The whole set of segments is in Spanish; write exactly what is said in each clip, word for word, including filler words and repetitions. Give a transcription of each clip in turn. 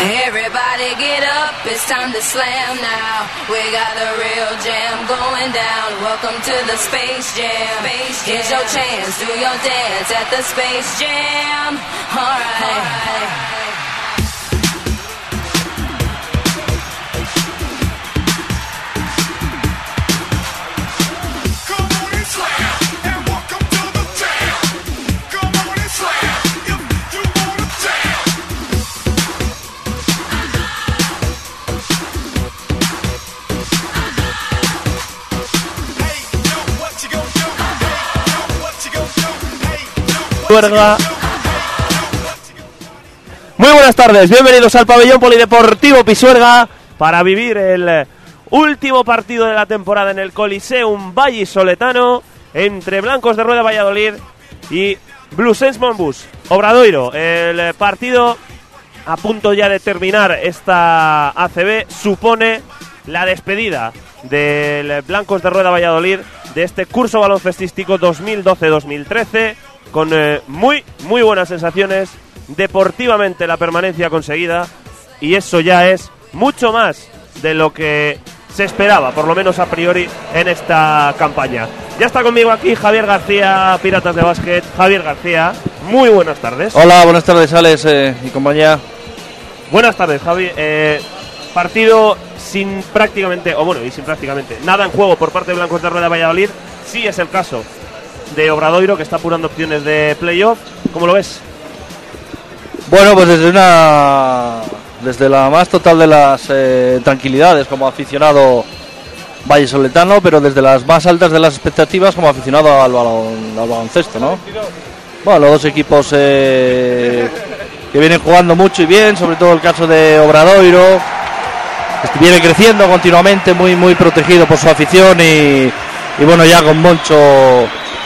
Everybody get up, it's time to slam now. We got the real jam going down. Welcome to the Space Jam. Space Jam. Here's your chance, do your dance at the Space Jam. Alright. All right. Muy buenas tardes, bienvenidos al pabellón polideportivo Pisuerga para vivir el último partido de la temporada en el Coliseum vallisoletano entre Blancos de Rueda Valladolid y Bluesense Monbus Obradoiro. El partido a punto ya de terminar esta A C B supone la despedida del Blancos de Rueda Valladolid de este curso baloncestístico dos mil doce dos mil trece con eh, muy, muy buenas sensaciones, deportivamente la permanencia conseguida, y eso ya es mucho más de lo que se esperaba, por lo menos a priori, en esta campaña. Ya está conmigo aquí Javier García, Piratas de Básquet. Javier García, muy buenas tardes. Hola, buenas tardes, Alex eh, y compañía. Buenas tardes, Javi. Eh, partido sin prácticamente, o bueno, y sin prácticamente nada en juego por parte de Blancos de Rueda Valladolid. Sí es el caso de Obradoiro, que está apurando opciones de playoff. ¿Cómo lo ves? Bueno, pues desde una desde la más total de las eh, tranquilidades como aficionado vallisoletano, pero desde las más altas de las expectativas como aficionado al, balon, al baloncesto, ¿no? Bueno, los dos equipos eh, que vienen jugando mucho y bien, sobre todo el caso de Obradoiro, que viene creciendo continuamente, muy muy protegido por su afición y, y bueno, ya con Moncho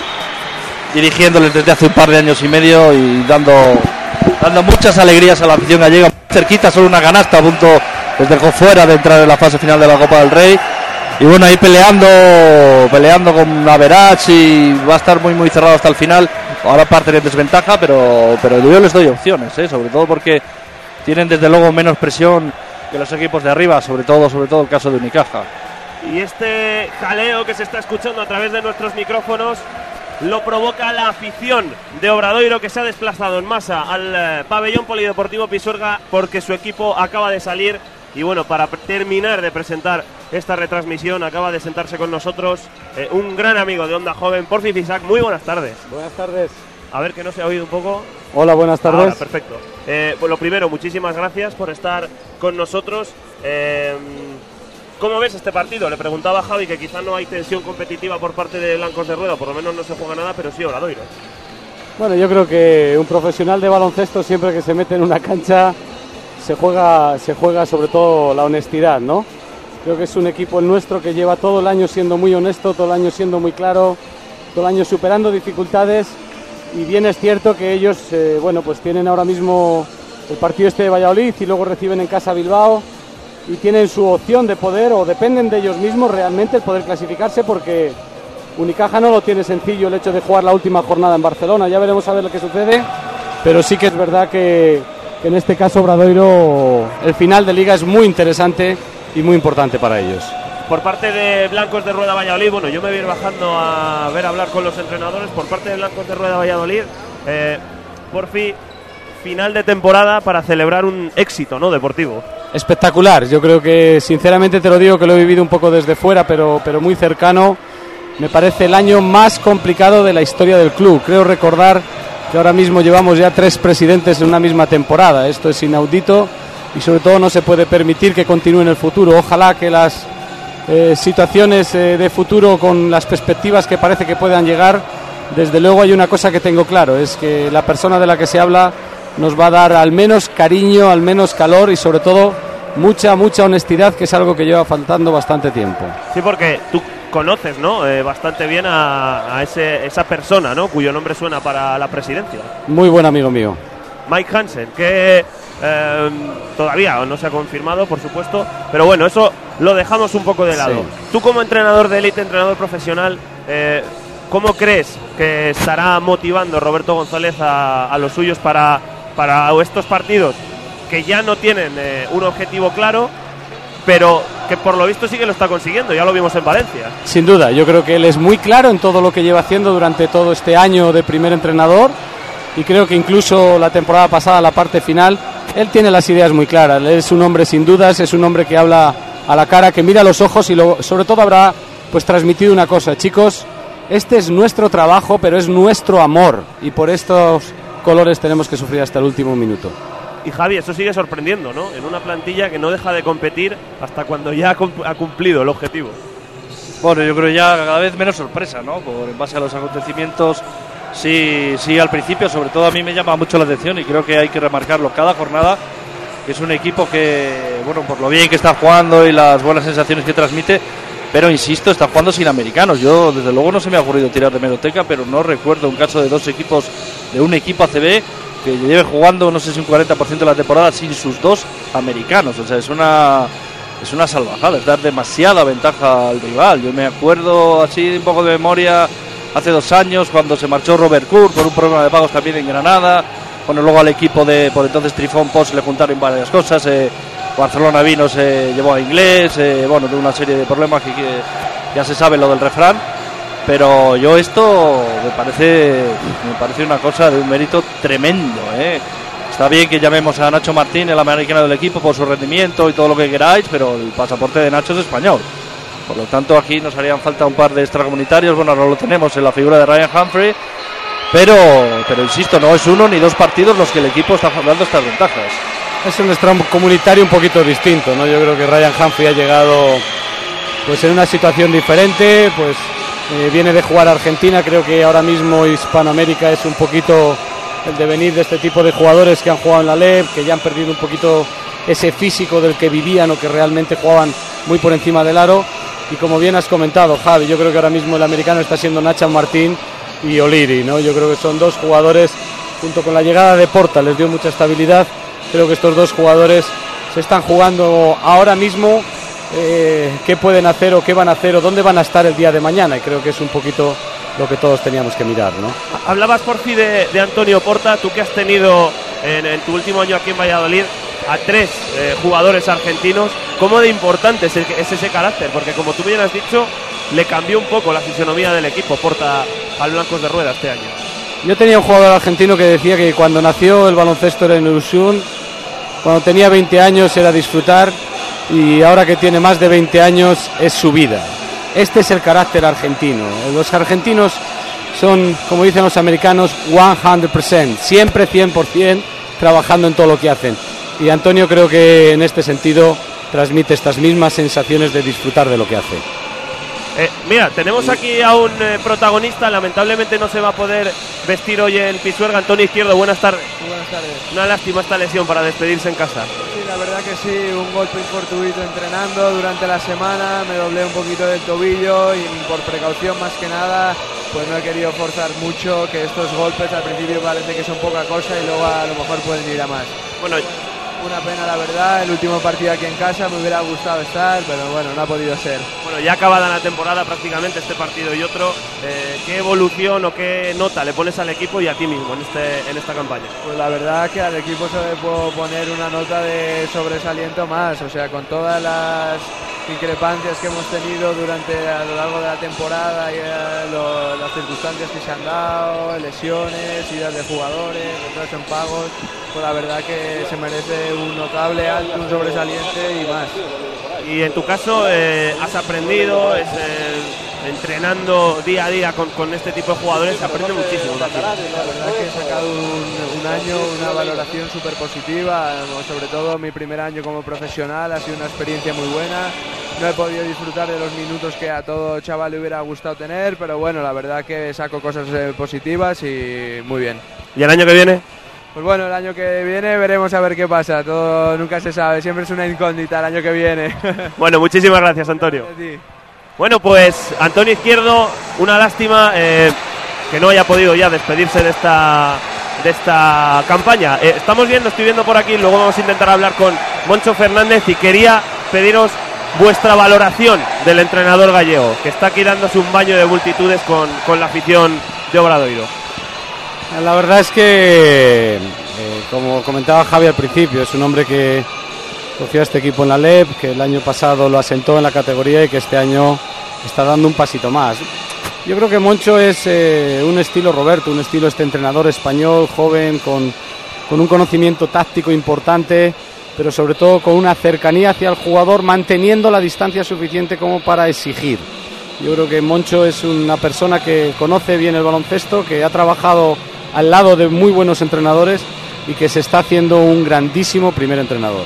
dirigiéndoles desde hace un par de años y medio y dando dando muchas alegrías a la afición gallega. Cerquita, solo una canasta a punto desde fuera de entrar en la fase final de la Copa del Rey. Y bueno, ahí peleando peleando con Average, y va a estar muy muy cerrado hasta el final. Ahora parten en desventaja, pero pero yo les doy opciones, ¿eh? Sobre todo porque tienen desde luego menos presión que los equipos de arriba, sobre todo sobre todo el caso de Unicaja. Y este jaleo que se está escuchando a través de nuestros micrófonos lo provoca la afición de Obradoiro, que se ha desplazado en masa al eh, pabellón polideportivo Pisuerga porque su equipo acaba de salir. Y bueno, para terminar de presentar esta retransmisión, acaba de sentarse con nosotros eh, un gran amigo de Onda Joven, Porfi Fisac. Muy buenas tardes. Buenas tardes. A ver, que no se ha oído un poco. Hola, buenas tardes. Ahora, perfecto. Eh, pues lo primero, muchísimas gracias por estar con nosotros. Eh, ¿Cómo ves este partido? Le preguntaba a Javi que quizá no hay tensión competitiva por parte de Blancos de Rueda, por lo menos no se juega nada, pero sí Obradoiro. Bueno, yo creo que un profesional de baloncesto, siempre que se mete en una cancha, se juega, se juega sobre todo la honestidad, ¿no? Creo que es un equipo el nuestro que lleva todo el año siendo muy honesto, todo el año siendo muy claro, todo el año superando dificultades, y bien es cierto que ellos, eh, bueno, pues tienen ahora mismo el partido este de Valladolid y luego reciben en casa a Bilbao, y tienen su opción de poder, o dependen de ellos mismos realmente el poder clasificarse, porque Unicaja no lo tiene sencillo el hecho de jugar la última jornada en Barcelona. Ya veremos a ver lo que sucede, pero sí que es verdad que, que en este caso Obradoiro, el final de liga es muy interesante y muy importante para ellos. Por parte de Blancos de Rueda Valladolid, bueno, yo me voy a ir bajando a ver, a hablar con los entrenadores. Por parte de Blancos de Rueda Valladolid, eh, por fin, final de temporada para celebrar un éxito, ¿no?, deportivo. Espectacular, yo creo que sinceramente te lo digo, que lo he vivido un poco desde fuera, pero, pero muy cercano. Me parece el año más complicado de la historia del club. Creo recordar que ahora mismo llevamos ya tres presidentes en una misma temporada. Esto es inaudito y sobre todo no se puede permitir que continúe en el futuro. Ojalá que las eh, situaciones eh, de futuro, con las perspectivas que parece que puedan llegar, desde luego hay una cosa que tengo claro, es que la persona de la que se habla nos va a dar al menos cariño, al menos calor y sobre todo mucha, mucha honestidad, que es algo que lleva faltando bastante tiempo. Sí, porque tú conoces, ¿no?, eh, bastante bien a, a ese, esa persona, ¿no?, cuyo nombre suena para la presidencia. Muy buen amigo mío. Mike Hansen, que eh, todavía no se ha confirmado, por supuesto, pero bueno, eso lo dejamos un poco de lado. Sí. Tú, como entrenador de élite, entrenador profesional, eh, ¿cómo crees que estará motivando Roberto González a, a los suyos para, para estos partidos que ya no tienen eh, un objetivo claro, pero que por lo visto sí que lo está consiguiendo, ya lo vimos en Valencia. Sin duda, yo creo que él es muy claro en todo lo que lleva haciendo durante todo este año de primer entrenador, y creo que incluso la temporada pasada, la parte final, él tiene las ideas muy claras. Él es un hombre sin dudas, es un hombre que habla a la cara, que mira a los ojos, y lo, sobre todo habrá pues transmitido una cosa: chicos, este es nuestro trabajo, pero es nuestro amor, y por estos colores tenemos que sufrir hasta el último minuto. Y Javi, eso sigue sorprendiendo, ¿no? En una plantilla que no deja de competir hasta cuando ya ha cumplido el objetivo. Bueno, yo creo ya cada vez menos sorpresa, ¿no? Por en base a los acontecimientos, sí, sí, al principio, sobre todo a mí me llama mucho la atención, y creo que hay que remarcarlo cada jornada, que es un equipo que, bueno, por lo bien que está jugando y las buenas sensaciones que transmite, pero insisto, está jugando sin americanos. Yo, desde luego, no se me ha ocurrido tirar de hemeroteca, pero no recuerdo un caso de dos equipos, de un equipo A C B que lleve jugando, no sé si un cuarenta por ciento de la temporada sin sus dos americanos. O sea, es una es una salvajada, es dar demasiada ventaja al rival. Yo me acuerdo así un poco de memoria hace dos años cuando se marchó Robert Cook por un problema de pagos también en Granada. Bueno, luego al equipo de por entonces Trifón Post le juntaron varias cosas. eh, Barcelona vino, se llevó a Inglés, eh, bueno, de una serie de problemas que, que ya se sabe lo del refrán. Pero yo esto me parece me parece una cosa de un mérito tremendo, ¿eh? Está bien que llamemos a Nacho Martín, el americano del equipo, por su rendimiento y todo lo que queráis, pero el pasaporte de Nacho es español. Por lo tanto, aquí nos harían falta un par de extracomunitarios. Bueno, ahora lo tenemos en la figura de Ryan Humphrey, pero, pero insisto, no es uno ni dos partidos los que el equipo está dando estas ventajas. Es un extracomunitario un poquito distinto, ¿no? Yo creo que Ryan Humphrey ha llegado pues en una situación diferente, pues eh, viene de jugar a Argentina. Creo que ahora mismo Hispanoamérica es un poquito el devenir de este tipo de jugadores que han jugado en la L E P, que ya han perdido un poquito ese físico del que vivían o que realmente jugaban muy por encima del aro. Y como bien has comentado, Javi, yo creo que ahora mismo el americano está siendo Nacho Martín y O'Leary, ¿no? Yo creo que son dos jugadores, junto con la llegada de Porta, les dio mucha estabilidad. Creo que estos dos jugadores se están jugando ahora mismo eh, qué pueden hacer o qué van a hacer o dónde van a estar el día de mañana, y creo que es un poquito lo que todos teníamos que mirar, ¿no? Hablabas, Porfi, de, de Antonio Porta, tú que has tenido en, en tu último año aquí en Valladolid a tres eh, jugadores argentinos. ¿Cómo de importante es, el, es ese carácter? Porque como tú bien has dicho, le cambió un poco la fisonomía del equipo Porta al Blancos de Rueda este año. Yo tenía un jugador argentino que decía que cuando nació el baloncesto era en ilusión, cuando tenía veinte años era disfrutar, y ahora que tiene más de veinte años es su vida. Este es el carácter argentino. Los argentinos son, como dicen los americanos, cien por ciento, siempre cien por ciento trabajando en todo lo que hacen. Y Antonio creo que en este sentido transmite estas mismas sensaciones de disfrutar de lo que hace. Eh, mira, tenemos aquí a un eh, protagonista, lamentablemente no se va a poder vestir hoy en Pisuerga. Antonio Izquierdo, buenas tardes. Muy buenas tardes. Una lástima esta lesión para despedirse en casa. Sí, la verdad que sí, un golpe fortuito entrenando durante la semana, me doblé un poquito del tobillo y por precaución más que nada, pues no he querido forzar mucho, que estos golpes al principio parece que son poca cosa y luego a lo mejor pueden ir a más. Bueno, una pena la verdad, el último partido aquí en casa me hubiera gustado estar, pero bueno, no ha podido ser. Bueno, ya acabada la temporada prácticamente este partido y otro, eh, ¿qué evolución o qué nota le pones al equipo y a ti mismo en, este, en esta campaña? Pues la verdad que al equipo se le puedo poner una nota de sobresaliento más, o sea, con todas las discrepancias que hemos tenido durante a lo largo de la temporada y eh, lo, las circunstancias que se han dado, lesiones, idas de jugadores, retraso en pagos, pues la verdad que se merece un notable, alto, un sobresaliente y más. Y en tu caso, eh, has aprendido, es, eh, entrenando día a día con, con este tipo de jugadores, se aprende muchísimo. La verdad que he sacado un, un año, una valoración súper positiva, sobre todo mi primer año como profesional, ha sido una experiencia muy buena. No he podido disfrutar de los minutos que a todo chaval le hubiera gustado tener, pero bueno, la verdad que saco cosas eh, positivas y muy bien. ¿Y el año que viene? Pues bueno, el año que viene veremos a ver qué pasa, todo nunca se sabe, siempre es una incógnita el año que viene. Bueno, muchísimas gracias, Antonio. Bueno, pues Antonio Izquierdo, una lástima eh, que no haya podido ya despedirse de esta de esta campaña. Eh, estamos viendo, estoy viendo por aquí, luego vamos a intentar hablar con Moncho Fernández y quería pediros vuestra valoración del entrenador gallego, que está aquí dándose un baño de multitudes con, con la afición de Obradoiro. La verdad es que eh, como comentaba Javi al principio, es un hombre que cogió a este equipo en la L E P, que el año pasado lo asentó en la categoría y que este año está dando un pasito más. Yo creo que Moncho es eh, un estilo Roberto, un estilo este entrenador español, joven, con, con un conocimiento táctico importante, pero sobre todo con una cercanía hacia el jugador, manteniendo la distancia suficiente como para exigir. Yo creo que Moncho es una persona que conoce bien el baloncesto, que ha trabajado al lado de muy buenos entrenadores y que se está haciendo un grandísimo primer entrenador.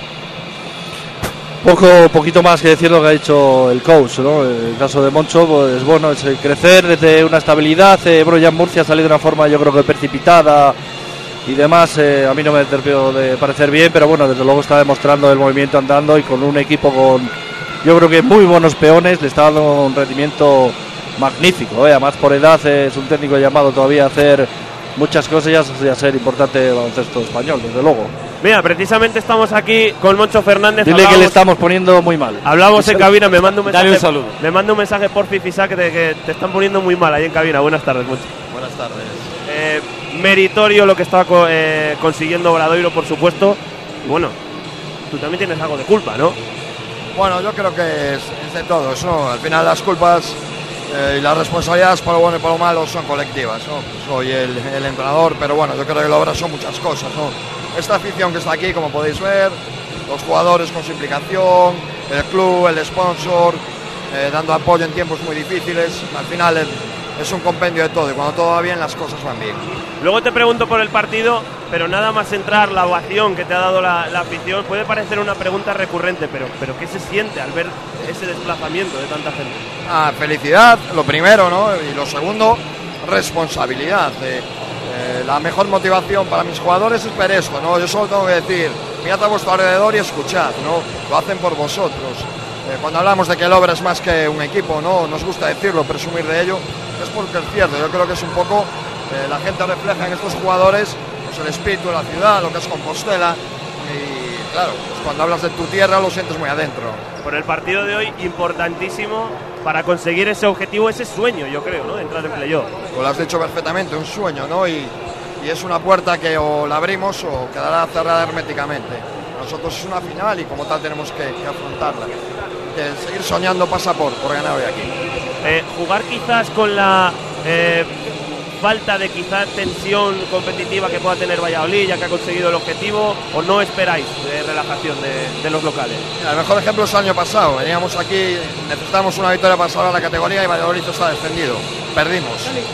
Poco, poquito más que decir lo que ha dicho el coach, ¿no? En el caso de Moncho, pues bueno, es crecer desde una estabilidad. Eh, Brian Murcia ha salido de una forma, yo creo que precipitada y demás. Eh, a mí no me terminó de parecer bien, pero bueno, desde luego está demostrando el movimiento andando y con un equipo con, yo creo que muy buenos peones, le está dando un rendimiento magnífico. ¿eh? Además, por edad, eh, es un técnico llamado todavía a hacer muchas cosillas y a ser importante el baloncesto español, desde luego. Mira, precisamente estamos aquí con Moncho Fernández. Dile hablamos, que le estamos poniendo muy mal. Hablamos en cabina, me manda un mensaje. Dale un saludo. Me manda un mensaje por Fifisac de que te están poniendo muy mal ahí en cabina. Buenas tardes, Moncho. Buenas tardes. Eh, meritorio lo que está eh, consiguiendo Obradoiro, por supuesto. Y bueno, tú también tienes algo de culpa, ¿no? Bueno, yo creo que es, es de todos, ¿no? Al final las culpas eh, y las responsabilidades por lo bueno y por lo malo son colectivas, ¿no? Soy el, el entrenador, pero bueno, yo creo que la obra son muchas cosas, ¿no? Esta afición que está aquí, como podéis ver, los jugadores con su implicación, el club, el sponsor, eh, dando apoyo en tiempos muy difíciles. Al final es, es un compendio de todo y cuando todo va bien las cosas van bien. Luego te pregunto por el partido, pero nada más entrar, la ovación que te ha dado la, la afición, puede parecer una pregunta recurrente, pero, pero ¿qué se siente al ver ese desplazamiento de tanta gente? Ah, felicidad, lo primero, ¿no? Y lo segundo, responsabilidad. Eh, eh, la mejor motivación para mis jugadores es ver esto, ¿no? Yo solo tengo que decir, mirad a vuestro alrededor y escuchad, ¿no? Lo hacen por vosotros. Eh, cuando hablamos de que el Obra es más que un equipo, ¿no? Nos gusta decirlo, presumir de ello, es porque es cierto. Yo creo que es un poco, eh, la gente refleja en estos jugadores pues el espíritu de la ciudad, lo que es Compostela, y claro, pues cuando hablas de tu tierra lo sientes muy adentro. Por el partido de hoy, importantísimo para conseguir ese objetivo, ese sueño, yo creo, ¿no? De entrar en playoff. Lo has dicho perfectamente, un sueño, ¿no? Y, y es una puerta que o la abrimos o quedará cerrada herméticamente. Nosotros es una final y como tal tenemos que, que afrontarla. Que seguir soñando pasa por, por ganar hoy aquí. Eh, jugar quizás con la eh, falta de quizás tensión competitiva que pueda tener Valladolid, ya que ha conseguido el objetivo, o no esperáis de relajación de, de los locales. Mira, el mejor ejemplo es el año pasado. Veníamos aquí, necesitamos una victoria para salvar la categoría y Valladolid está defendido. Perdimos.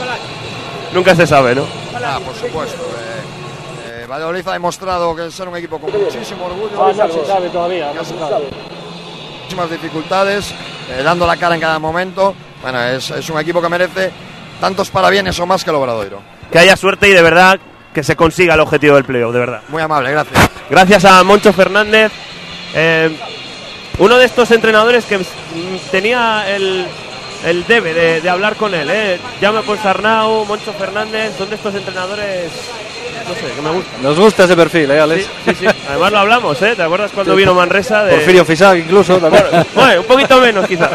Nunca se sabe, ¿no? Ah, por supuesto. Eh, eh, Valladolid ha demostrado que es ser un equipo con muchísimo orgullo. Ah, no se sabe todavía, no se sabe. Muchísimas dificultades, eh, dando la cara en cada momento. Bueno, es, es un equipo que merece tantos parabienes o más que el Obradoiro. Que haya suerte y de verdad que se consiga el objetivo del playoff, de verdad. Muy amable, gracias. Gracias a Moncho Fernández, eh, uno de estos entrenadores que tenía el, el debe de, de hablar con él. Eh. Jaume Ponsarnau, Moncho Fernández, son de estos entrenadores, no sé, que me gusta. Nos gusta ese perfil, ¿eh, Alex? Sí, sí, sí. Además lo hablamos, ¿eh? ¿Te acuerdas cuando sí, vino Manresa? De... Porfirio Fisac incluso también. Bueno, un poquito menos quizá.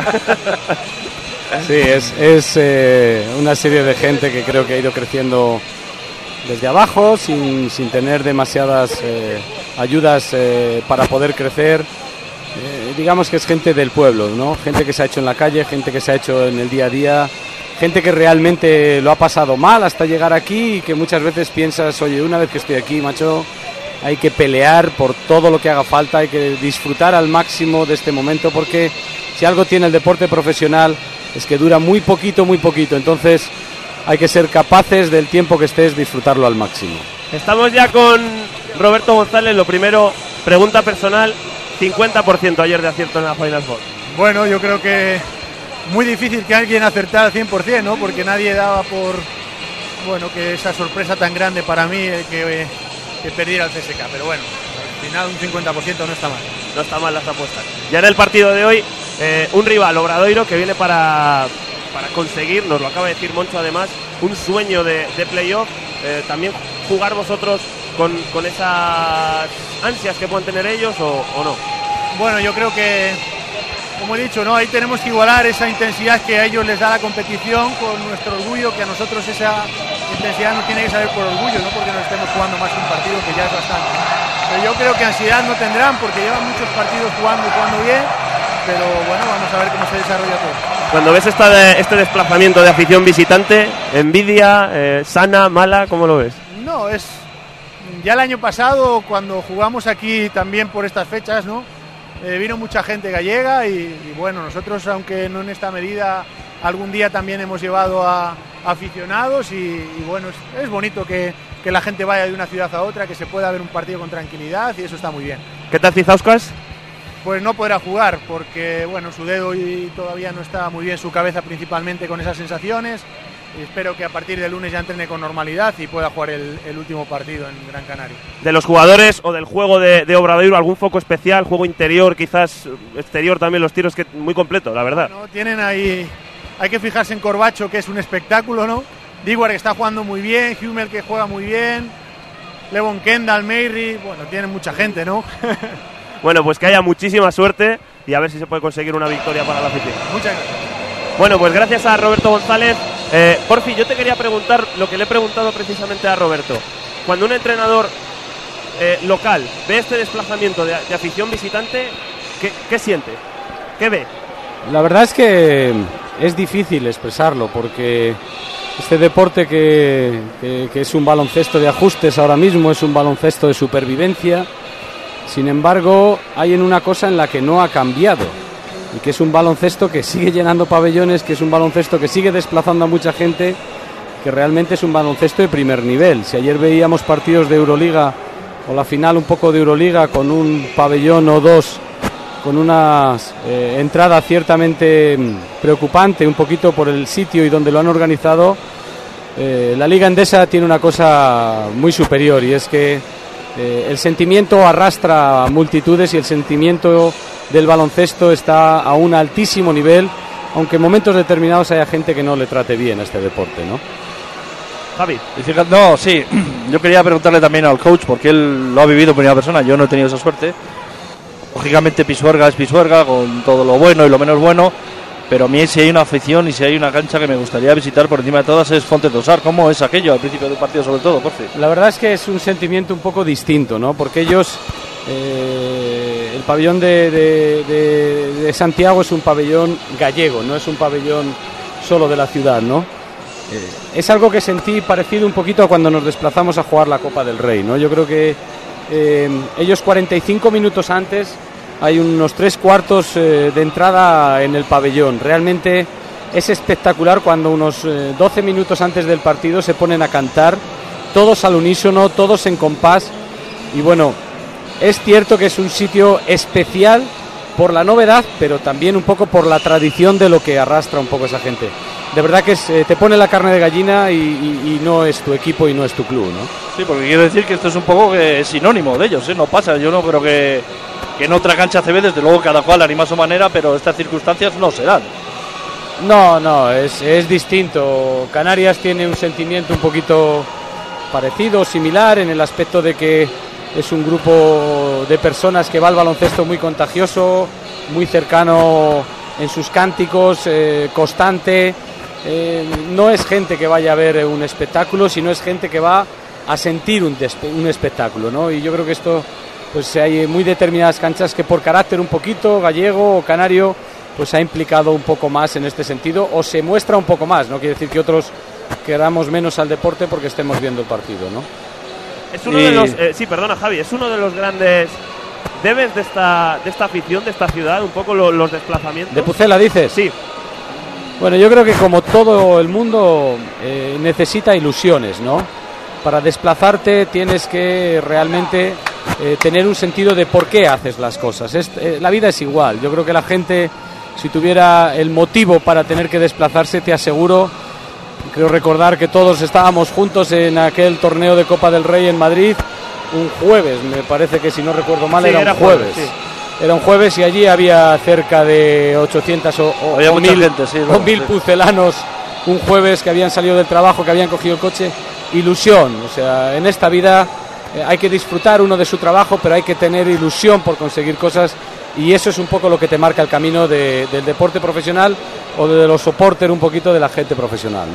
Sí, es, es eh, una serie de gente que creo que ha ido creciendo desde abajo, sin, sin tener demasiadas eh, ayudas eh, para poder crecer. Eh, digamos que es gente del pueblo, ¿no? Gente que se ha hecho en la calle, gente que se ha hecho en el día a día, gente que realmente lo ha pasado mal hasta llegar aquí y que muchas veces piensas, oye, una vez que estoy aquí, macho, hay que pelear por todo lo que haga falta, hay que disfrutar al máximo de este momento, porque si algo tiene el deporte profesional es que dura muy poquito, muy poquito. Entonces hay que ser capaces del tiempo que estés disfrutarlo al máximo. Estamos ya con Roberto González. Lo primero, pregunta personal, cincuenta por ciento ayer de acierto en la Final Four. Bueno, yo creo que muy difícil que alguien acertara al cien por ciento, ¿no? Porque nadie daba por, bueno, que esa sorpresa tan grande para mí eh, que, que perdiera el C S K. Pero bueno, al final un cincuenta por ciento no está mal. No está mal las apuestas. Ya en el partido de hoy, eh, un rival, Obradoiro, que viene para, para conseguir, nos lo acaba de decir Moncho además, un sueño de, de playoff. Eh, también jugar vosotros con, con esas ansias que puedan tener ellos o, o no. Bueno, yo creo que, como he dicho, ¿no? Ahí tenemos que igualar esa intensidad que a ellos les da la competición con nuestro orgullo, que a nosotros esa intensidad no tiene que salir por orgullo, no porque no estemos jugando más que un partido, que ya es bastante. Pero yo creo que ansiedad no tendrán porque llevan muchos partidos jugando y jugando bien, pero bueno, vamos a ver cómo se desarrolla todo. Cuando ves esta de, este desplazamiento de afición visitante, envidia, eh, sana, mala, ¿cómo lo ves? No, es ya el año pasado cuando jugamos aquí también por estas fechas, ¿no? Eh, vino mucha gente gallega y, y bueno, nosotros aunque no en esta medida, algún día también hemos llevado a, a aficionados y, y bueno, es, es bonito que, que la gente vaya de una ciudad a otra, que se pueda ver un partido con tranquilidad y eso está muy bien. ¿Qué tal Cizauskas? Pues no podrá jugar porque bueno, su dedo y todavía no está muy bien, su cabeza principalmente con esas sensaciones. Y espero que a partir del lunes ya entrene con normalidad y pueda jugar el, el último partido en Gran Canaria. De los jugadores o del juego de, de Obradoiro, algún foco especial, juego interior, quizás exterior también, los tiros, que muy completo, la verdad. Bueno, tienen ahí, hay que fijarse en Corbacho, que es un espectáculo, ¿no? Diguar, que está jugando muy bien, Hummel, que juega muy bien, Levon Kendall, Meyri, bueno, tienen mucha gente, ¿no? Bueno, pues que haya muchísima suerte y a ver si se puede conseguir una victoria para la afición. Muchas gracias. Bueno, pues gracias a Roberto González. Eh, Porfi, yo te quería preguntar lo que le he preguntado precisamente a Roberto. Cuando un entrenador eh, local ve este desplazamiento de, de afición visitante, ¿qué, qué siente? ¿Qué ve? La verdad es que es difícil expresarlo porque este deporte que, que, que es un baloncesto de ajustes ahora mismo, es un baloncesto de supervivencia. Sin embargo, hay en una cosa en la que no ha cambiado y que es un baloncesto que sigue llenando pabellones, que es un baloncesto que sigue desplazando a mucha gente, que realmente es un baloncesto de primer nivel. Si ayer veíamos partidos de Euroliga o la final un poco de Euroliga con un pabellón o dos con una eh, entrada ciertamente preocupante, un poquito por el sitio y donde lo han organizado, eh, la Liga Endesa tiene una cosa muy superior y es que eh, el sentimiento arrastra a multitudes y el sentimiento del baloncesto está a un altísimo nivel, aunque en momentos determinados haya gente que no le trate bien a este deporte, ¿no? Javi. Y fíjate, no, sí, yo quería preguntarle también al coach, porque él lo ha vivido en primera persona, yo no he tenido esa suerte. Lógicamente Pisuerga es Pisuerga, con todo lo bueno y lo menos bueno, pero a mí si hay una afición y si hay una cancha que me gustaría visitar por encima de todas es Fonte Tosar. ¿Cómo es aquello al principio del partido sobre todo, por fin? La verdad es que es un sentimiento un poco distinto, ¿no? Porque ellos... Eh, el pabellón de, de, de, de Santiago es un pabellón gallego, no es un pabellón solo de la ciudad, ¿no? Eh, es algo que sentí parecido un poquito a cuando nos desplazamos a jugar la Copa del Rey, ¿no? Yo creo que eh, ellos cuarenta y cinco minutos antes hay unos tres cuartos eh, de entrada en el pabellón. Realmente es espectacular cuando unos eh, doce minutos antes del partido se ponen a cantar, todos al unísono, todos en compás y bueno... Es cierto que es un sitio especial por la novedad, pero también un poco por la tradición de lo que arrastra un poco esa gente. De verdad que es, eh, te pone la carne de gallina y, y, y no es tu equipo y no es tu club, ¿no? Sí, porque quiero decir que esto es un poco que sinónimo de ellos, ¿eh? No pasa, yo no creo que, que en otra cancha C B, desde luego cada cual anima a su manera, pero estas circunstancias no se dan. No, no, es, es distinto. Canarias tiene un sentimiento un poquito parecido, similar, en el aspecto de que es un grupo de personas que va al baloncesto muy contagioso, muy cercano en sus cánticos, eh, constante. Eh, no es gente que vaya a ver un espectáculo, sino es gente que va a sentir un, un espectáculo, ¿no? Y yo creo que esto, pues hay muy determinadas canchas que por carácter un poquito gallego o canario, pues ha implicado un poco más en este sentido, o se muestra un poco más, no quiere decir que otros queramos menos al deporte porque estemos viendo el partido, ¿no? Es uno y... de los, eh, sí, perdona Javi, es uno de los grandes debes de esta de esta afición, de esta ciudad, un poco lo, los desplazamientos. ¿De Pucela dices? Sí. Bueno, yo creo que como todo el mundo eh, necesita ilusiones, ¿no? Para desplazarte tienes que realmente eh, tener un sentido de por qué haces las cosas. Es, eh, la vida es igual. Yo creo que la gente, si tuviera el motivo para tener que desplazarse, te aseguro... Creo recordar que todos estábamos juntos en aquel torneo de Copa del Rey en Madrid un jueves, me parece que si no recuerdo mal, sí, era, era un jueves. jueves sí. Era un jueves y allí había cerca de ochocientos o, o, o mil, gente, sí, o mil sí. pucelanos un jueves que habían salido del trabajo, que habían cogido el coche. Ilusión, o sea, en esta vida eh, hay que disfrutar uno de su trabajo, pero hay que tener ilusión por conseguir cosas y eso es un poco lo que te marca el camino de, del deporte profesional o de los soportes un poquito de la gente profesional, ¿no?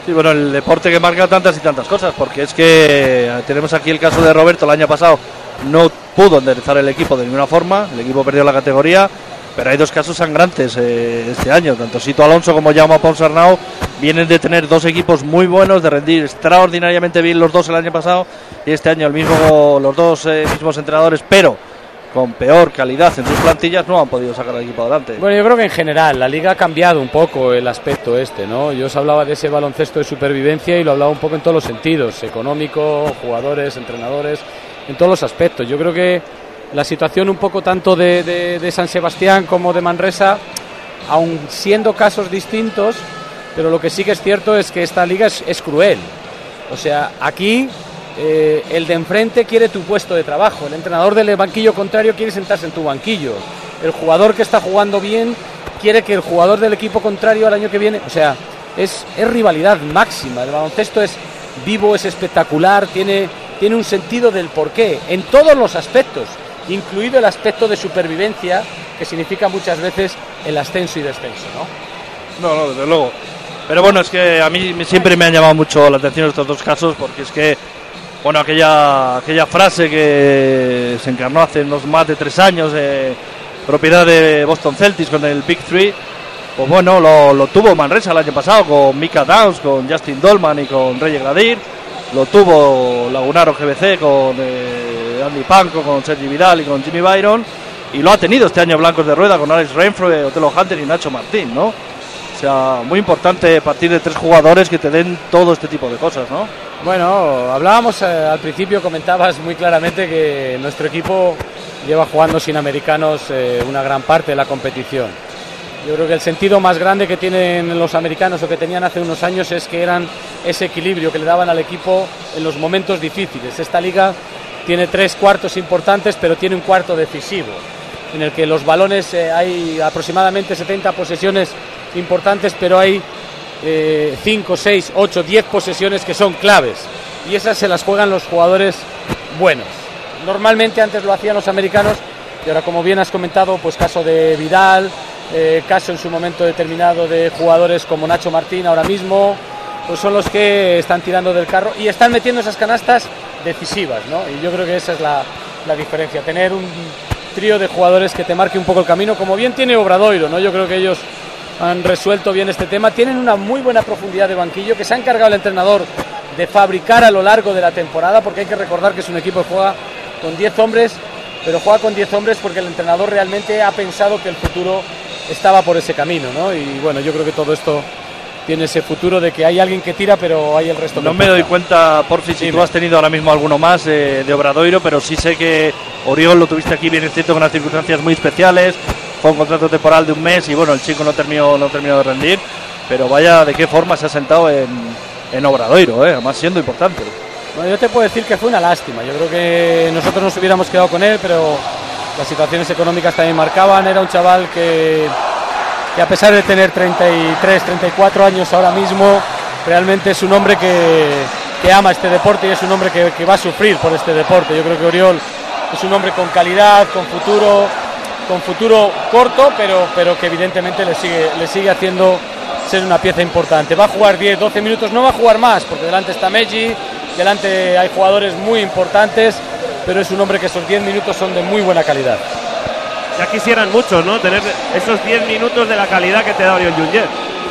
Sí, bueno, el deporte que marca tantas y tantas cosas, porque es que tenemos aquí el caso de Roberto, el año pasado no pudo enderezar el equipo de ninguna forma, el equipo perdió la categoría, pero hay dos casos sangrantes eh, este año, tanto Sito Alonso como Jaume Ponsarnau vienen de tener dos equipos muy buenos, de rendir extraordinariamente bien los dos el año pasado, y este año el mismo, los dos eh, mismos entrenadores, pero con peor calidad en sus plantillas, no han podido sacar al equipo adelante. Bueno, yo creo que en general la liga ha cambiado un poco el aspecto este, ¿no? Yo os hablaba de ese baloncesto de supervivencia y lo hablaba un poco en todos los sentidos, económico, jugadores, entrenadores, en todos los aspectos. Yo creo que la situación un poco tanto de, de, de San Sebastián como de Manresa, aun siendo casos distintos, pero lo que sí que es cierto es que esta liga es, es cruel. O sea, aquí eh, el de enfrente quiere tu puesto de trabajo, el entrenador del banquillo contrario quiere sentarse en tu banquillo, el jugador que está jugando bien quiere que el jugador del equipo contrario al año que viene, o sea, es, es rivalidad máxima. El baloncesto es vivo, es espectacular, tiene, tiene un sentido del porqué, en todos los aspectos, incluido el aspecto de supervivencia, que significa muchas veces el ascenso y descenso, ¿no? No, no, desde luego. Pero bueno, es que a mí siempre me han llamado mucho la atención estos dos casos, porque es que, bueno, aquella, aquella frase que se encarnó hace unos más de tres años, eh, propiedad de Boston Celtics con el Big Three, pues bueno, lo, lo tuvo Manresa el año pasado con Mika Downs, con Justin Dolman y con Reyes Gradir, lo tuvo Lagunaro G B C con eh, Andy Panko, con Sergi Vidal y con Jimmy Byron, y lo ha tenido este año Blancos de Rueda con Alex Renfro, Otelo Hunter y Nacho Martín, ¿no? O sea, muy importante partir de tres jugadores que te den todo este tipo de cosas, ¿no? Bueno, hablábamos eh, al principio, comentabas muy claramente que nuestro equipo lleva jugando sin americanos eh, una gran parte de la competición. Yo creo que el sentido más grande que tienen los americanos o que tenían hace unos años es que eran ese equilibrio que le daban al equipo en los momentos difíciles. Esta liga tiene tres cuartos importantes, pero tiene un cuarto decisivo, en el que los balones eh, hay aproximadamente setenta posesiones importantes, pero hay eh, cinco, seis, ocho, diez posesiones que son claves, y esas se las juegan los jugadores buenos. Normalmente antes lo hacían los americanos, y ahora, como bien has comentado, pues caso de Vidal, eh, caso en su momento determinado de jugadores como Nacho Martín ahora mismo, pues son los que están tirando del carro y están metiendo esas canastas decisivas, ¿no? Y yo creo que esa es la, la diferencia, tener un trío de jugadores que te marque un poco el camino, como bien tiene Obradoiro, ¿no? Yo creo que ellos han resuelto bien este tema, tienen una muy buena profundidad de banquillo que se ha encargado el entrenador de fabricar a lo largo de la temporada, porque hay que recordar que es un equipo que juega con diez hombres, pero juega con diez hombres porque el entrenador realmente ha pensado que el futuro estaba por ese camino, ¿no? Y bueno, yo creo que todo esto tiene ese futuro de que hay alguien que tira, pero hay el resto que no me doy cuenta, Porfi, si sí, tú has tenido ahora mismo alguno más eh, de Obradoiro, pero sí sé que Oriol lo tuviste aquí, bien es cierto, con unas circunstancias muy especiales, fue un contrato temporal de un mes y bueno, el chico no terminó, no terminó de rendir, pero vaya de qué forma se ha sentado en, en Obradoiro, eh, además siendo importante. Bueno, yo te puedo decir que fue una lástima, yo creo que nosotros nos hubiéramos quedado con él, pero las situaciones económicas también marcaban, era un chaval que... que a pesar de tener treinta y tres, treinta y cuatro años ahora mismo, realmente es un hombre que, que ama este deporte y es un hombre que, que va a sufrir por este deporte. Yo creo que Oriol es un hombre con calidad, con futuro, con futuro corto, pero, pero que evidentemente le sigue, le sigue haciendo ser una pieza importante. Va a jugar diez, doce minutos, no va a jugar más, porque delante está Meji, delante hay jugadores muy importantes, pero es un hombre que esos diez minutos son de muy buena calidad. Ya quisieran muchos, ¿no? Tener esos diez minutos de la calidad que te da Oriol Junget.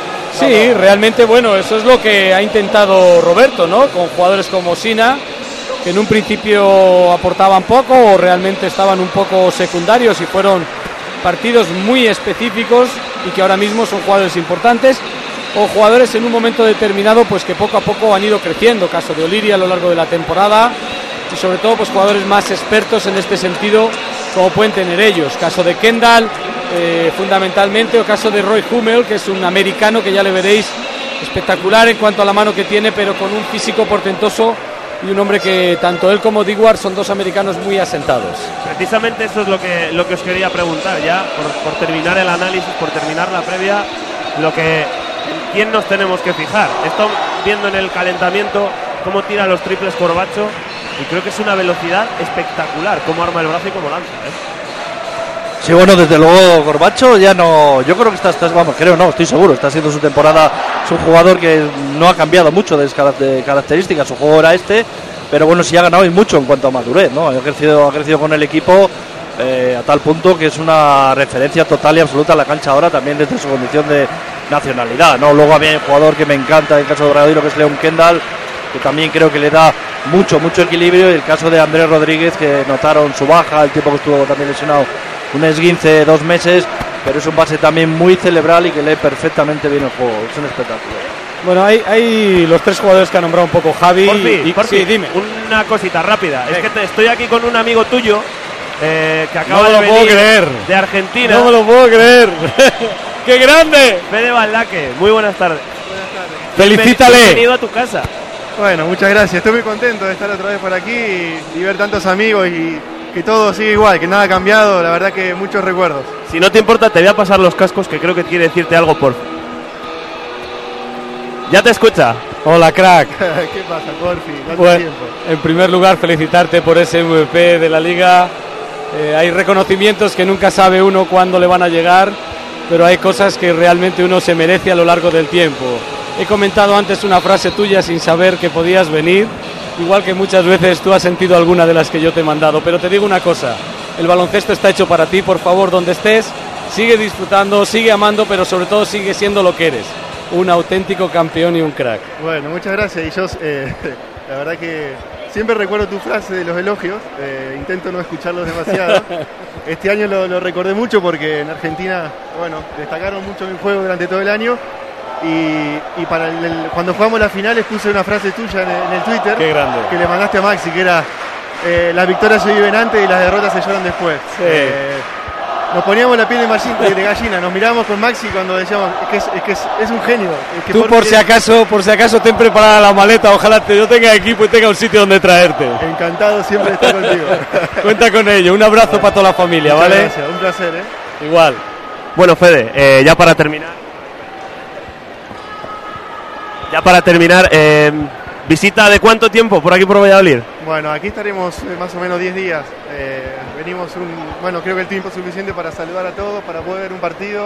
Sí, realmente, bueno, eso es lo que ha intentado Roberto, ¿no? Con jugadores como Sina, que en un principio aportaban poco o realmente estaban un poco secundarios y fueron partidos muy específicos y que ahora mismo son jugadores importantes, o jugadores en un momento determinado pues que poco a poco han ido creciendo, caso de Oliria a lo largo de la temporada, y sobre todo pues jugadores más expertos en este sentido como pueden tener ellos, caso de Kendall eh, fundamentalmente, o caso de Roy Hummel, que es un americano que ya le veréis espectacular en cuanto a la mano que tiene, pero con un físico portentoso y un hombre que tanto él como Dewar son dos americanos muy asentados. Precisamente eso es lo que, lo que os quería preguntar ya, por, por terminar el análisis, por terminar la previa, lo que, ¿quién nos tenemos que fijar? Esto viendo en el calentamiento cómo tira los triples Corbacho, y creo que es una velocidad espectacular, cómo arma el brazo y cómo lanza, ¿eh? Sí, bueno, desde luego Corbacho ya no, yo creo que está, está, vamos, creo no, estoy seguro, está haciendo su temporada, es un jugador que no ha cambiado mucho de, de características, su juego era este, pero bueno, sí ha ganado y mucho en cuanto a madurez, ¿no? Ha crecido, ha crecido con el equipo eh, a tal punto que es una referencia total y absoluta en la cancha ahora, también desde su condición de nacionalidad, ¿no? Luego había un jugador que me encanta en el caso de Obradoiro, que es León Kendall, que también creo que le da mucho, mucho equilibrio, y el caso de Andrés Rodríguez, que notaron su baja, el tiempo que estuvo también lesionado, un esguince de dos meses, pero es un base también muy cerebral y que lee perfectamente bien el juego, es un espectáculo. Bueno, hay, hay los tres jugadores que ha nombrado un poco Javi. Porfi, y, Porfi, sí, dime. Una cosita rápida, Venga. es que te, estoy aquí con un amigo tuyo eh, que acaba No me de lo puedo venir creer. de Argentina. No me lo puedo creer. ¡Qué grande! Fede Baldaque, muy buenas tardes. Buenas tardes. Felicítale. Bienvenido a tu casa. Bueno, muchas gracias. Estoy muy contento de estar otra vez por aquí y, y ver tantos amigos y que todo sigue igual, que nada ha cambiado. La verdad que muchos recuerdos. Si no te importa, te voy a pasar los cascos, que creo que quiere decirte algo, por. Ya te escucha. Hola, crack. ¿Qué pasa, Porfi? ¿Cuánto Bueno, tiempo? en primer lugar, felicitarte por ese M V P de la Liga. Eh, hay reconocimientos que nunca sabe uno cuándo le van a llegar, pero hay cosas que realmente uno se merece a lo largo del tiempo. He comentado antes una frase tuya sin saber que podías venir, igual que muchas veces tú has sentido alguna de las que yo te he mandado, pero te digo una cosa, el baloncesto está hecho para ti, por favor, donde estés, sigue disfrutando, sigue amando, pero sobre todo sigue siendo lo que eres, un auténtico campeón y un crack. Bueno, muchas gracias. Y yo, eh, la verdad que siempre recuerdo tu frase de los elogios, eh, intento no escucharlos demasiado. Este año lo, lo recordé mucho porque en Argentina, bueno, destacaron mucho mi juego durante todo el año. Y, y para el, el, cuando jugamos las finales puse una frase tuya en el, en el Twitter. Qué grande. Que le mandaste a Maxi, que era eh, las victorias se viven antes y las derrotas se lloran después. Sí. Eh, nos poníamos la piel de, machín, de, de gallina, nos mirábamos con Maxi cuando decíamos es que es, es, que es, es un genio. Es que Tú por si acaso, por si acaso ten preparada la maleta, ojalá te, yo tenga equipo y tenga un sitio donde traerte. Encantado siempre de estar contigo. Cuenta con ello, un abrazo para toda la familia, Muchas ¿vale? Gracias, un placer, ¿eh? Igual. Bueno, Fede, eh, ya para terminar. Ya para terminar, eh, ¿visita de cuánto tiempo por aquí por Valladolid? Bueno, aquí estaremos eh, más o menos diez días. Eh, venimos, un, bueno, creo que el tiempo es suficiente para saludar a todos, para poder ver un partido,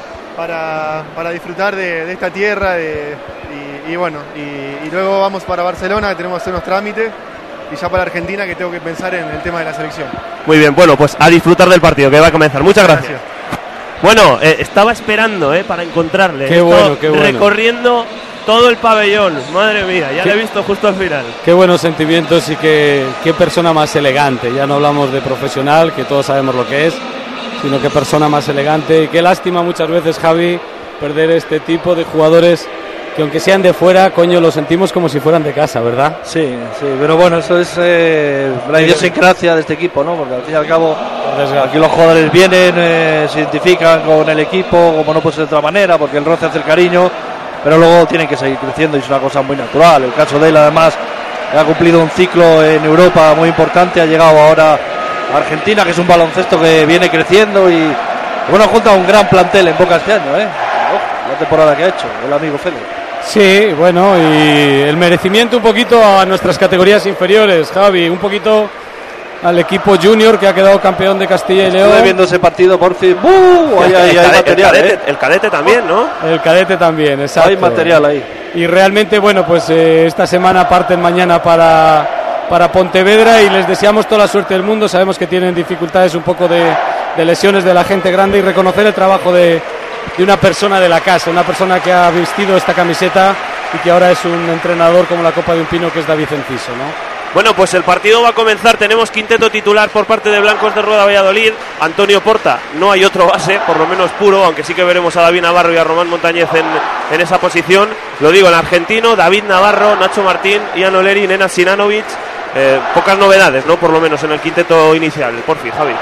para, para disfrutar de, de esta tierra de, y, y bueno, y, y luego vamos para Barcelona, que tenemos que hacer unos trámites, y ya para Argentina, que tengo que pensar en el tema de la selección. Muy bien, bueno, pues a disfrutar del partido que va a comenzar. Muchas gracias. gracias. Bueno, eh, estaba esperando eh, para encontrarle. Qué bueno, qué bueno. Recorriendo todo el pabellón, madre mía, ya lo he visto justo al final. Qué buenos sentimientos y qué, qué persona más elegante. Ya no hablamos de profesional, que todos sabemos lo que es, sino qué persona más elegante. Y qué lástima muchas veces, Javi, perder este tipo de jugadores que aunque sean de fuera, coño, lo sentimos como si fueran de casa, ¿verdad? Sí, sí, pero bueno, eso es eh, la idiosincrasia de este equipo, ¿no? Porque al fin y al cabo aquí los jugadores vienen, eh, se identifican con el equipo, como no puede ser de otra manera, porque el roce hace el cariño, pero luego tienen que seguir creciendo y es una cosa muy natural. El caso de él, además, ha cumplido un ciclo en Europa muy importante, ha llegado ahora a Argentina, que es un baloncesto que viene creciendo y, bueno, junta un gran plantel en Boca este año, ¿eh? Oh, la temporada que ha hecho el amigo Fede. Sí, bueno, y el merecimiento un poquito a nuestras categorías inferiores, Javi, un poquito al equipo junior que ha quedado campeón de Castilla y León. Estuve viendo ese partido por fin. ¡Uh! Ahí, ahí, el, hay cadete, material, el, cadete, ¿eh? el cadete también, ¿no? El cadete también, exacto. Hay material ahí. Y realmente, bueno, pues eh, esta semana parten mañana para, para Pontevedra y les deseamos toda la suerte del mundo. Sabemos que tienen dificultades un poco de, de lesiones de la gente grande y reconocer el trabajo de, de una persona de la casa, una persona que ha vestido esta camiseta y que ahora es un entrenador como la copa de un pino, que es David Enciso, ¿no? Bueno, pues el partido va a comenzar. Tenemos quinteto titular por parte de Blancos de Rueda Valladolid. Antonio Porta, no hay otro base, por lo menos puro, aunque sí que veremos a David Navarro y a Román Montañez en, en esa posición. Lo digo, en argentino, David Navarro, Nacho Martín, Ian Oleri, Nena Sinanovic. Eh, pocas novedades, ¿no? Por lo menos en el quinteto inicial. Por fin, Javi.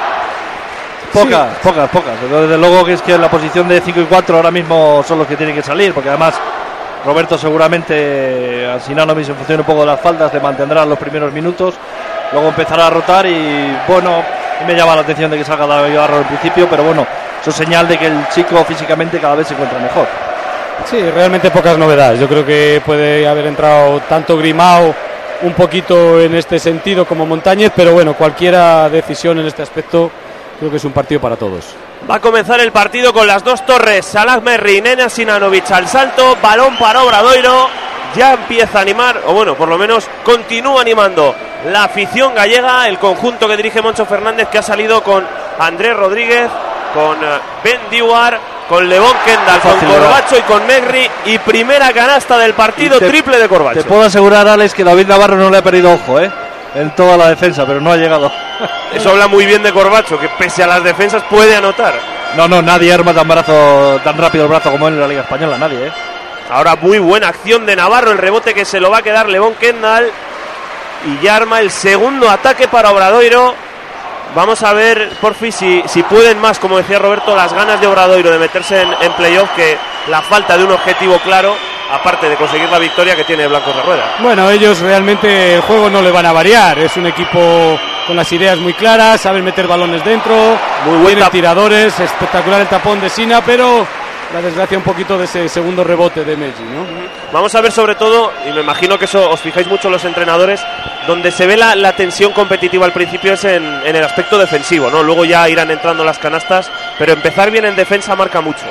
Pocas, sí. pocas, pocas. Pero desde luego que es que en la posición de cinco y cuatro ahora mismo son los que tienen que salir, porque además Roberto seguramente a Sinanovic en función un poco de las faltas le mantendrá los primeros minutos, luego empezará a rotar y bueno, me llama la atención de que salga David Navarro al principio, pero bueno, eso es señal de que el chico físicamente cada vez se encuentra mejor. Sí, realmente pocas novedades. Yo creo que puede haber entrado tanto Grimao un poquito en este sentido como Montañez, pero bueno, cualquier decisión en este aspecto creo que es un partido para todos. Va a comenzar el partido con las dos torres, Salah Merri y Nenad Sinanovic al salto, balón para Obradoiro, ya empieza a animar, o bueno, por lo menos continúa animando la afición gallega, el conjunto que dirige Moncho Fernández, que ha salido con Andrés Rodríguez, con Ben Diwar, con Levon Kendall, con Corbacho y con Merri, y primera canasta del partido, te, triple de Corbacho. Te puedo asegurar, Alex, que David Navarro no le ha perdido ojo, ¿eh? En toda la defensa, pero no ha llegado. Eso habla muy bien de Corbacho, que pese a las defensas puede anotar. No, no, nadie arma tan brazo, tan rápido el brazo como él en la Liga Española, nadie, ¿eh? Ahora muy buena acción de Navarro, el rebote que se lo va a quedar Levon Kendall, y ya arma el segundo ataque para Obradoiro. Vamos a ver, porfi, si, si pueden más, como decía Roberto, las ganas de Obradoiro de meterse en, en playoff, que la falta de un objetivo claro, aparte de conseguir la victoria que tiene Blancos de Rueda. Bueno, ellos realmente el juego no le van a variar, es un equipo con las ideas muy claras, saben meter balones dentro, muy buenos tiradores, espectacular el tapón de Sina, pero la desgracia un poquito de ese segundo rebote de Meji, ¿no? Vamos a ver sobre todo, y me imagino que eso os fijáis mucho los entrenadores, donde se ve la, la tensión competitiva al principio es en, en el aspecto defensivo, ¿no? Luego ya irán entrando las canastas, pero empezar bien en defensa marca mucho.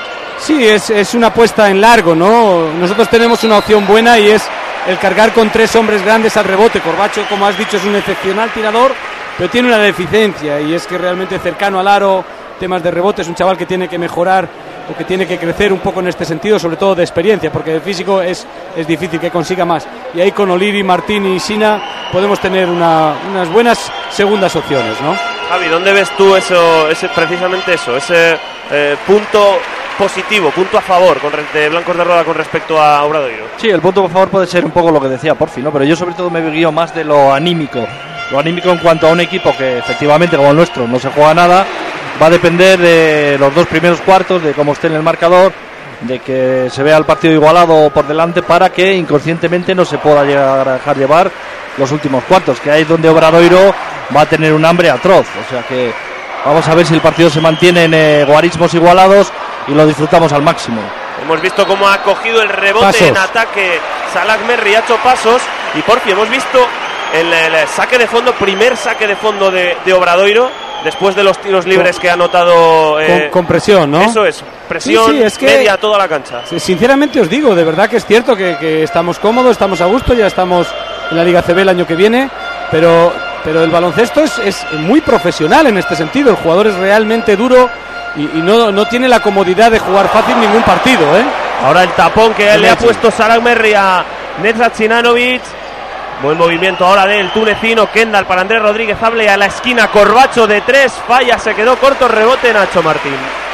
Sí, es, es una apuesta en largo, ¿no? Nosotros tenemos una opción buena y es el cargar con tres hombres grandes al rebote. Corbacho, como has dicho, es un excepcional tirador, pero tiene una deficiencia, y es que realmente cercano al aro, temas de rebote, es un chaval que tiene que mejorar o que tiene que crecer un poco en este sentido, sobre todo de experiencia, porque de físico es, es difícil que consiga más. Y ahí con Oliri, Martín y Sina podemos tener una, unas buenas segundas opciones, ¿no? Javi, ¿dónde ves tú eso, ese, precisamente eso, ese eh, punto positivo, punto a favor con, de Blancos de Rueda con respecto a Obradoiro? Sí, el punto a favor puede ser un poco lo que decía Porfi, ¿no? Pero yo sobre todo me guío más de lo anímico. Lo anímico en cuanto a un equipo que efectivamente, como el nuestro, no se juega nada, va a depender de los dos primeros cuartos, de cómo esté en el marcador, de que se vea el partido igualado por delante para que inconscientemente no se pueda llegar a dejar llevar los últimos cuartos, que ahí es donde Obradoiro va a tener un hambre atroz. O sea que vamos a ver si el partido se mantiene en eh, guarismos igualados y lo disfrutamos al máximo. Hemos visto cómo ha cogido el rebote pasos. En ataque Salah Merri, ha hecho pasos, y por fin hemos visto el, el saque de fondo, primer saque de fondo de, de Obradoiro, después de los tiros libres con, que ha anotado eh, con, con presión, ¿no? Eso es, presión sí, sí, es que, media a toda la cancha. Sinceramente os digo, de verdad que es cierto que, que estamos cómodos, estamos a gusto, ya estamos en la Liga C B el año que viene, pero, pero el baloncesto es, es muy profesional en este sentido, el jugador es realmente duro y, y no, no tiene la comodidad de jugar fácil ningún partido, ¿eh? Ahora el tapón que le, le ha puesto Salah Merri a Nenad Sinanovic. Buen movimiento ahora del tunecino, Kendall para Andrés Rodríguez, hable a la esquina, Corbacho de tres, falla, se quedó corto, rebote Nacho Martín.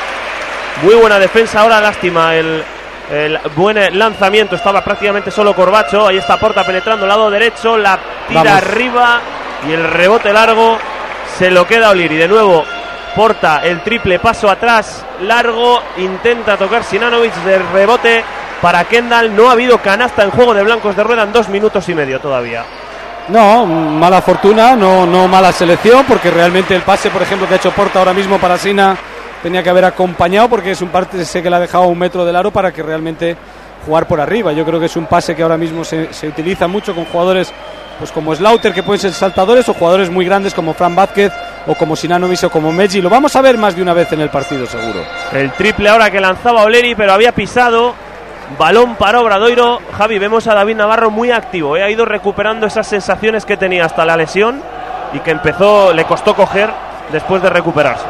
Muy buena defensa ahora, lástima el, el buen lanzamiento, estaba prácticamente solo Corbacho, ahí está Porta penetrando lado derecho, la tira Vamos. arriba y el rebote largo se lo queda Oliri. De nuevo Porta, el triple, paso atrás, largo, intenta tocar Sinanovic, de rebote para Kendall. No ha habido canasta en juego de Blancos de Rueda en dos minutos y medio todavía. No, mala fortuna, no, no mala selección, porque realmente el pase, por ejemplo, que ha hecho Porta ahora mismo para Sina, tenía que haber acompañado, porque es un pase que le ha dejado a un metro del aro para que realmente jugar por arriba. Yo creo que es un pase que ahora mismo se, se utiliza mucho con jugadores pues como Slaughter, que pueden ser saltadores, o jugadores muy grandes como Fran Vázquez o como Sinanovic o como Meji. Lo vamos a ver más de una vez en el partido, seguro. El triple ahora que lanzaba Oleri, pero había pisado. Balón para Obradoiro. Javi, vemos a David Navarro muy activo, ¿eh? Ha ido recuperando esas sensaciones que tenía hasta la lesión y que empezó, le costó coger después de recuperarse.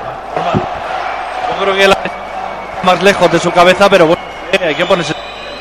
Yo creo que la... más lejos de su cabeza, pero bueno, hay que ponerse.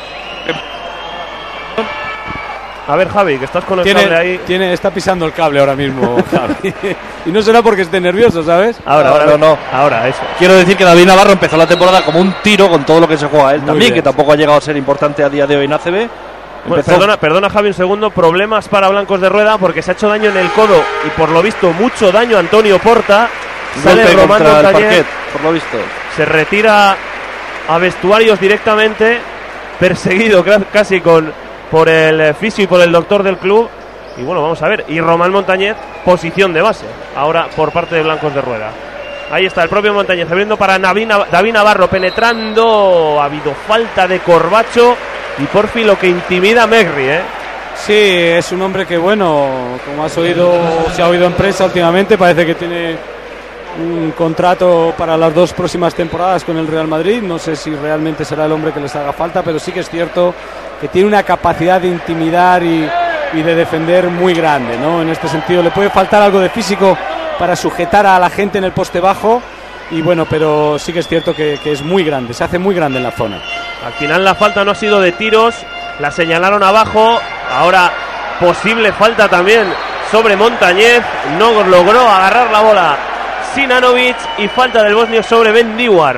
A ver, Javi, que estás con el tiene, cable ahí. Tiene, está pisando el cable ahora mismo, Javi. Y no será porque esté nervioso, ¿sabes? Ahora, no, ahora, no, no. Ahora, eso. Quiero decir que David Navarro empezó la temporada como un tiro con todo lo que se juega él. Muy también, bien. Que tampoco ha llegado a ser importante a día de hoy en A C B. Bueno, perdona, perdona, Javi, un segundo. Problemas para Blancos de Rueda porque se ha hecho daño en el codo y por lo visto mucho daño a Antonio Porta. Sale Román Montañez, por lo visto. Se retira a vestuarios directamente, perseguido casi con por el fisio y por el doctor del club. Y bueno, vamos a ver. Y Román Montañez, posición de base ahora por parte de Blancos de Rueda. Ahí está el propio Montañez abriendo para David Navarro, penetrando. Ha habido falta de Corbacho y por fin lo que intimida a Merri, ¿eh? Sí, es un hombre que, bueno, como has oído, se ha oído en prensa últimamente, parece que tiene un contrato para las dos próximas temporadas con el Real Madrid. No sé si realmente será el hombre que les haga falta, pero sí que es cierto que tiene una capacidad de intimidar y, y de defender muy grande, ¿no? En este sentido le puede faltar algo de físico para sujetar a la gente en el poste bajo, y bueno, pero sí que es cierto que, que es muy grande, se hace muy grande en la zona. Al final la falta no ha sido de tiros, la señalaron abajo, ahora posible falta también sobre Montañez, no logró agarrar la bola Sinanovic, y falta del bosnio sobre Bendiguar.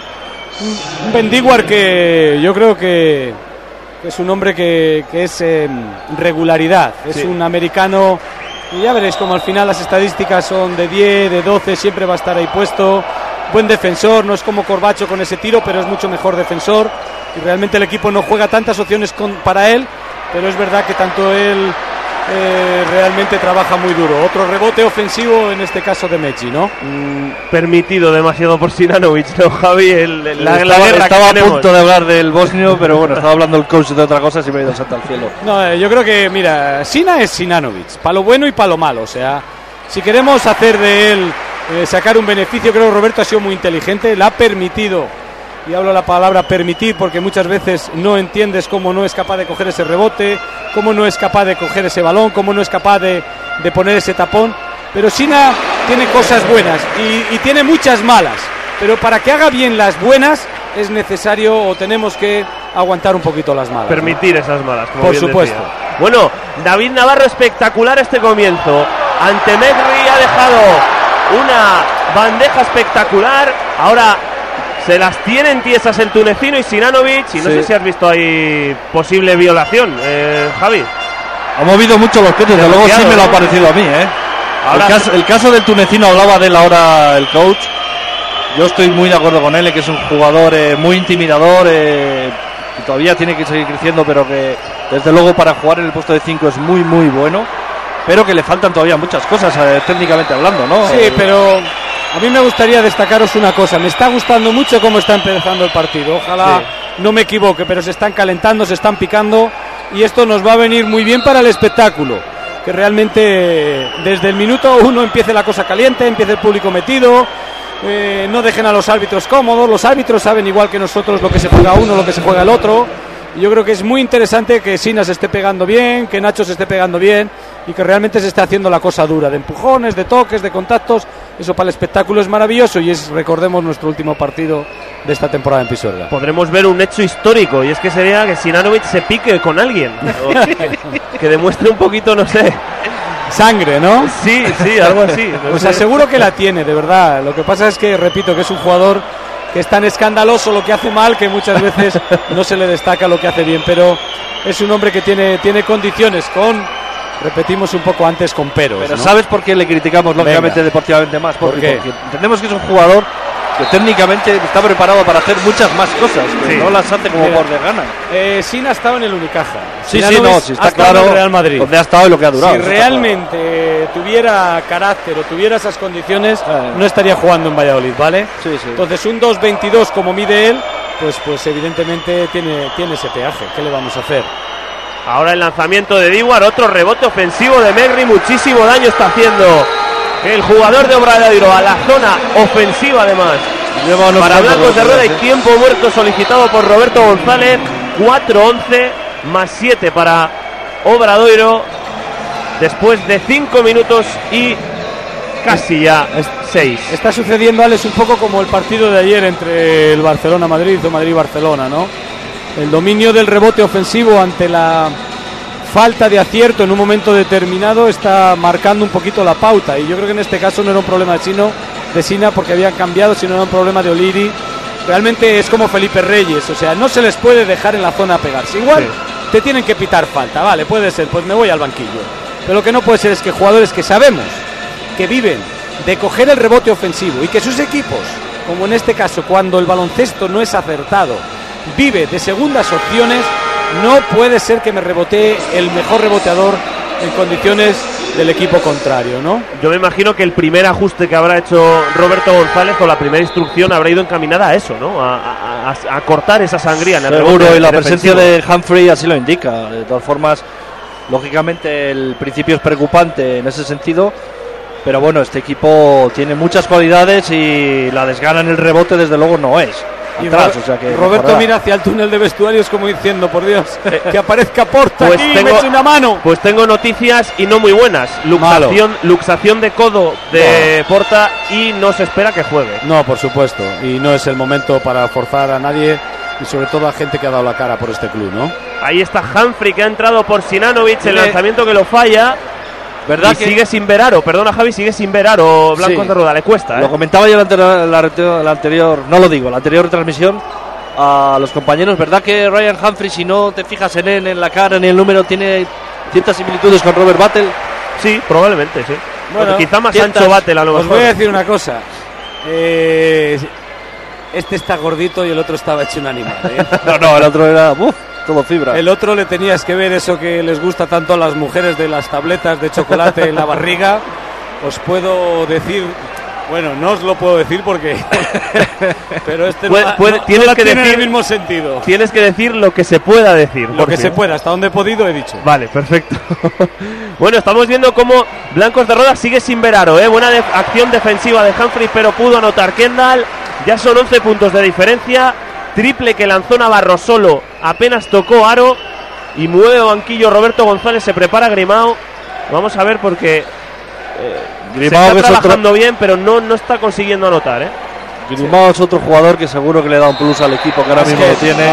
Un Bendiguar que yo creo que, que es un hombre que, que es eh, regularidad, es sí. un americano, y ya veréis como al final las estadísticas son de diez, de doce, siempre va a estar ahí puesto. Buen defensor, no es como Corbacho con ese tiro, pero es mucho mejor defensor, y realmente el equipo no juega tantas opciones con, para él, pero es verdad que tanto él eh, realmente trabaja muy duro. Otro rebote ofensivo, en este caso de Mechi, ¿no? Mm, permitido demasiado por Sinanovic, ¿no, Javi? El, el, la, estaba, la guerra estaba que a punto de hablar del bosnio, pero bueno, estaba hablando el coach de otra cosa, y me he ido salta al cielo. No, eh, yo creo que, mira, Sina es Sinanovic, para lo bueno y para lo malo. O sea, si queremos hacer de él eh, sacar un beneficio, creo que Roberto ha sido muy inteligente, le ha permitido, y hablo la palabra permitir porque muchas veces no entiendes cómo no es capaz de coger ese rebote, cómo no es capaz de coger ese balón, cómo no es capaz de, de poner ese tapón. Pero Sina tiene cosas buenas y, y tiene muchas malas, pero para que haga bien las buenas es necesario, o tenemos que aguantar un poquito las malas. Permitir, ¿no?, esas malas, como por bien supuesto. Decía. Bueno, David Navarro, espectacular este comienzo. Ante Medri ha dejado una bandeja espectacular. Ahora se las tienen tiesas el tunecino y Sinanovic, y no sí. sé si has visto ahí posible violación, eh, Javi. Ha movido mucho los pies, desde luego sí me lo ha parecido a mí, ¿eh? Ahora, el, caso, el caso del tunecino, hablaba de él ahora el coach. Yo estoy muy de acuerdo con él, que es un jugador eh, muy intimidador, eh, que todavía tiene que seguir creciendo, pero que desde luego para jugar en el puesto de cinco es muy muy bueno, pero que le faltan todavía muchas cosas eh, técnicamente hablando, ¿no? Sí, pero a mí me gustaría destacaros una cosa. Me está gustando mucho cómo está empezando el partido. Ojalá sí. no me equivoque, pero se están calentando, se están picando, y esto nos va a venir muy bien para el espectáculo. Que realmente desde el minuto uno empiece la cosa caliente, empiece el público metido, eh, no dejen a los árbitros cómodos. Los árbitros saben igual que nosotros lo que se juega uno, lo que se juega el otro. Y yo creo que es muy interesante que Sina se esté pegando bien, que Nacho se esté pegando bien, y que realmente se esté haciendo la cosa dura, de empujones, de toques, de contactos. Eso para el espectáculo es maravilloso, y es, recordemos, nuestro último partido de esta temporada en Pisuerga. Podremos ver un hecho histórico, y es que sería que Sinanovic se pique con alguien, que, que demuestre un poquito, no sé, sangre, ¿no? Sí, sí, algo así. No pues sé. Aseguro que la tiene, de verdad. Lo que pasa es que, repito, que es un jugador que es tan escandaloso lo que hace mal, que muchas veces no se le destaca lo que hace bien, pero es un hombre que tiene, tiene condiciones, con, repetimos un poco antes, con peros. Pero ¿no? ¿sabes por qué le criticamos lógicamente Venga. deportivamente más? Porque, ¿Por qué? porque entendemos que es un jugador que técnicamente está preparado para hacer muchas más cosas, que sí. no las hace como Mira, por de gana. Eh, Sin ha estado en el Unicaja. Sí, sí, no, sí está claro en el Real Madrid. Donde ha estado y lo que ha durado. Si realmente claro. tuviera carácter o tuviera esas condiciones, eh. no estaría jugando en Valladolid, ¿vale? Sí, sí. Entonces un dos veintidós como mide él, pues, pues evidentemente tiene, tiene ese peaje. ¿Qué le vamos a hacer? Ahora el lanzamiento de Diguar, otro rebote ofensivo de Medri, muchísimo daño está haciendo el jugador de Obradoiro a la zona ofensiva además. Para Blancos de Rueda, y tiempo muerto solicitado por Roberto González. Cuatro once más siete para Obradoiro después de cinco minutos y casi ya seis. Está sucediendo, Alex, un poco como el partido de ayer entre el Barcelona-Madrid o Madrid-Barcelona, ¿no? El dominio del rebote ofensivo ante la falta de acierto en un momento determinado está marcando un poquito la pauta, y yo creo que en este caso no era un problema de Chino de Sina porque habían cambiado, sino era un problema de Oliri. Realmente es como Felipe Reyes, o sea, no se les puede dejar en la zona a pegarse. Igual sí. te tienen que pitar falta, vale, puede ser, pues me voy al banquillo. Pero lo que no puede ser es que jugadores que sabemos que viven de coger el rebote ofensivo, y que sus equipos, como en este caso, cuando el baloncesto no es acertado, vive de segundas opciones, no puede ser que me rebotee el mejor reboteador en condiciones del equipo contrario, ¿no? Yo me imagino que el primer ajuste que habrá hecho Roberto González, o la primera instrucción, habrá ido encaminada a eso, ¿no? A, a, a, a cortar esa sangría en el Seguro, rebote y la defensivo. presencia de Humphrey así lo indica. De todas formas, lógicamente el principio es preocupante en ese sentido, pero bueno, este equipo tiene muchas cualidades y la desgana en el rebote desde luego no es. Atrás, Ro- o sea que Roberto mejorará. mira hacia el túnel de vestuarios como diciendo, por Dios, que aparezca Porta Pues aquí, tengo- me eche una mano. Pues tengo noticias y no muy buenas. Luxación, luxación de codo de Porta y no se espera que juegue. No, por supuesto, y no es el momento para forzar a nadie y sobre todo a gente que ha dado la cara por este club, ¿no? Ahí está Humphrey que ha entrado por Sinanovic, el Tiene- lanzamiento que lo falla. ¿Verdad y que sigue sin ver aro, perdona Javi, sigue sin ver aro Blancos Sí. de Rueda, le cuesta, ¿eh? Lo comentaba yo en la, anterior- la anterior- la anterior, no lo digo, la anterior transmisión a los compañeros. ¿Verdad que Ryan Humphrey, si no te fijas en él, en la cara, en el número, tiene ciertas similitudes con Robert Battle? Sí, probablemente, sí. Bueno, Bueno, quizá más ciertas- ancho Battle a lo Os mejor. voy a decir una cosa. Eh, este está gordito y el otro estaba hecho un animal, ¿eh? No, no, el otro era uf, todo fibra. El otro le tenías que ver eso que les gusta tanto a las mujeres de las tabletas de chocolate en la barriga. Os puedo decir, bueno, no os lo puedo decir porque, pero este Puede- no, puede- no- tienes no que tiene decir- el mismo sentido. Tienes que decir lo que se pueda decir. Lo que Jorge. se pueda, hasta donde he podido he dicho. Vale, perfecto. Bueno, estamos viendo cómo Blancos de Rueda sigue sin ver aro, ¿eh? Buena de- acción defensiva de Humphrey, pero pudo anotar Kendall. Ya son once puntos de diferencia. Triple que lanzó Navarro solo, apenas tocó aro. Y mueve banquillo Roberto González, se prepara Grimao. Vamos a ver porque eh, Grimao, se que está es otro- trabajando bien, pero no, no está consiguiendo anotar, ¿eh? Grimao es otro jugador que seguro que le da un plus al equipo que ahora mismo lo tiene.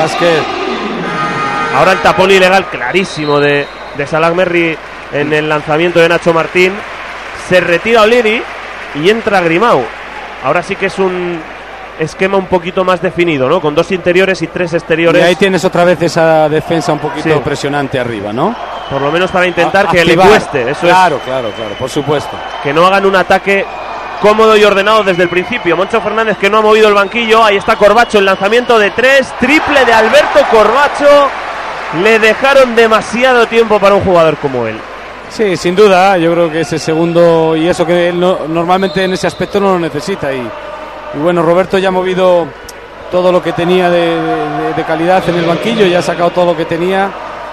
Ahora el tapón ilegal clarísimo de, de Salah Merri en el lanzamiento de Nacho Martín. Se retira O'Leary y entra Grimao. Ahora sí que es un esquema un poquito más definido, ¿no? Con dos interiores y tres Y exteriores. ahí tienes otra vez esa defensa un poquito Sí. presionante arriba, ¿no? Por lo menos para intentar A- que activar. le cueste. Eso Claro, claro, claro, por supuesto. es, que no hagan un ataque cómodo y ordenado desde el principio. Moncho Fernández que no ha movido el banquillo. Ahí está Corbacho, el lanzamiento de tres. Triple de Alberto Corbacho. Le dejaron demasiado tiempo para un jugador como él. Sí, sin duda, yo creo que ese segundo y eso que él no- normalmente en ese aspecto no lo necesita y, y bueno, Roberto ya ha movido todo lo que tenía de, de- de calidad en el banquillo, ya ha sacado todo lo que tenía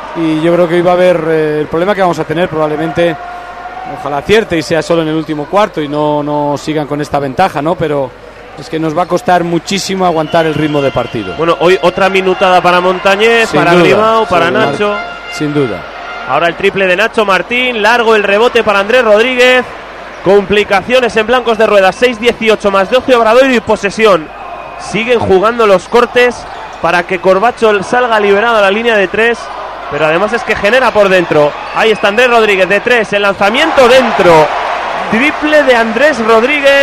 y yo creo que iba a haber eh, el problema que vamos a tener probablemente, ojalá acierte y sea solo en el último cuarto y no, no sigan con esta ventaja, ¿no? Pero es que nos va a costar muchísimo aguantar el ritmo de partido. Bueno, hoy otra minutada para Montañez, Sin para duda, Grimao, para sin Nacho. duda, sin duda. Ahora el triple de Nacho Martín, largo el rebote para Andrés Rodríguez. Complicaciones en Blancos de Rueda, seis dieciocho más doce Obradoiro y posesión. Siguen jugando los cortes para que Corbacho salga liberado a la línea de tres. Pero además es que genera por dentro. Ahí está Andrés Rodríguez de tres, el lanzamiento dentro. Triple de Andrés Rodríguez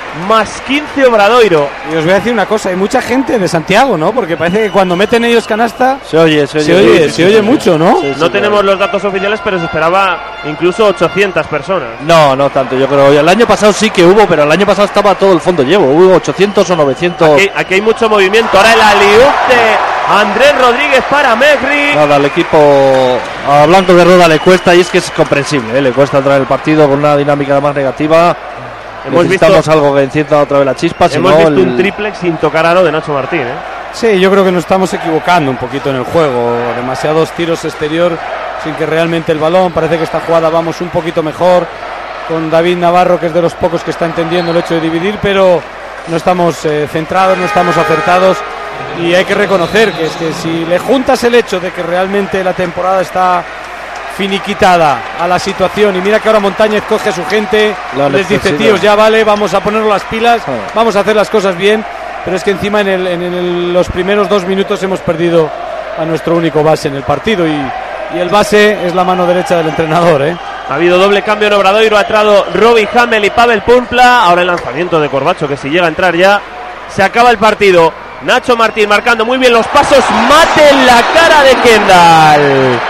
más quince Obradoiro. Y os voy a decir una cosa, hay mucha gente de Santiago, ¿no? Porque parece que cuando meten ellos canasta Se oye, se oye. se oye, Sí, sí, se sí, oye sí. mucho, ¿no? Sí, sí, No tenemos claro. los datos oficiales, pero se esperaba incluso ochocientas personas. No, no tanto, yo creo. El año pasado sí que hubo, pero el año pasado estaba todo el fondo llevo. Hubo ochocientos o novecientos. Aquí, aquí hay mucho movimiento. Ahora el aliup de Andrés Rodríguez para Megri. Nada, al equipo a Blanco de Rueda le cuesta y es que es comprensible, ¿eh? Le cuesta entrar el partido con una dinámica más negativa. Hemos Necesitamos visto- algo que encienda otra vez la chispa, si Hemos no visto el- un triple sin tocar aro de Nacho Martín, ¿eh? Sí, yo creo que nos estamos equivocando un poquito en el juego. Demasiados tiros exterior sin que realmente el balón. Parece que esta jugada vamos un poquito mejor con David Navarro, que es de los pocos que está entendiendo el hecho de dividir, pero no estamos eh, centrados, no estamos acertados. Y hay que reconocer que es que si le juntas el hecho de que realmente la temporada está finiquitada a la situación y mira que ahora Montañez coge a su gente, La les dice, necesidad. tíos, ya vale, vamos a ponernos las pilas, Ah. vamos a hacer las cosas bien, pero es que encima en, el- en el- los primeros dos minutos hemos perdido a nuestro único base en el partido y, y el base es la mano derecha del entrenador, ¿eh? Ha habido doble cambio en Obradoiro. Ha entrado Robbie Hamel y Pavel Pumpla. Ahora el lanzamiento de Corbacho, que si llega a entrar ya se acaba el partido. Nacho Martín marcando muy bien los pasos. Mate en la cara de Kendall.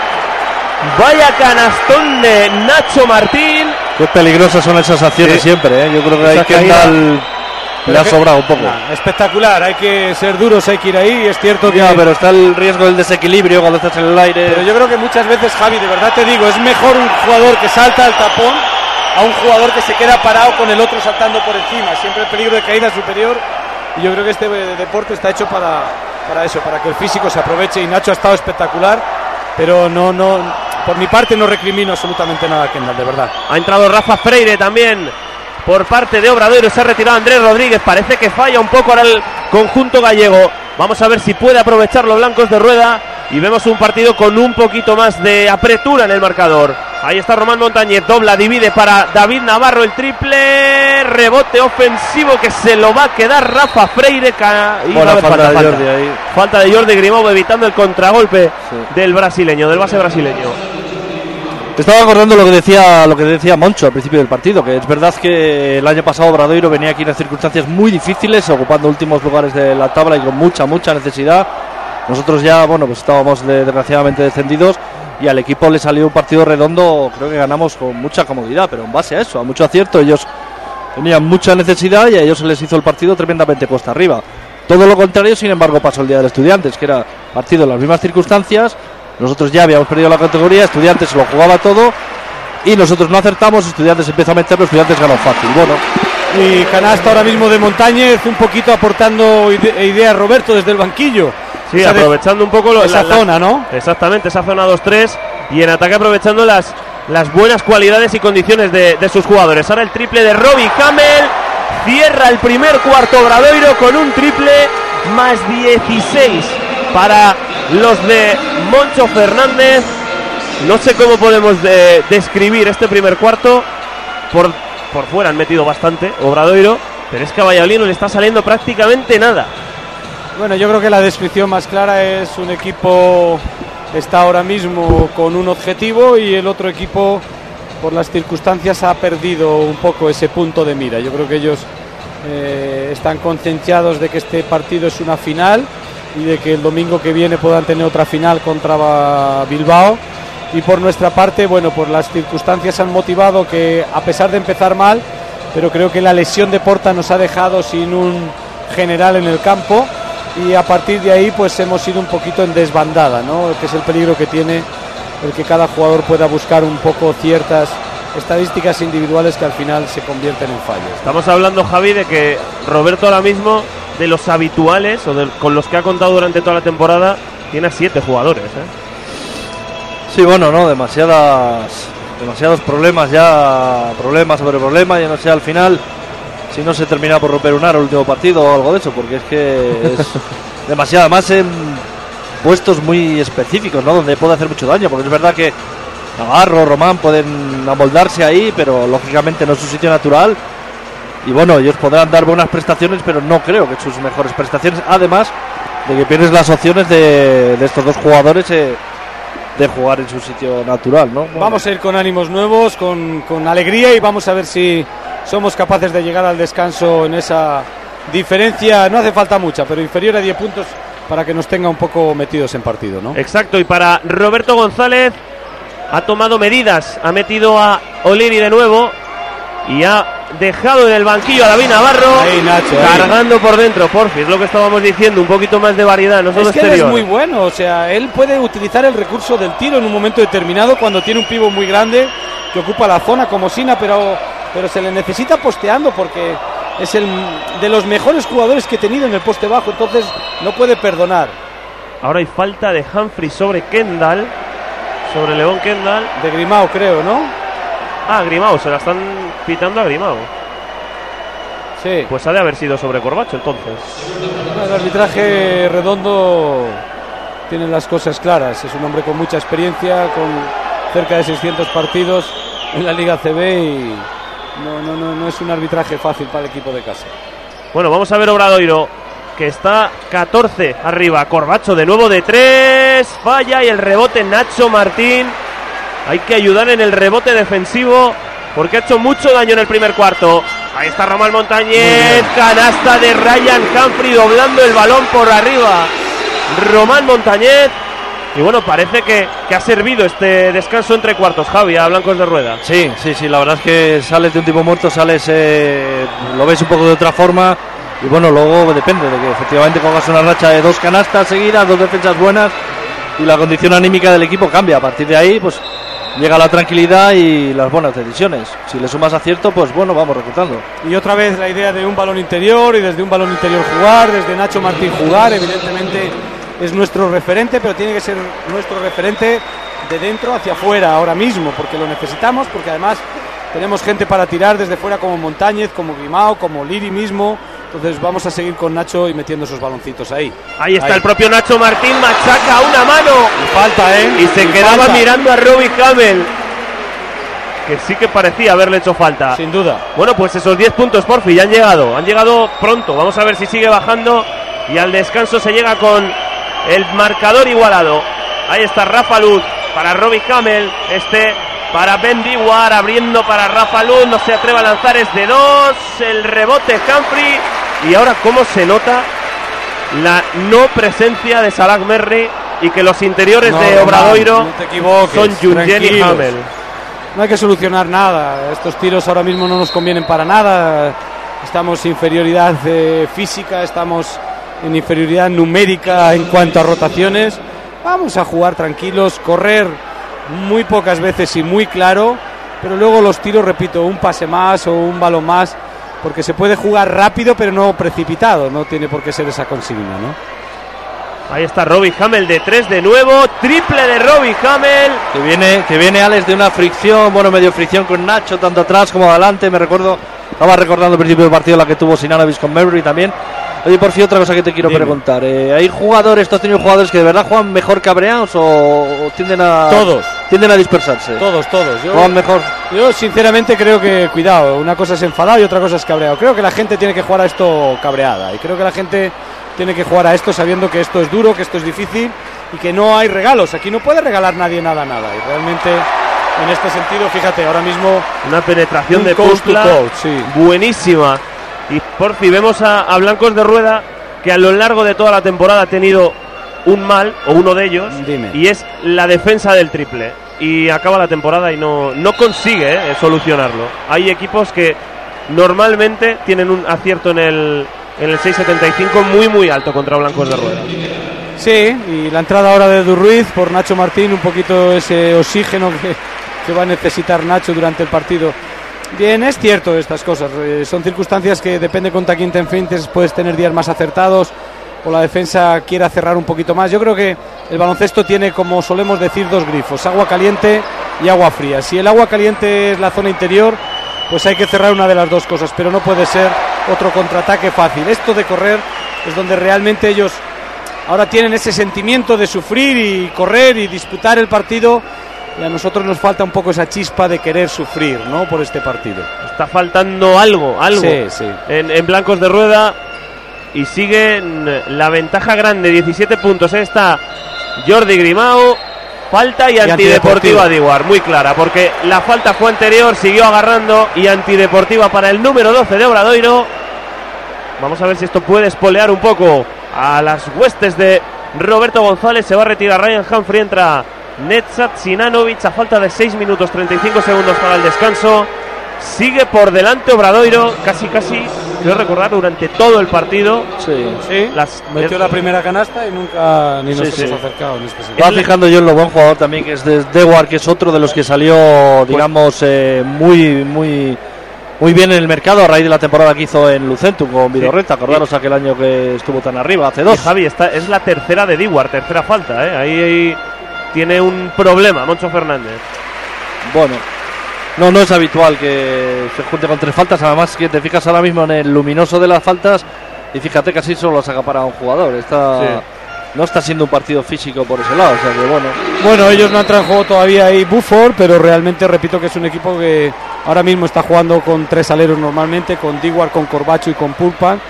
Vaya canastón de Nacho Martín. Qué peligrosas son esas acciones Sí. siempre, ¿eh? Yo creo que Esa hay que caída- dar le ha que- sobrado un poco. Nah, espectacular, hay que ser duros, hay que ir ahí, es cierto que... Ya, pero está el riesgo del desequilibrio cuando estás en el aire. Pero yo creo que muchas veces, Javi, de verdad te digo, es mejor un jugador que salta al tapón a un jugador que se queda parado con el otro saltando por encima. Siempre el peligro de caída superior. Y yo creo que este eh, deporte está hecho para, para eso, para que el físico se aproveche. Y Nacho ha estado espectacular, pero no, no, por mi parte no recrimino absolutamente nada a Kendall, de verdad. Ha entrado Rafa Freire también por parte de Obradoiro. Se ha retirado Andrés Rodríguez, parece que falla un poco ahora el conjunto gallego. Vamos a ver si puede aprovechar los blancos de Rueda y vemos un partido con un poquito más de apretura en el marcador. Ahí está Román Montañez, dobla, divide para David Navarro, el triple, rebote ofensivo que se lo va a quedar Rafa Freire. Y Buena falta, falta, de falta. Jordi ahí. Falta de Jordi Grimao, evitando el contragolpe sí. del brasileño, del base brasileño. Estaba acordando lo que decía lo que decía Moncho al principio del partido, que es verdad que el año pasado Obradoiro venía aquí en circunstancias muy difíciles, ocupando últimos lugares de la tabla y con mucha, mucha necesidad. Nosotros ya, bueno, pues estábamos de, desgraciadamente descendidos y al equipo le salió un partido redondo, creo que ganamos con mucha comodidad, pero en base a eso, a mucho acierto. Ellos tenían mucha necesidad y a ellos se les hizo el partido tremendamente cuesta arriba. Todo lo contrario, sin embargo, pasó el día de los Estudiantes, que era partido en las mismas circunstancias. Nosotros ya habíamos perdido la categoría, Estudiantes se lo jugaba todo y nosotros no acertamos, Estudiantes empezó a meterlo, Estudiantes ganó fácil. Bueno, y canasta ahora mismo de Montañez, un poquito aportando ide- ideas Roberto desde el banquillo. Sí, esa aprovechando de, un poco lo, esa la, zona, ¿no? Exactamente, esa zona dos tres y en ataque aprovechando las, las buenas cualidades y condiciones de, de sus jugadores. Ahora el triple de Robbie Camel, cierra el primer cuarto Obradoiro con un triple más dieciséis para los de Moncho Fernández. No sé cómo podemos de, describir este primer cuarto. Por, por fuera han metido bastante Obradoiro, pero es que a Valladolid no le está saliendo prácticamente nada. Bueno, yo creo que la descripción más clara es un equipo está ahora mismo con un objetivo y el otro equipo por las circunstancias ha perdido un poco ese punto de mira. Yo creo que ellos eh, están concienciados de que este partido es una final y de que el domingo que viene puedan tener otra final contra Bilbao. Y por nuestra parte, bueno, por las circunstancias han motivado que, a pesar de empezar mal, pero creo que la lesión de Porta nos ha dejado sin un general en el campo y a partir de ahí pues hemos ido un poquito en desbandada, ¿no? Que es el peligro que tiene el que cada jugador pueda buscar un poco ciertas estadísticas individuales que al final se convierten en fallos. Estamos hablando, Javi, de que Roberto ahora mismo, de los habituales o de, con los que ha contado durante toda la temporada, tiene a siete jugadores, ¿eh? Sí, bueno, no, demasiadas demasiados problemas ya, problemas sobre problemas, ya no sé al final si no se termina por romper un aro el último partido o algo de eso, porque es que es demasiado, más en puestos muy específicos, ¿no? Donde puede hacer mucho daño, porque es verdad que Navarro, Román pueden amoldarse ahí, pero lógicamente no es su sitio natural. Y bueno, ellos podrán dar buenas prestaciones, pero no creo que sus mejores prestaciones, además de que pierdes las opciones de, de estos dos jugadores eh, de jugar en su sitio natural, ¿no? Bueno. Vamos a ir con ánimos nuevos, con, con alegría y vamos a ver si somos capaces de llegar al descanso en esa diferencia, no hace falta mucha, pero inferior a diez puntos para que nos tenga un poco metidos en partido, ¿no? Exacto, y para Roberto González ha tomado medidas, ha metido a O'Leary de nuevo y ha dejado en el banquillo a David Navarro. Ahí, Nacho, cargando ahí. por dentro, porfi, es lo que estábamos diciendo, un poquito más de variedad, no solo es que exterior. él es muy bueno, o sea, él puede utilizar el recurso del tiro en un momento determinado cuando tiene un pivo muy grande que ocupa la zona como Sina, pero, pero se le necesita posteando porque es el de los mejores jugadores que he tenido en el poste bajo, entonces no puede perdonar. Ahora hay falta de Humphrey sobre Kendall, sobre León Kendall. De Grimao, creo, ¿no? Ah, Grimao, se la están pitando a Grimao. Sí. Pues ha de haber sido sobre Corbacho, entonces. El arbitraje redondo tiene las cosas claras. Es un hombre con mucha experiencia, con cerca de seiscientos partidos en la Liga C B y no, no, no, no es un arbitraje fácil para el equipo de casa. Bueno, vamos a ver Obradoiro, que está catorce arriba. Corbacho de nuevo de tres, falla y el rebote Nacho Martín. Hay que ayudar en el rebote defensivo porque ha hecho mucho daño en el primer cuarto. Ahí está Román Montañez, canasta de Ryan Humphrey doblando el balón por arriba. Román Montañez. Y bueno, parece que, que ha servido este descanso entre cuartos, Javi, a Blancos de Rueda. Sí, sí, sí, la verdad es que sales de un tipo muerto, sales, eh, lo ves un poco de otra forma. Y bueno, luego depende de que efectivamente cojas una racha de dos canastas seguidas, dos defensas buenas y la condición anímica del equipo cambia. A partir de ahí, pues llega la tranquilidad y las buenas decisiones. Si le sumas acierto, pues bueno, vamos reclutando. Y otra vez la idea de un balón interior y desde un balón interior jugar, desde Nacho Martín jugar, evidentemente es nuestro referente, pero tiene que ser nuestro referente de dentro hacia afuera ahora mismo, porque lo necesitamos, porque además tenemos gente para tirar desde fuera como Montañez, como Grimao, como Liri mismo. Entonces vamos a seguir con Nacho y metiendo esos baloncitos ahí. Ahí está ahí. El propio Nacho Martín, machaca una mano. Y falta, ¿eh? Y se y quedaba falta. mirando a Robbie Hamel, que sí que parecía haberle hecho falta. Sin duda. Bueno, pues esos diez puntos por fin ya han llegado. Han llegado pronto. Vamos a ver si sigue bajando. Y al descanso se llega con el marcador igualado. Ahí está Rafa Luz para Robbie Hamel. Este para Ben Dewar, abriendo para Rafa Luz. No se atreve a lanzar, es de dos. El rebote Humphrey. Y ahora cómo se nota la no presencia de Salah Merri y que los interiores No, de Obradoiro no, no te equivoques, son Jungen y tranquilos. Hamel. No hay que solucionar nada. Estos tiros ahora mismo no nos convienen para nada. Estamos en inferioridad eh, física, estamos en inferioridad numérica en cuanto a rotaciones. Vamos a jugar tranquilos, correr muy pocas veces y muy claro, pero luego los tiros, repito, un pase más o un balón más, porque se puede jugar rápido pero no precipitado, no tiene por qué ser esa consigna, ¿no? Ahí está Robbie Hamel de tres de nuevo, triple de Robbie Hamel. Que viene, que viene Alex de una fricción, bueno, medio fricción con Nacho, tanto atrás como adelante. Me recuerdo, estaba recordando al principio del partido la que tuvo Sinanovic con Merri también. Oye, por fin, otra cosa que te quiero Dime. preguntar. Eh, ¿Hay jugadores, tú has tenido jugadores que de verdad juegan mejor cabreados o, o tienden a Todos. tienden a dispersarse? Todos, todos. Yo, Juegan mejor. yo sinceramente creo que, cuidado, una cosa es enfadado y otra cosa es cabreado. Creo que la gente tiene que jugar a esto cabreada y creo que la gente tiene que jugar a esto sabiendo que esto es duro, que esto es difícil y que no hay regalos. Aquí no puede regalar nadie nada, nada. Y realmente, en este sentido, fíjate, ahora mismo Una penetración un de coach to Pupla coach, sí. buenísima. Y por fin vemos a, a Blancos de Rueda, que a lo largo de toda la temporada ha tenido un mal, o uno de ellos, Dime. y es la defensa del triple. Y acaba la temporada y no, no consigue eh, solucionarlo. Hay equipos que normalmente tienen un acierto en el, en el seis setenta y cinco muy muy alto contra Blancos de Rueda. Sí, y la entrada ahora de Durruiz por Nacho Martín, un poquito ese oxígeno que, que va a necesitar Nacho durante el partido. Bien, es cierto estas cosas, eh, son circunstancias que depende contra quién te enfrentes, puedes tener días más acertados o la defensa quiera cerrar un poquito más. Yo creo que el baloncesto tiene, como solemos decir, dos grifos, agua caliente y agua fría. Si el agua caliente es la zona interior, pues hay que cerrar una de las dos cosas, pero no puede ser otro contraataque fácil. Esto de correr es donde realmente ellos ahora tienen ese sentimiento de sufrir y correr y disputar el partido, y a nosotros nos falta un poco esa chispa de querer sufrir, ¿no?, por este partido. Está faltando algo, algo Sí, sí. En, en Blancos de Rueda, y sigue la ventaja grande, diecisiete puntos. Ahí está Jordi Grimao. Falta y, Y antideportiva antideportiva. de Iguar, muy clara, porque la falta fue anterior, siguió agarrando, y antideportiva para el número doce de Obradoiro. Vamos a ver si esto puede espolear un poco a las huestes de Roberto González. Se va a retirar Ryan Humphrey, entra Netsat Sinanovic a falta de seis minutos treinta y cinco segundos para el descanso. Sigue por delante Obradoiro, casi casi, quiero recordar, durante todo el partido. Sí. Sí, Las, metió la primera canasta y nunca ni nos Sí, hemos sí. acercado en este sentido. Estaba fijando yo en lo buen jugador también que es de Dewar, que es otro de los que salió, digamos, eh, muy, muy, muy bien en el mercado a raíz de la temporada que hizo en Lucentum con Vidorreta. Acordaros aquel año que estuvo tan arriba, hace Y dos. Javi, esta es la tercera de Dewar, tercera falta, ¿eh? Ahí, ahí tiene un problema Moncho Fernández. Bueno, no, no es habitual que se junte con tres faltas. Además, que te fijas ahora mismo en el luminoso de las faltas y fíjate que así solo saca para un jugador. Está, Sí. No está siendo un partido físico por ese lado, o sea que bueno. Bueno, ellos no han traído en juego todavía ahí Buford, pero realmente repito que es un equipo que ahora mismo está jugando con tres aleros normalmente, con Dewar, con Corbacho y con Pulpan,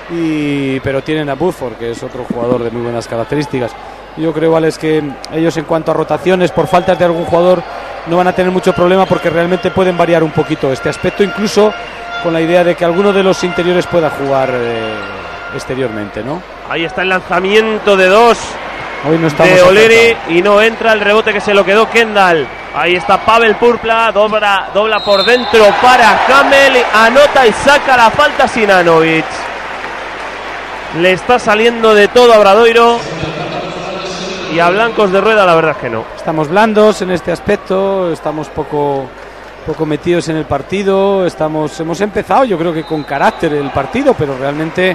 y pero tienen a Buford, que es otro jugador de muy buenas características. Yo creo, Alex, que ellos en cuanto a rotaciones, por faltas de algún jugador, no van a tener mucho problema porque realmente pueden variar un poquito este aspecto, incluso con la idea de que alguno de los interiores pueda jugar eh, exteriormente, ¿no? Ahí está el lanzamiento de dos Hoy no estamos de O'Leary acertados. y no entra el rebote que se lo quedó Kendall. Ahí está Pavel Purpla, dobla, dobla por dentro para Hamel, anota y saca la falta Sinanovic. Le está saliendo de todo a Obradoiro, y a Blancos de Rueda la verdad es que no. Estamos blandos en este aspecto, estamos poco poco metidos en el partido, estamos hemos empezado yo creo que con carácter el partido, pero realmente eh,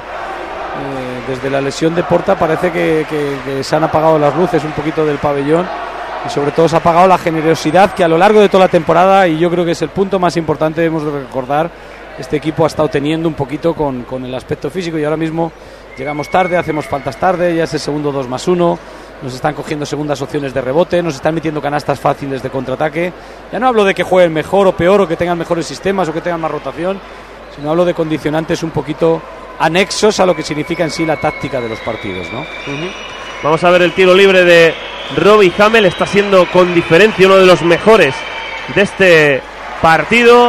desde la lesión de Porta parece que, que, que se han apagado las luces un poquito del pabellón y sobre todo se ha pagado la generosidad que a lo largo de toda la temporada, y yo creo que es el punto más importante, debemos de recordar, este equipo ha estado teniendo un poquito con, con el aspecto físico, y ahora mismo llegamos tarde, hacemos faltas tarde, ya es el segundo dos más uno, nos están cogiendo segundas opciones de rebote, nos están metiendo canastas fáciles de contraataque. Ya no hablo de que jueguen mejor o peor, o que tengan mejores sistemas o que tengan más rotación, sino hablo de condicionantes un poquito anexos a lo que significa en sí la táctica de los partidos, ¿no? Uh-huh. Vamos a ver el tiro libre de Robbie Hamel, está siendo con diferencia uno de los mejores de este partido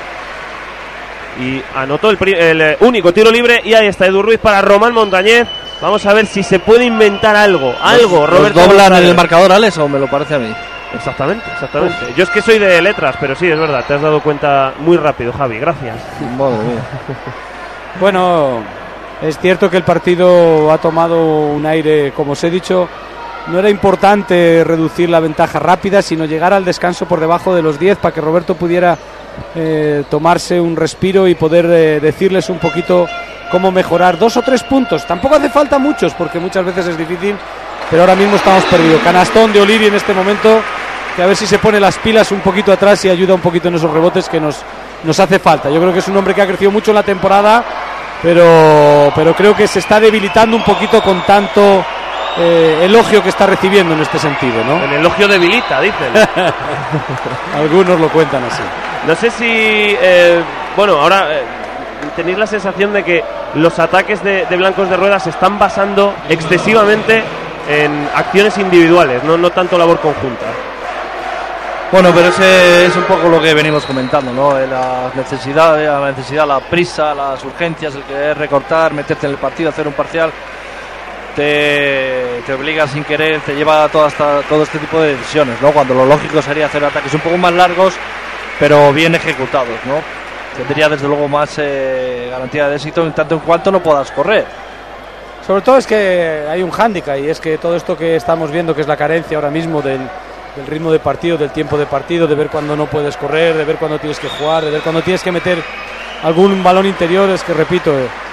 y anotó el, pri- el único tiro libre, y ahí está Edu Ruiz para Román Montañez. Vamos a ver si se puede inventar algo, algo, ¿Los, Roberto. ¿Los doblan González. en el marcador, Alex, o me lo parece a mí? Exactamente, exactamente. Uf. Yo es que soy de letras, pero sí, es verdad, te has dado cuenta muy rápido, Javi, gracias. Madre mía. Bueno, es cierto que el partido ha tomado un aire, como os he dicho, no era importante reducir la ventaja rápida, sino llegar al descanso por debajo de los diez para que Roberto pudiera eh, tomarse un respiro y poder eh, decirles un poquito cómo mejorar. Dos o tres puntos, tampoco hace falta muchos, porque muchas veces es difícil, pero ahora mismo estamos perdidos. Canastón de Olivi en este momento, que a ver si se pone las pilas un poquito atrás y ayuda un poquito en esos rebotes que nos, nos hace falta. Yo creo que es un hombre que ha crecido mucho en la temporada, pero, pero creo que se está debilitando un poquito con tanto eh, elogio que está recibiendo en este sentido, ¿no? El elogio debilita, dicen. Algunos lo cuentan así. No sé si, eh, bueno, ahora eh, tenéis la sensación de que los ataques de, de Blancos de Rueda se están basando excesivamente en acciones individuales, no, no tanto labor conjunta. Bueno, pero ese es un poco lo que venimos comentando, ¿no? La necesidad, la necesidad, la prisa, las urgencias, el querer recortar, meterte en el partido, hacer un parcial, te, te obliga sin querer, te lleva a todo, hasta, todo este tipo de decisiones, ¿no? Cuando lo lógico sería hacer ataques un poco más largos, pero bien ejecutados, ¿no? Tendría desde luego más eh, garantía de éxito en tanto en cuanto no puedas correr. Sobre todo es que hay un hándicap, y es que todo esto que estamos viendo, que es la carencia ahora mismo del, del ritmo de partido, del tiempo de partido, de ver cuando no puedes correr, de ver cuando tienes que jugar, de ver cuando tienes que meter algún balón interior, es que, repito,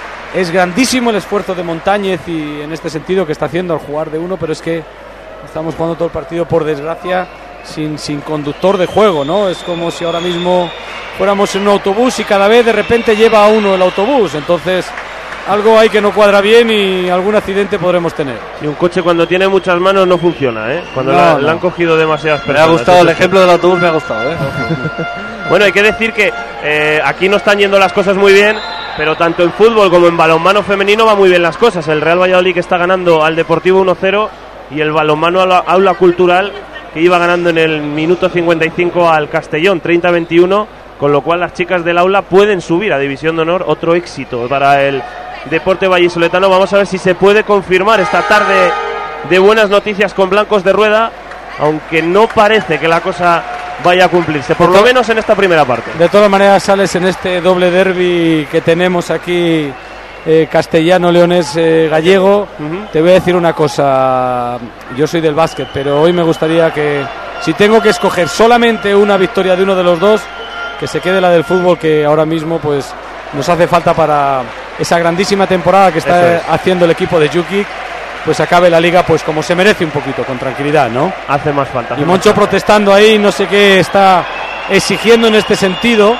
es grandísimo el esfuerzo de Montañez y en este sentido que está haciendo al jugar de uno, pero es que estamos jugando todo el partido, por desgracia, sin, sin conductor de juego, ¿no? Es como si ahora mismo fuéramos en un autobús y cada vez de repente lleva a uno el autobús, entonces algo hay que no cuadra bien y algún accidente podremos tener. Y un coche cuando tiene muchas manos no funciona, ¿eh? Cuando no, la, no. la han cogido demasiadas personas. Me ha gustado el ejemplo del autobús, me ha gustado, ¿eh? Bueno, hay que decir que eh, aquí no están yendo las cosas muy bien, pero tanto en fútbol como en balonmano femenino va muy bien las cosas. El Real Valladolid que está ganando al Deportivo uno cero y el balonmano Aula, Aula Cultural que iba ganando en el minuto cincuenta y cinco al Castellón treinta a veintiuno, con lo cual las chicas del Aula pueden subir a División de Honor. Otro éxito para el Deporte vallisoletano. Vamos a ver si se puede confirmar esta tarde de buenas noticias con Blancos de Rueda, aunque no parece que la cosa vaya a cumplirse, por lo menos en esta primera parte. De todas maneras, sales en este doble derbi que tenemos aquí, eh, castellano, leonés, eh, gallego. Uh-huh. Te voy a decir una cosa, yo soy del básquet, pero hoy me gustaría que, si tengo que escoger solamente una victoria de uno de los dos, que se quede la del fútbol, que ahora mismo pues nos hace falta para esa grandísima temporada que está es. haciendo el equipo de Jukic, pues acabe la liga pues como se merece un poquito, con tranquilidad, ¿no? Hace más falta. Y Moncho protestando ahí, no sé qué está exigiendo en este sentido,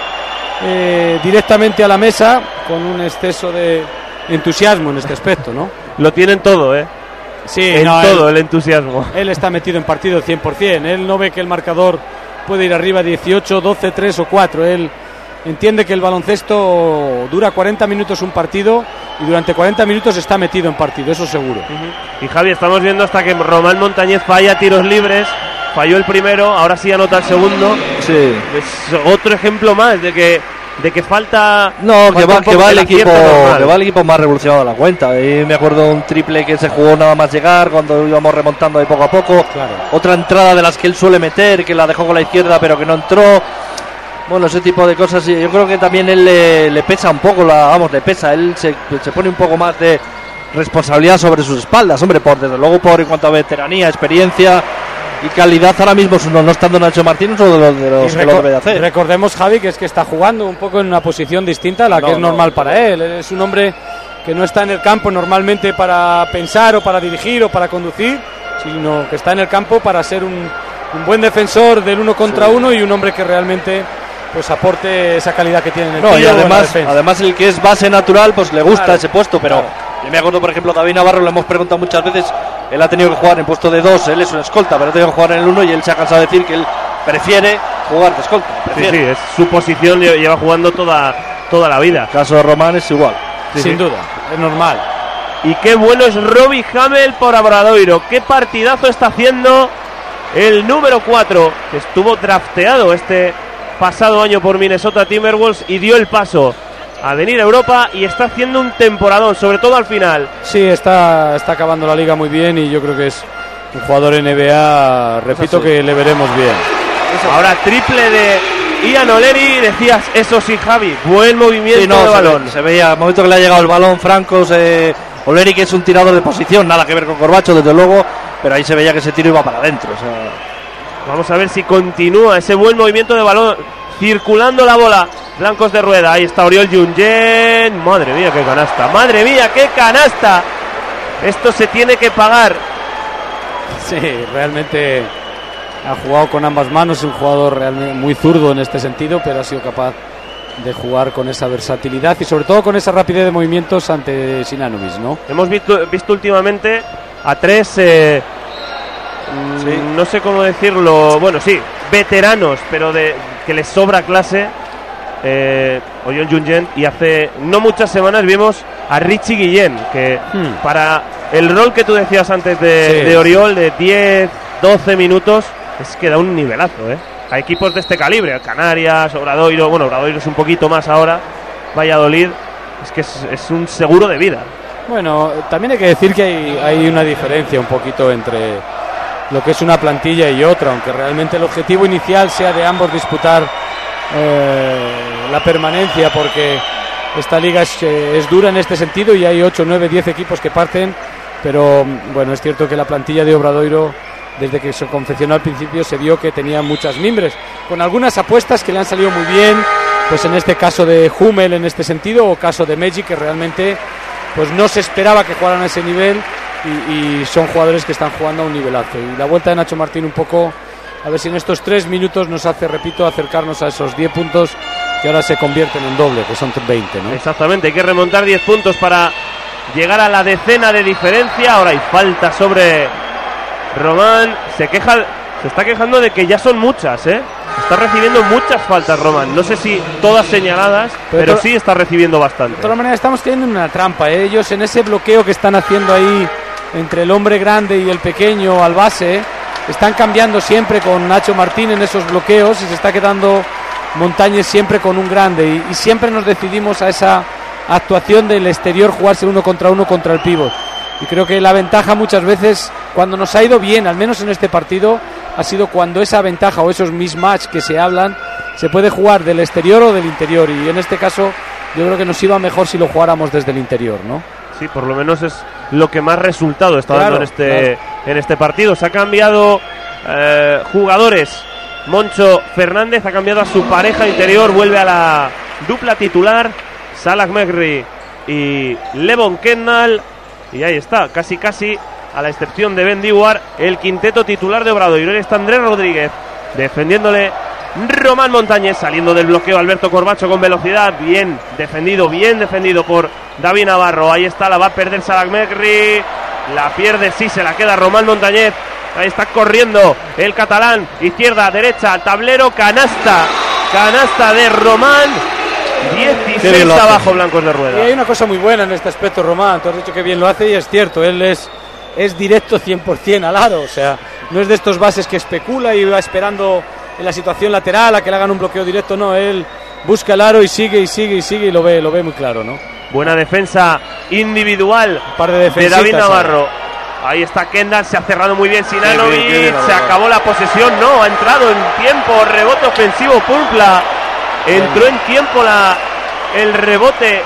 eh, directamente a la mesa, con un exceso de entusiasmo en este aspecto, ¿no? Lo tienen todo, ¿eh? Sí, en no, todo él, el entusiasmo. Él está metido en partido al cien por ciento, él no ve que el marcador puede ir arriba dieciocho, doce, tres o cuatro, él entiende que el baloncesto dura cuarenta minutos un partido y durante cuarenta minutos está metido en partido, eso seguro. Uh-huh. Y Javi, estamos viendo hasta que Román Montañez falla tiros libres, falló el primero, ahora sí anota el segundo. Sí. Es otro ejemplo más de que de que falta no que va, que va el equipo normal. que va el equipo más revolucionado de la cuenta. Y me acuerdo un triple que se jugó nada más llegar cuando íbamos remontando de poco a poco. Claro. Otra entrada de las que él suele meter, que la dejó con la izquierda pero que no entró. Bueno, ese tipo de cosas, yo creo que también él le, le pesa un poco, la, vamos, le pesa, él se, se pone un poco más de responsabilidad sobre sus espaldas, hombre, por desde luego por en cuanto a veteranía, experiencia y calidad, ahora mismo no, no estando Nacho Martínez, uno de los, de los que lo debe de hacer. Recordemos, Javi, que es que está jugando un poco en una posición distinta a la no, que es normal no, para no. él, él es un hombre que no está en el campo normalmente para pensar o para dirigir o para conducir, sino que está en el campo para ser un un buen defensor del uno contra sí. uno y un hombre que realmente pues aporte esa calidad que tiene en el no, tiro. Y además, además el que es base natural pues le gusta claro, ese puesto, pero claro. Yo me acuerdo, por ejemplo, David Navarro, le hemos preguntado muchas veces, él ha tenido que jugar en puesto de dos, él es un escolta, pero ha tenido que jugar en el uno y él se ha cansado de decir que él prefiere jugar de escolta. Prefiere. Sí, sí, es su posición, lleva jugando toda, toda la vida. El caso de Román es igual. Sí, sin sí. duda, es normal. Y qué bueno es Robbie Hamel por Obradoiro, qué partidazo está haciendo el número cuatro, que estuvo drafteado este pasado año por Minnesota Timberwolves y dio el paso a venir a Europa y está haciendo un temporadón, sobre todo al final. Sí, está, está acabando la liga muy bien y yo creo que es un jugador N B A, repito, sí. que le veremos bien. Ahora triple de Ian O'Leary, decías, eso sí, Javi, buen movimiento sí, no, de se balón. Ve, se veía, al momento que le ha llegado el balón, Francos, eh, O'Leary, que es un tirador de posición, nada que ver con Corbacho, desde luego, pero ahí se veía que ese tiro iba para adentro. O sea... Vamos a ver si continúa ese buen movimiento de balón, circulando la bola. Blancos de Rueda, ahí está Oriol Jungent. Madre mía, qué canasta, madre mía, qué canasta. Esto se tiene que pagar. Sí, realmente ha jugado con ambas manos, es un jugador realmente muy zurdo en este sentido, pero ha sido capaz de jugar con esa versatilidad y sobre todo con esa rapidez de movimientos ante Sinanovic, ¿no? Hemos visto, visto últimamente a tres, eh, sí. no sé cómo decirlo, bueno, sí, veteranos, pero de que les sobra clase. Eh, Oriol Jungent, y hace no muchas semanas vimos a Richie Guillén, que hmm. para el rol que tú decías antes de, sí, de Oriol, de diez, doce minutos, es que da un nivelazo, ¿eh? A equipos de este calibre, Canarias, Obradoiro, bueno, Obradoiro es un poquito más ahora, Valladolid, es que es, es un seguro de vida. Bueno, también hay que decir que hay, hay una diferencia un poquito entre lo que es una plantilla y otra, aunque realmente el objetivo inicial sea de ambos disputar eh, la permanencia, porque esta liga es, eh, es dura en este sentido y hay ocho, nueve, diez equipos que parten, pero bueno, es cierto que la plantilla de Obradoiro, desde que se confeccionó al principio, se vio que tenía muchas mimbres, con algunas apuestas que le han salido muy bien, pues en este caso de Hummel en este sentido, o caso de Magic, que realmente pues no se esperaba que jugaran a ese nivel y, y son jugadores que están jugando a un nivelazo. Y la vuelta de Nacho Martín un poco, a ver si en estos tres minutos nos hace, repito, acercarnos a esos diez puntos que ahora se convierten en doble, que son veinte, ¿no? Exactamente, hay que remontar diez puntos para llegar a la decena de diferencia. Ahora hay falta sobre Román, se queja, se está quejando de que ya son muchas, ¿eh? Está recibiendo muchas faltas Román, no sé si todas señaladas, pero, pero sí está recibiendo bastante. De todas maneras estamos teniendo una trampa, ¿eh? Ellos en ese bloqueo que están haciendo ahí entre el hombre grande y el pequeño al base, están cambiando siempre con Nacho Martín en esos bloqueos y se está quedando Montañez siempre con un grande y, y siempre nos decidimos a esa actuación del exterior, jugarse uno contra uno contra el pívot. Y creo que la ventaja muchas veces, cuando nos ha ido bien, al menos en este partido, ha sido cuando esa ventaja o esos mismatch que se hablan, se puede jugar del exterior o del interior. Y en este caso, yo creo que nos iba mejor si lo jugáramos desde el interior, ¿no? Sí, por lo menos es lo que más resultado está claro, dando en este, claro. en este partido. Se ha cambiado eh, jugadores. Moncho Fernández ha cambiado a su pareja interior, vuelve a la dupla titular, Salah Mehri y Levon Kennal. Y ahí está, casi casi, a la excepción de Ben Dewar, el quinteto titular de Obradoiro. Está Andrés Rodríguez defendiéndole Román Montañez, saliendo del bloqueo Alberto Corbacho con velocidad, bien defendido, bien defendido por David Navarro. Ahí está, la va a perder Salah Mehri, la pierde, sí, se la queda Román Montañez. Ahí está corriendo el catalán, izquierda, derecha, tablero, canasta, canasta de Román. dieciséis abajo Blancos de Rueda. Y hay una cosa muy buena en este aspecto, Román, tú has dicho que bien lo hace y es cierto, él es, es directo cien por ciento al aro, o sea, no es de estos bases que especula y va esperando en la situación lateral a que le hagan un bloqueo directo, no, él busca el aro y sigue y sigue y sigue y lo ve, lo ve muy claro, ¿no? Buena defensa individual un par de, de David Navarro. ¿sabes? Ahí está Kendall, se ha cerrado muy bien Sinanovic, bien, bien, bien, se acabó la posesión, no, ha entrado en tiempo, rebote ofensivo Pulpla, entró en tiempo la el rebote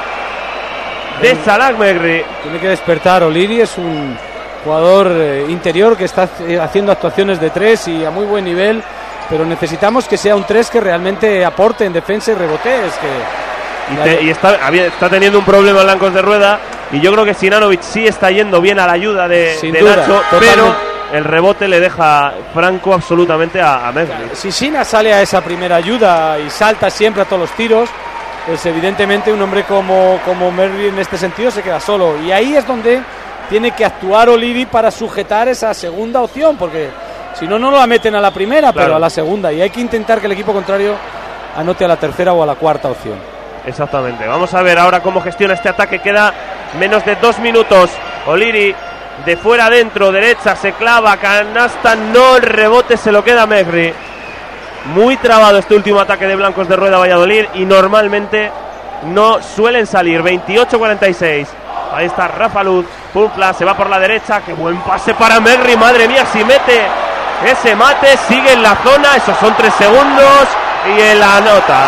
de Salah Mehri. Tiene que despertar O'Leary, es un jugador eh, interior que está haciendo actuaciones de tres y a muy buen nivel, pero necesitamos que sea un tres que realmente aporte en defensa y rebote. Es que y, te, y está, está teniendo un problema Blancos de Rueda y yo creo que Sinanovic sí está yendo bien a la ayuda de, de duda, Nacho, totalmente. pero el rebote le deja franco absolutamente a, a Megri. Si Sina sale a esa primera ayuda y salta siempre a todos los tiros, pues evidentemente un hombre como, como Megri en este sentido se queda solo. Y ahí es donde tiene que actuar O'Leary para sujetar esa segunda opción, porque si no, no la meten a la primera, claro, pero a la segunda. Y hay que intentar que el equipo contrario anote a la tercera o a la cuarta opción. Exactamente. Vamos a ver ahora cómo gestiona este ataque. Queda menos de dos minutos. O'Leary de fuera adentro, derecha, se clava, canasta, no, el rebote se lo queda Megri. Muy trabado este último ataque de Blancos de Rueda Valladolid y normalmente no suelen salir. veintiocho cuarenta y seis. Ahí está Rafa Luz, Pumpla, se va por la derecha, qué buen pase para Megri, madre mía, si mete ese mate, sigue en la zona, esos son tres segundos y en la anota.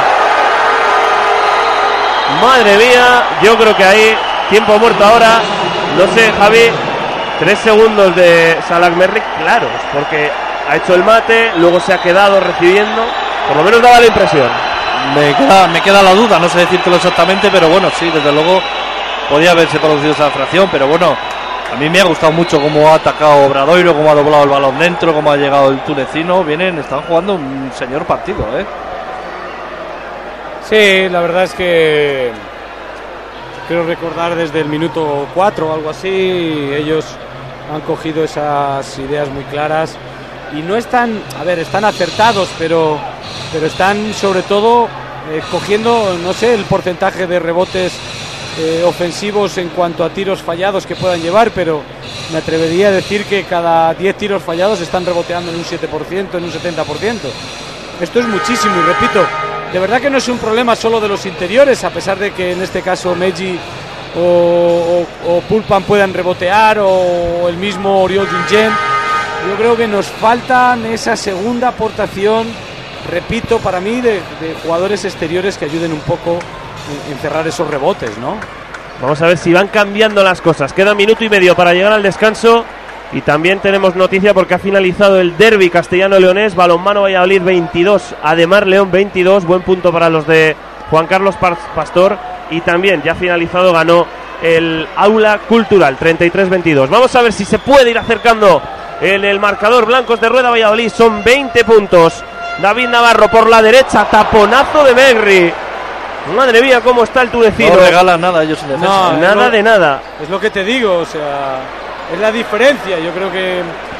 Madre mía, yo creo que ahí, tiempo muerto ahora, no sé, Javi, tres segundos de Salah Merrick claros, porque ha hecho el mate, luego se ha quedado recibiendo, por lo menos daba la impresión. Me queda, me queda la duda, no sé decírtelo exactamente, pero bueno, sí, desde luego podía haberse producido esa fracción, pero bueno, a mí me ha gustado mucho cómo ha atacado Obradoiro, cómo ha doblado el balón dentro, cómo ha llegado el tunecino. Vienen, están jugando un señor partido, ¿eh? Sí, la verdad es que quiero recordar desde el minuto cuatro o algo así, ellos han cogido esas ideas muy claras y no están, a ver, están acertados, pero, pero están sobre todo eh, cogiendo, no sé, el porcentaje de rebotes Eh, ofensivos en cuanto a tiros fallados que puedan llevar, pero me atrevería a decir que cada diez tiros fallados están reboteando en un siete por ciento, en un setenta por ciento. Esto es muchísimo y repito, de verdad que no es un problema solo de los interiores, a pesar de que en este caso Meji o, o, o Pulpan puedan rebotear, o el mismo Oriol Jungen. Yo creo que nos faltan esa segunda aportación, repito, para mí de, de jugadores exteriores que ayuden un poco en cerrar esos rebotes, ¿no? Vamos a ver si van cambiando las cosas. Queda minuto y medio para llegar al descanso y también tenemos noticia porque ha finalizado el derbi castellano-leonés. Balonmano Valladolid veintidós, Ademar León veintidós. Buen punto para los de Juan Carlos Pastor. Y también ya finalizado, ganó el Aula Cultural treinta y tres veintidós. Vamos a ver si se puede ir acercando en el marcador. Blancos de Rueda Valladolid, son veinte puntos. David Navarro por la derecha, taponazo de Megri. Madre mía, cómo está el tunecino. No regalan nada ellos en defensa. No, nada lo, de nada. Es lo que te digo, o sea, es la diferencia. Yo creo que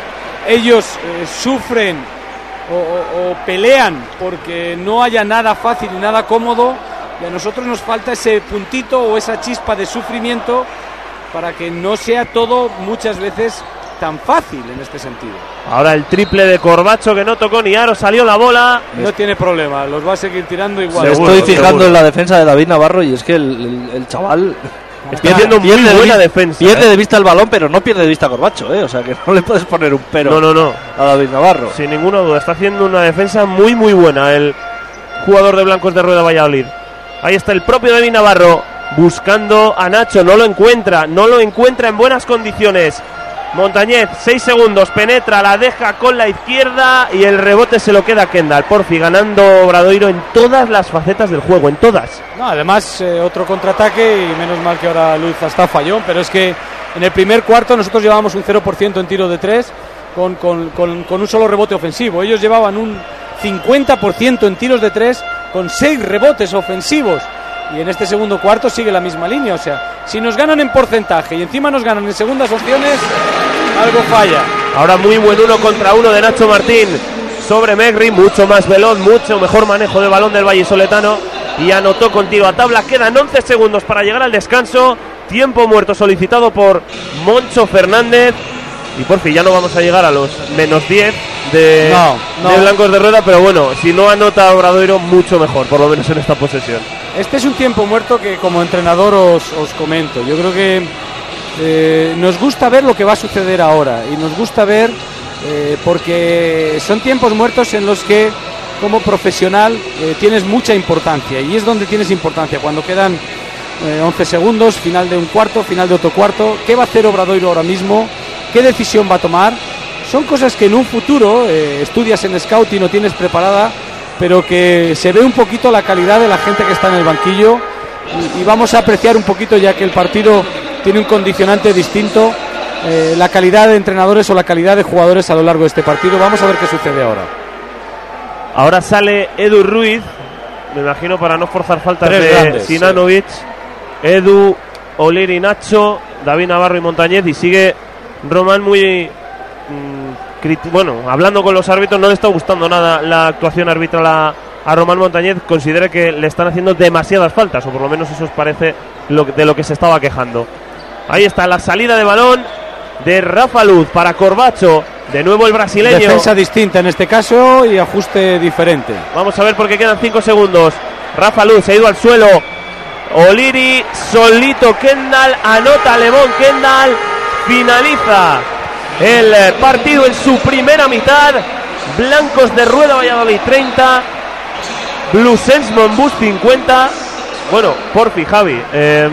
ellos eh, sufren o, o, o pelean porque no haya nada fácil y nada cómodo, y a nosotros nos falta ese puntito o esa chispa de sufrimiento para que no sea todo muchas veces tan fácil en este sentido. Ahora el triple de Corbacho que no tocó ni aro, salió la bola. No tiene problema, los va a seguir tirando igual. Me estoy fijando seguro en la defensa de David Navarro y es que el, el, el chaval está haciendo muy pierde buena de, defensa. Pierde ¿eh? de vista el balón, pero no pierde de vista a Corbacho, ¿eh? O sea que no le puedes poner un pero no, no, no. a David Navarro. Sin ninguna duda, está haciendo una defensa muy, muy buena el jugador de Blancos de Rueda Valladolid. Ahí está el propio David Navarro buscando a Nacho, no lo encuentra, no lo encuentra en buenas condiciones. Montañez, seis segundos, penetra, la deja con la izquierda y el rebote se lo queda a Kendall. Porfi ganando Obradoiro en todas las facetas del juego, en todas. No, además eh, otro contraataque y menos mal que ahora Luis está fallón, pero es que en el primer cuarto nosotros llevábamos un cero por ciento en tiro de tres con, con, con, con un solo rebote ofensivo. Ellos llevaban un cincuenta por ciento en tiros de tres con seis rebotes ofensivos. Y en este segundo cuarto sigue la misma línea, o sea, si nos ganan en porcentaje y encima nos ganan en segundas opciones, algo falla. Ahora muy buen uno contra uno de Nacho Martín sobre Megri, mucho más veloz, mucho mejor manejo de balón del vallisoletano y anotó con tiro a tabla. Quedan once segundos para llegar al descanso, tiempo muerto solicitado por Moncho Fernández y por fin ya no vamos a llegar a los menos diez de, no, no. de Blancos de Rueda, pero bueno, si no anota Obradoiro, mucho mejor, por lo menos en esta posesión. Este es un tiempo muerto que como entrenador os, os comento. Yo creo que eh, nos gusta ver lo que va a suceder ahora y nos gusta ver eh, porque son tiempos muertos en los que como profesional eh, tienes mucha importancia y es donde tienes importancia cuando quedan eh, once segundos, final de un cuarto, final de otro cuarto. ¿Qué va a hacer Obradoiro ahora mismo? ¿Qué decisión va a tomar? Son cosas que en un futuro eh, estudias en scouting o tienes preparada, pero que se ve un poquito la calidad de la gente que está en el banquillo y, y vamos a apreciar un poquito, ya que el partido tiene un condicionante distinto, eh, la calidad de entrenadores o la calidad de jugadores a lo largo de este partido. Vamos a ver qué sucede ahora. Ahora sale Edu Ruiz, me imagino para no forzar faltas Tres de grandes, Sinanovic, sí. Edu, O'Leary, Nacho, David Navarro y Montañez, y sigue Román muy mmm, crit- bueno, hablando con los árbitros. No le está gustando nada la actuación arbitral a, a Román Montañez. Considera que le están haciendo demasiadas faltas, o por lo menos eso os parece lo, de lo que se estaba quejando. Ahí está la salida de balón de Rafa Luz para Corbacho. De nuevo el brasileño. Defensa distinta en este caso y ajuste diferente. Vamos a ver porque quedan cinco segundos. Rafa Luz se ha ido al suelo. O'Leary, solito Kendall, anota Lemón Kendall. Finaliza el partido en su primera mitad. Blancos de Rueda Valladolid treinta, Bluesens Monbus cincuenta. Bueno, Porfi, Javi, eh,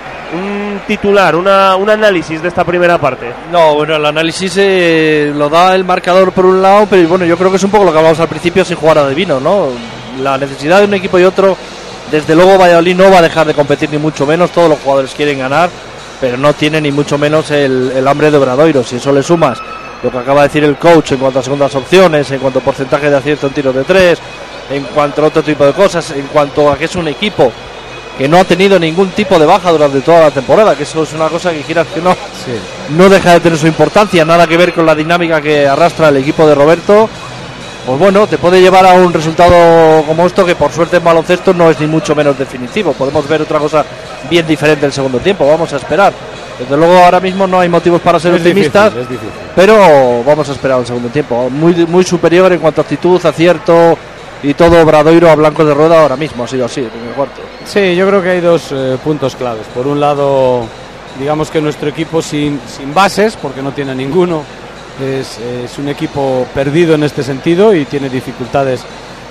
un titular, una, un análisis de esta primera parte. No, bueno, el análisis eh, lo da el marcador por un lado, pero bueno, yo creo que es un poco lo que hablamos al principio sin jugar adivino, ¿no? La necesidad de un equipo y otro, desde luego Valladolid no va a dejar de competir ni mucho menos, todos los jugadores quieren ganar, pero no tiene ni mucho menos el, el hambre de Obradoiro. Si eso le sumas lo que acaba de decir el coach en cuanto a segundas opciones, en cuanto a porcentaje de acierto en tiros de tres, en cuanto a otro tipo de cosas, en cuanto a que es un equipo que no ha tenido ningún tipo de baja durante toda la temporada, que eso es una cosa que quieras que no, sí. no deja de tener su importancia, nada que ver con la dinámica que arrastra el equipo de Roberto. Pues bueno, te puede llevar a un resultado como esto, que por suerte en baloncesto no es ni mucho menos definitivo. Podemos ver otra cosa bien diferente el segundo tiempo, vamos a esperar. Desde luego ahora mismo no hay motivos para ser es optimistas, difícil, es difícil. Pero vamos a esperar el segundo tiempo. Muy, muy superior en cuanto a actitud, acierto y todo Obradoiro a Blancos de Rueda ahora mismo. Ha sido así, el primer cuarto. Sí, yo creo que hay dos eh, puntos claves. Por un lado, digamos que nuestro equipo sin, sin bases, porque no tiene ninguno, es, es un equipo perdido en este sentido y tiene dificultades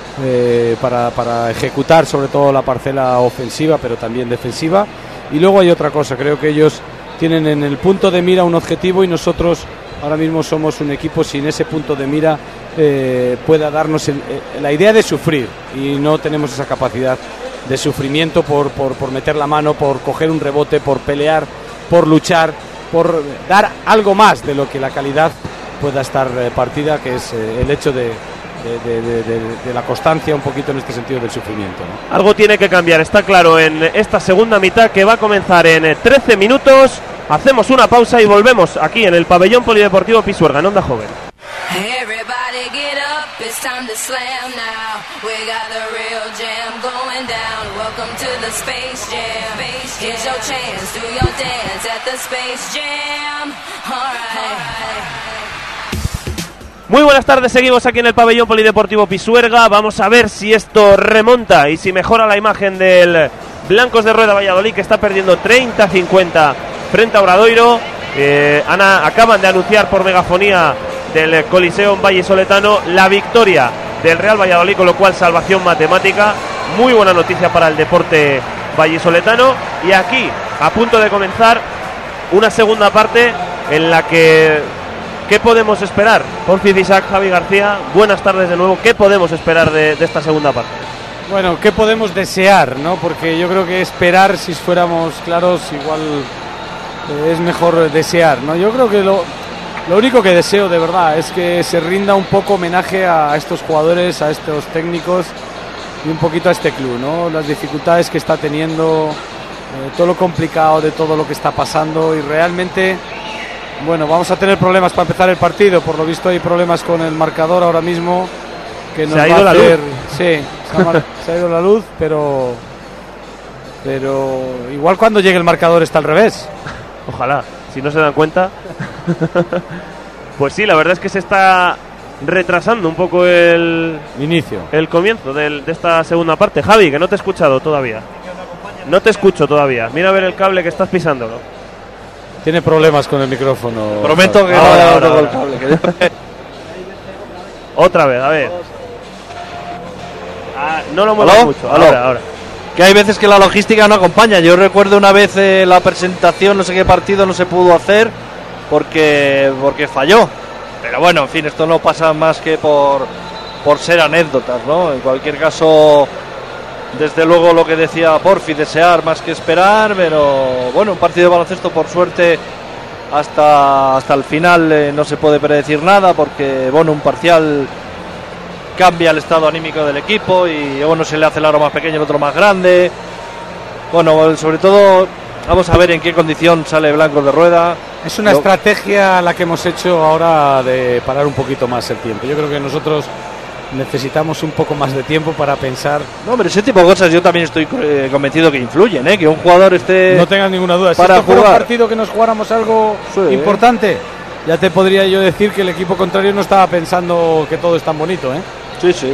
eh, para, para ejecutar sobre todo la parcela ofensiva, pero también defensiva. Y luego hay otra cosa, creo que ellos tienen en el punto de mira un objetivo y nosotros ahora mismo somos un equipo sin ese punto de mira eh, pueda darnos el, eh, la idea de sufrir, y no tenemos esa capacidad de sufrimiento por, por, por meter la mano, por coger un rebote, por pelear, por luchar, por dar algo más de lo que la calidad pueda estar eh, partida, que es eh, el hecho de, de, de, de, de, de la constancia un poquito en este sentido del sufrimiento, ¿no? Algo tiene que cambiar, está claro, en esta segunda mitad que va a comenzar en trece minutos. Hacemos una pausa y volvemos aquí en el pabellón polideportivo Pisuerga, en Onda Joven. Everybody get up, it's time to slam now. We got the real jam going down. Welcome to the Space Jam. Here's your chance, do your dance at the Space Jam. All right. Muy buenas tardes, seguimos aquí en el pabellón polideportivo Pisuerga. Vamos a ver si esto remonta y si mejora la imagen del Blancos de Rueda Valladolid, que está perdiendo treinta a cincuenta frente a Obradoiro. Eh, Ana, acaban de anunciar por megafonía del Coliseo vallisoletano la victoria del Real Valladolid, con lo cual salvación matemática. Muy buena noticia para el deporte vallisoletano. Y aquí, a punto de comenzar una segunda parte en la que... ¿qué podemos esperar? Porfi Isaac, Javi García, buenas tardes de nuevo. ¿Qué podemos esperar de, de esta segunda parte? Bueno, ¿qué podemos desear, no? Porque yo creo que esperar, si fuéramos claros, igual eh, es mejor desear, ¿no? Yo creo que lo, lo único que deseo de verdad es que se rinda un poco homenaje a estos jugadores, a estos técnicos y un poquito a este club, ¿no? Las dificultades que está teniendo, eh, todo lo complicado de todo lo que está pasando, y realmente, bueno, vamos a tener problemas para empezar el partido. Por lo visto hay problemas con el marcador ahora mismo, que nos se ha ido va a hacer... la luz. Sí, se ha, mar... se ha ido la luz, pero pero igual cuando llegue el marcador está al revés. Ojalá, si no se dan cuenta. Pues sí, la verdad es que se está retrasando un poco el inicio, el comienzo del, de esta segunda parte. Javi, que no te he escuchado todavía. No te escucho todavía. Mira a ver el cable que estás pisándolo. Tiene problemas con el micrófono. Prometo que ahora, no ahora, toco el ahora. cable. Que... Otra vez, a ver. Ah, no lo muevas ¿Aló? mucho. ¿Aló? Ahora, ahora. Que hay veces que la logística no acompaña. Yo recuerdo una vez eh, la presentación, no sé qué partido no se pudo hacer porque porque falló. Pero bueno, en fin, esto no pasa más que por por ser anécdotas, ¿no? En cualquier caso, desde luego lo que decía Porfi, desear más que esperar, pero bueno, un partido de baloncesto por suerte hasta, hasta el final eh, no se puede predecir nada, porque bueno, un parcial cambia el estado anímico del equipo y bueno, se le hace el aro más pequeño, el otro más grande. Bueno, sobre todo vamos a ver en qué condición sale Blancos de Rueda. Es una Yo... estrategia la que hemos hecho ahora de parar un poquito más el tiempo. Yo creo que nosotros necesitamos un poco más de tiempo para pensar. No, pero ese tipo de cosas yo también estoy eh, convencido que influyen, ¿eh? Que un jugador esté. No tengas ninguna duda. Para si esto jugar. fuera un partido que nos jugáramos algo sí, importante, ¿eh? Ya te podría yo decir que el equipo contrario no estaba pensando que todo es tan bonito, ¿eh? Sí, sí.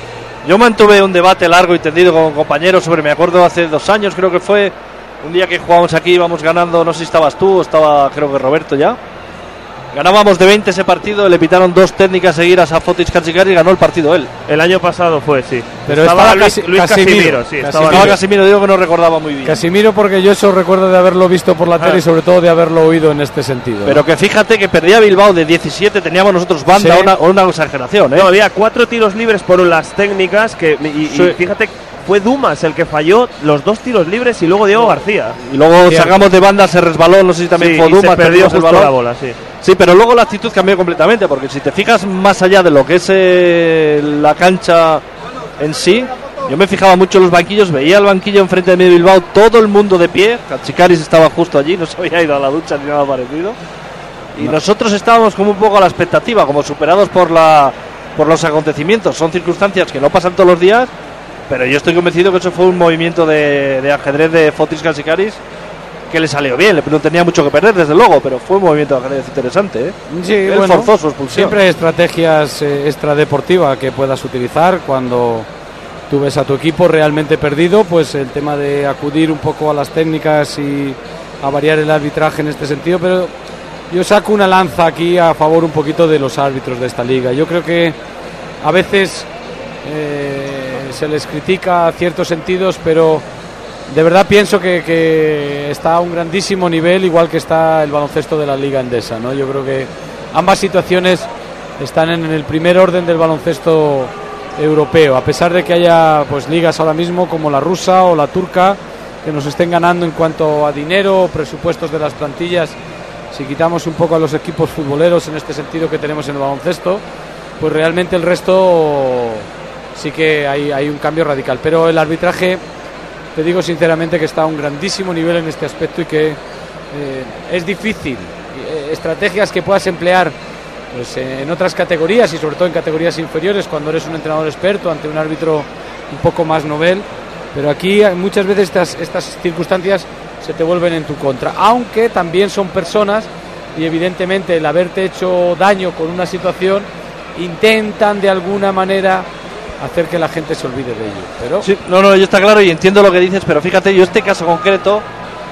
Yo mantuve un debate largo y tendido con compañeros sobre, me acuerdo hace dos años, creo que fue un día que jugábamos aquí, íbamos ganando, no sé si estabas tú o estaba creo que Roberto ya. Ganábamos de veinte ese partido, le pitaron dos técnicas seguidas a Fotis Katsikaris y ganó el partido él. El año pasado fue, sí. Pero estaba, estaba Luis, Luis Casimiro, Casimiro, sí. Casimiro. Estaba Casimiro, digo que no recordaba muy bien. Casimiro, porque yo eso recuerdo de haberlo visto por la ah. tele y sobre todo de haberlo oído en este sentido. Pero ¿no? Que fíjate que perdía Bilbao de diecisiete, teníamos nosotros banda, sí. una, una exageración, ¿eh? No, había cuatro tiros libres por las técnicas que y, sí. y fíjate, fue Dumas el que falló los dos tiros libres y luego Diego García. Y luego Cierto. sacamos de banda, se resbaló, no sé si también sí, fue Dumas, se perdió el balón. La bola, sí. Sí, pero luego la actitud cambió completamente, porque si te fijas más allá de lo que es eh, la cancha en sí, yo me fijaba mucho en los banquillos, veía el banquillo enfrente de mi Bilbao, todo el mundo de pie, Katsikaris estaba justo allí, no se había ido a la ducha ni nada parecido, y no. nosotros estábamos como un poco a la expectativa, como superados por la por los acontecimientos. Son circunstancias que no pasan todos los días, pero yo estoy convencido que eso fue un movimiento de, de ajedrez de Fotis Katsikaris que le salió bien, no tenía mucho que perder desde luego, pero fue un movimiento de ajedrez interesante, ¿eh? Sí, Él bueno, forzó su expulsión. Siempre hay estrategias eh, extradeportivas que puedas utilizar cuando tú ves a tu equipo realmente perdido, pues el tema de acudir un poco a las técnicas y a variar el arbitraje en este sentido, pero yo saco una lanza aquí a favor un poquito de los árbitros de esta liga. Yo creo que a veces eh, se les critica a ciertos sentidos, pero de verdad pienso que, que está a un grandísimo nivel, igual que está el baloncesto de la Liga Endesa, ¿no? Yo creo que ambas situaciones están en el primer orden del baloncesto europeo, a pesar de que haya pues ligas ahora mismo como la rusa o la turca que nos estén ganando en cuanto a dinero, presupuestos de las plantillas. Si quitamos un poco a los equipos futboleros en este sentido que tenemos en el baloncesto, pues realmente el resto sí que hay, hay un cambio radical, pero el arbitraje, te digo sinceramente que está a un grandísimo nivel en este aspecto y que eh, es difícil eh, estrategias que puedas emplear pues, en otras categorías y sobre todo en categorías inferiores cuando eres un entrenador experto ante un árbitro un poco más novel, pero aquí muchas veces estas, estas circunstancias se te vuelven en tu contra, aunque también son personas y evidentemente el haberte hecho daño con una situación intentan de alguna manera hacer que la gente se olvide de ello. Pero sí, no, no, yo está claro y entiendo lo que dices, pero fíjate, yo este caso concreto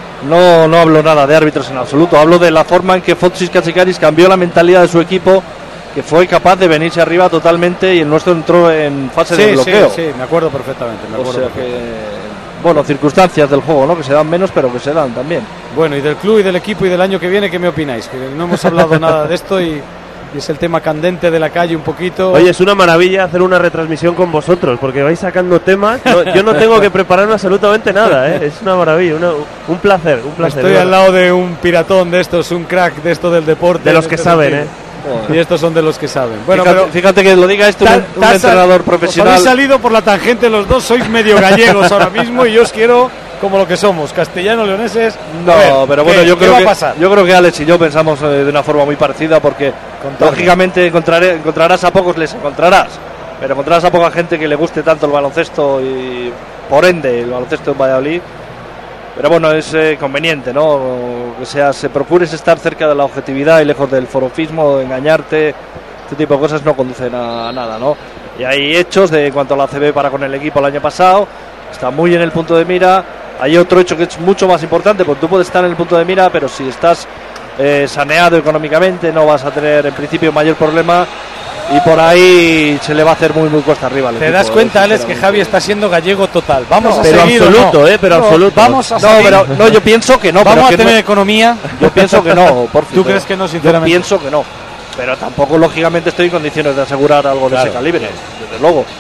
no, no hablo nada de árbitros en absoluto, hablo de la forma en que Fotis Katsikaris cambió la mentalidad de su equipo, que fue capaz de venirse arriba totalmente y el nuestro entró en fase sí, de bloqueo. Sí, sí, me acuerdo perfectamente. Me acuerdo o sea perfectamente. que, bueno, circunstancias del juego, ¿no? Que se dan menos, pero que se dan también. Bueno, y del club y del equipo y del año que viene, ¿qué me opináis? Que no hemos hablado nada de esto y... Y es el tema candente de la calle un poquito. Oye, es una maravilla hacer una retransmisión con vosotros, porque vais sacando temas. No, yo no tengo que prepararme absolutamente nada, ¿eh? Es una maravilla, una, un placer, un placer. Estoy al lado de un piratón de estos, un crack de esto del deporte. De los que este saben, sentido. ¿eh? Y estos son de los que saben. Bueno, fíjate, pero fíjate que lo diga esto un, un entrenador profesional. Os habéis salido por la tangente los dos, sois medio gallegos ahora mismo y yo os quiero como lo que somos, castellano-leoneses. No, ver, pero bueno, ¿qué, yo ¿qué creo va que a pasar? yo creo que Alex y yo pensamos eh, de una forma muy parecida, porque Contable. lógicamente encontraré, encontrarás a pocos, les encontrarás, pero encontrarás a poca gente que le guste tanto el baloncesto y por ende el baloncesto en Valladolid. Pero bueno, es eh, conveniente, ¿no? Que seas, se procures estar cerca de la objetividad y lejos del forofismo, de engañarte. Este tipo de cosas no conducen a, a nada, ¿no? Y hay hechos de cuanto a la A C B para con el equipo el año pasado, está muy en el punto de mira. Hay otro hecho que es mucho más importante, porque tú puedes estar en el punto de mira, pero si estás eh, saneado económicamente no vas a tener en principio mayor problema, y por ahí se le va a hacer muy muy cuesta arriba al ¿Te equipo, das cuenta, eh, Alex, que Javi está siendo gallego total? Vamos no, a pero seguir, absoluto, no? eh, pero no, absoluto. Vamos a no, seguir. pero no, yo pienso que no. Vamos pero a que tener no, economía. Yo pienso que no, por fin. ¿Tú crees que no, sinceramente? Yo pienso que no. Pero tampoco, lógicamente, estoy en condiciones de asegurar algo de claro, ese calibre, claro. desde luego.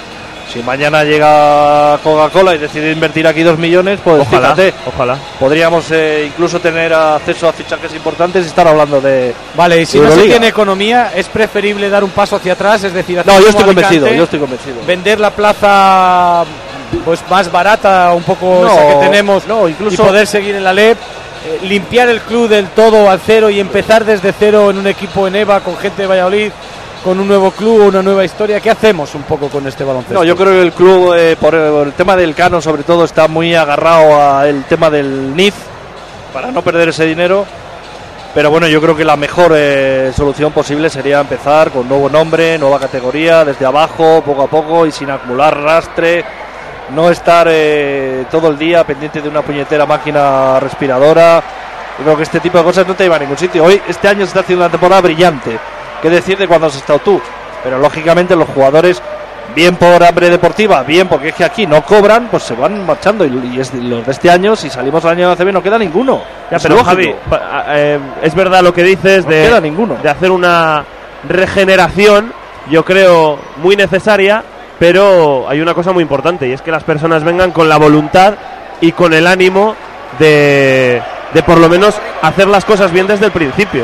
Si mañana llega Coca-Cola y decide invertir aquí dos millones, pues Ojalá, fíjate, ojalá. podríamos eh, incluso tener acceso a fichajes importantes y estar hablando de Vale, y si no Euroliga. se tiene economía, es preferible dar un paso hacia atrás, es decir, hacer No, yo como estoy convencido, Alicante, yo estoy convencido. vender la plaza pues más barata, un poco No, esa que tenemos, no, incluso- y poder seguir en la L E P, eh, limpiar el club del todo al cero y empezar desde cero en un equipo en EVA con gente de Valladolid, con un nuevo club, una nueva historia. ¿Qué hacemos un poco con este baloncesto? No, yo creo que el club, eh, por, el, por el tema del canon sobre todo, está muy agarrado al tema del N I F para no perder ese dinero. Pero bueno, yo creo que la mejor eh, solución posible sería empezar con nuevo nombre, nueva categoría, desde abajo, poco a poco y sin acumular rastre. No estar eh, todo el día pendiente de una puñetera máquina respiradora. Yo creo que este tipo de cosas no te lleva a ningún sitio. Hoy, este año se está haciendo una temporada brillante. ¿Qué decir de cuando has estado tú? Pero lógicamente los jugadores, bien por hambre deportiva, bien porque es que aquí no cobran, pues se van marchando. Y, y es, los de este año, si salimos al año de A C B, no queda ninguno. Ya, Es pero lógico. Javi, pa- eh, es verdad lo que dices No de, queda ninguno. de hacer una regeneración, yo creo, muy necesaria, pero hay una cosa muy importante y es que las personas vengan con la voluntad y con el ánimo de, de por lo menos hacer las cosas bien desde el principio.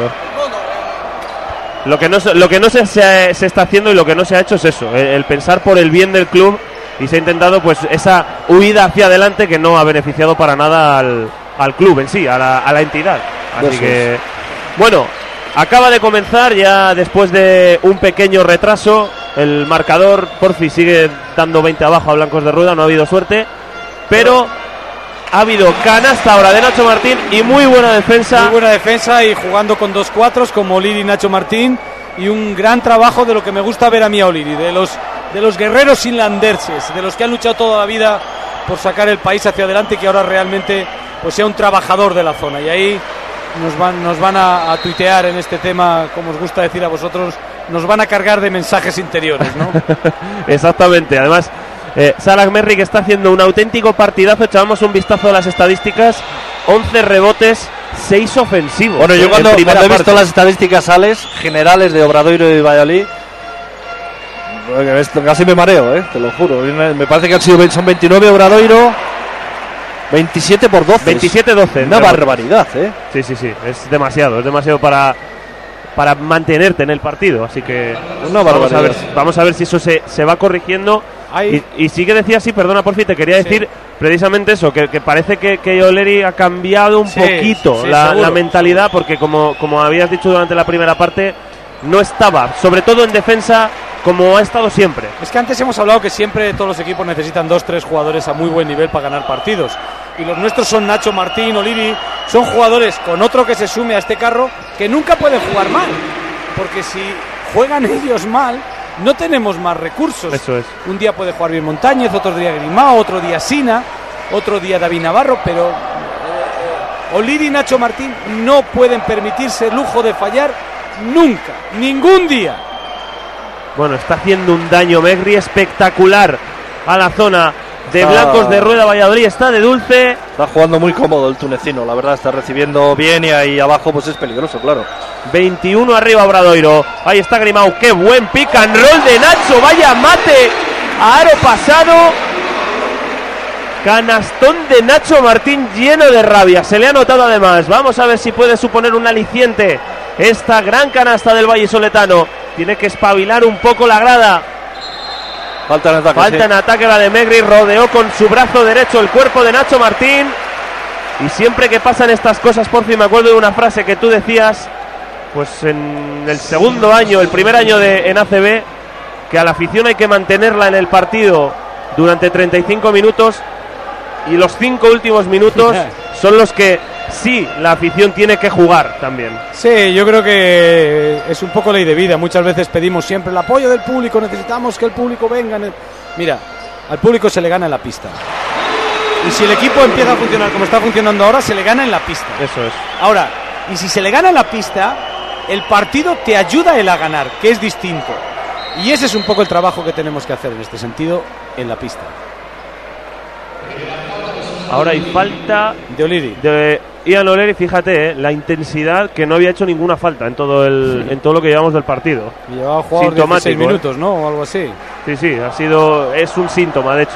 Lo que no, se- lo que no se, se, se está haciendo y lo que no se ha hecho es eso, el, el pensar por el bien del club, y se ha intentado pues esa huida hacia adelante que no ha beneficiado para nada al, al club en sí, a la, a la entidad. Así Eso que, bueno, acaba de comenzar ya después de un pequeño retraso. El marcador, por fin, sigue dando veinte abajo a Blancos de Rueda, no ha habido suerte, pero ha habido canasta ahora de Nacho Martín y muy buena defensa. Muy buena defensa y jugando con dos cuatros como Oliri y Nacho Martín, y un gran trabajo de lo que me gusta ver a mí a Oliri, de los, de los guerreros inlandeses, de los que han luchado toda la vida por sacar el país hacia adelante y que ahora realmente pues sea un trabajador de la zona. Y ahí nos van, nos van a, a tuitear en este tema, como os gusta decir a vosotros, nos van a cargar de mensajes interiores, ¿no? Exactamente, además eh, Salah Merrick está haciendo un auténtico partidazo. Echábamos un vistazo a las estadísticas: once rebotes, seis ofensivos. Bueno, yo en cuando, primera cuando he visto parte. las estadísticas sales generales de Obradoiro y Valladolid, bueno, esto casi me mareo, ¿eh? Te lo juro. Me parece que han sido, son veintinueve Obradoiro, veintisiete por doce. veintisiete doce. Una barbaridad, ¿eh? Sí, sí, sí, es demasiado, es demasiado para, para mantenerte en el partido, así que Una vamos a barbaridad. ver, vamos a ver si eso se, se va corrigiendo. Hay- Y, y sí que decía, sí, perdona por fin, te quería Sí. decir precisamente eso, que, que parece que, que Oleri ha cambiado un Sí, poquito sí, la, seguro. la mentalidad, porque como, como habías dicho durante la primera parte, no estaba, sobre todo en defensa, como ha estado siempre. Es que antes hemos hablado que siempre todos los equipos necesitan dos, tres jugadores a muy buen nivel para ganar partidos. Y los nuestros son Nacho Martín, Oliri, son jugadores con otro que se sume a este carro que nunca pueden jugar mal. Porque si juegan ellos mal, no tenemos más recursos. Eso es. Un día puede jugar bien Montañez, otro día Grimao, otro día Sina, otro día David Navarro, pero eh, Oliri y Nacho Martín no pueden permitirse el lujo de fallar nunca, ningún día. Bueno, está haciendo un daño Megri espectacular a la zona de Está- Blancos de Rueda Valladolid. Está de dulce. Está jugando muy cómodo el tunecino, la verdad, está recibiendo bien y ahí abajo pues es peligroso, claro. veintiuno arriba Obradoiro. Ahí está Grimau. Qué buen pick and roll de Nacho. Vaya mate a aro pasado. Canastón de Nacho Martín lleno de rabia. Se le ha notado además. Vamos a ver si puede suponer un aliciente esta gran canasta del vallisoletano. Tiene que espabilar un poco la grada. Falta en ataque. Falta sí. en ataque la de Megri. Rodeó con su brazo derecho el cuerpo de Nacho Martín. Y siempre que pasan estas cosas, por fin me acuerdo de una frase que tú decías, pues en el segundo año, el primer año de en A C B, que a la afición hay que mantenerla en el partido durante treinta y cinco minutos, y los cinco últimos minutos son los que sí la afición tiene que jugar también. Sí, yo creo que es un poco ley de vida. Muchas veces pedimos siempre el apoyo del público, necesitamos que el público venga. Mira, al público se le gana en la pista. Y si el equipo empieza a funcionar como está funcionando ahora, se le gana en la pista. Eso es. Ahora, y si se le gana en la pista, el partido te ayuda a él a ganar, que es distinto. Y ese es un poco el trabajo que tenemos que hacer en este sentido en la pista. Ahora hay falta De Oliri. de Ian O'Leary, fíjate, eh, la intensidad, que no había hecho ninguna falta en todo el sí. en todo lo que llevamos del partido. Y llevaba jugado dieciséis minutos, ¿eh? ¿No? O algo así. Sí, sí, ha sido, es un síntoma, de hecho.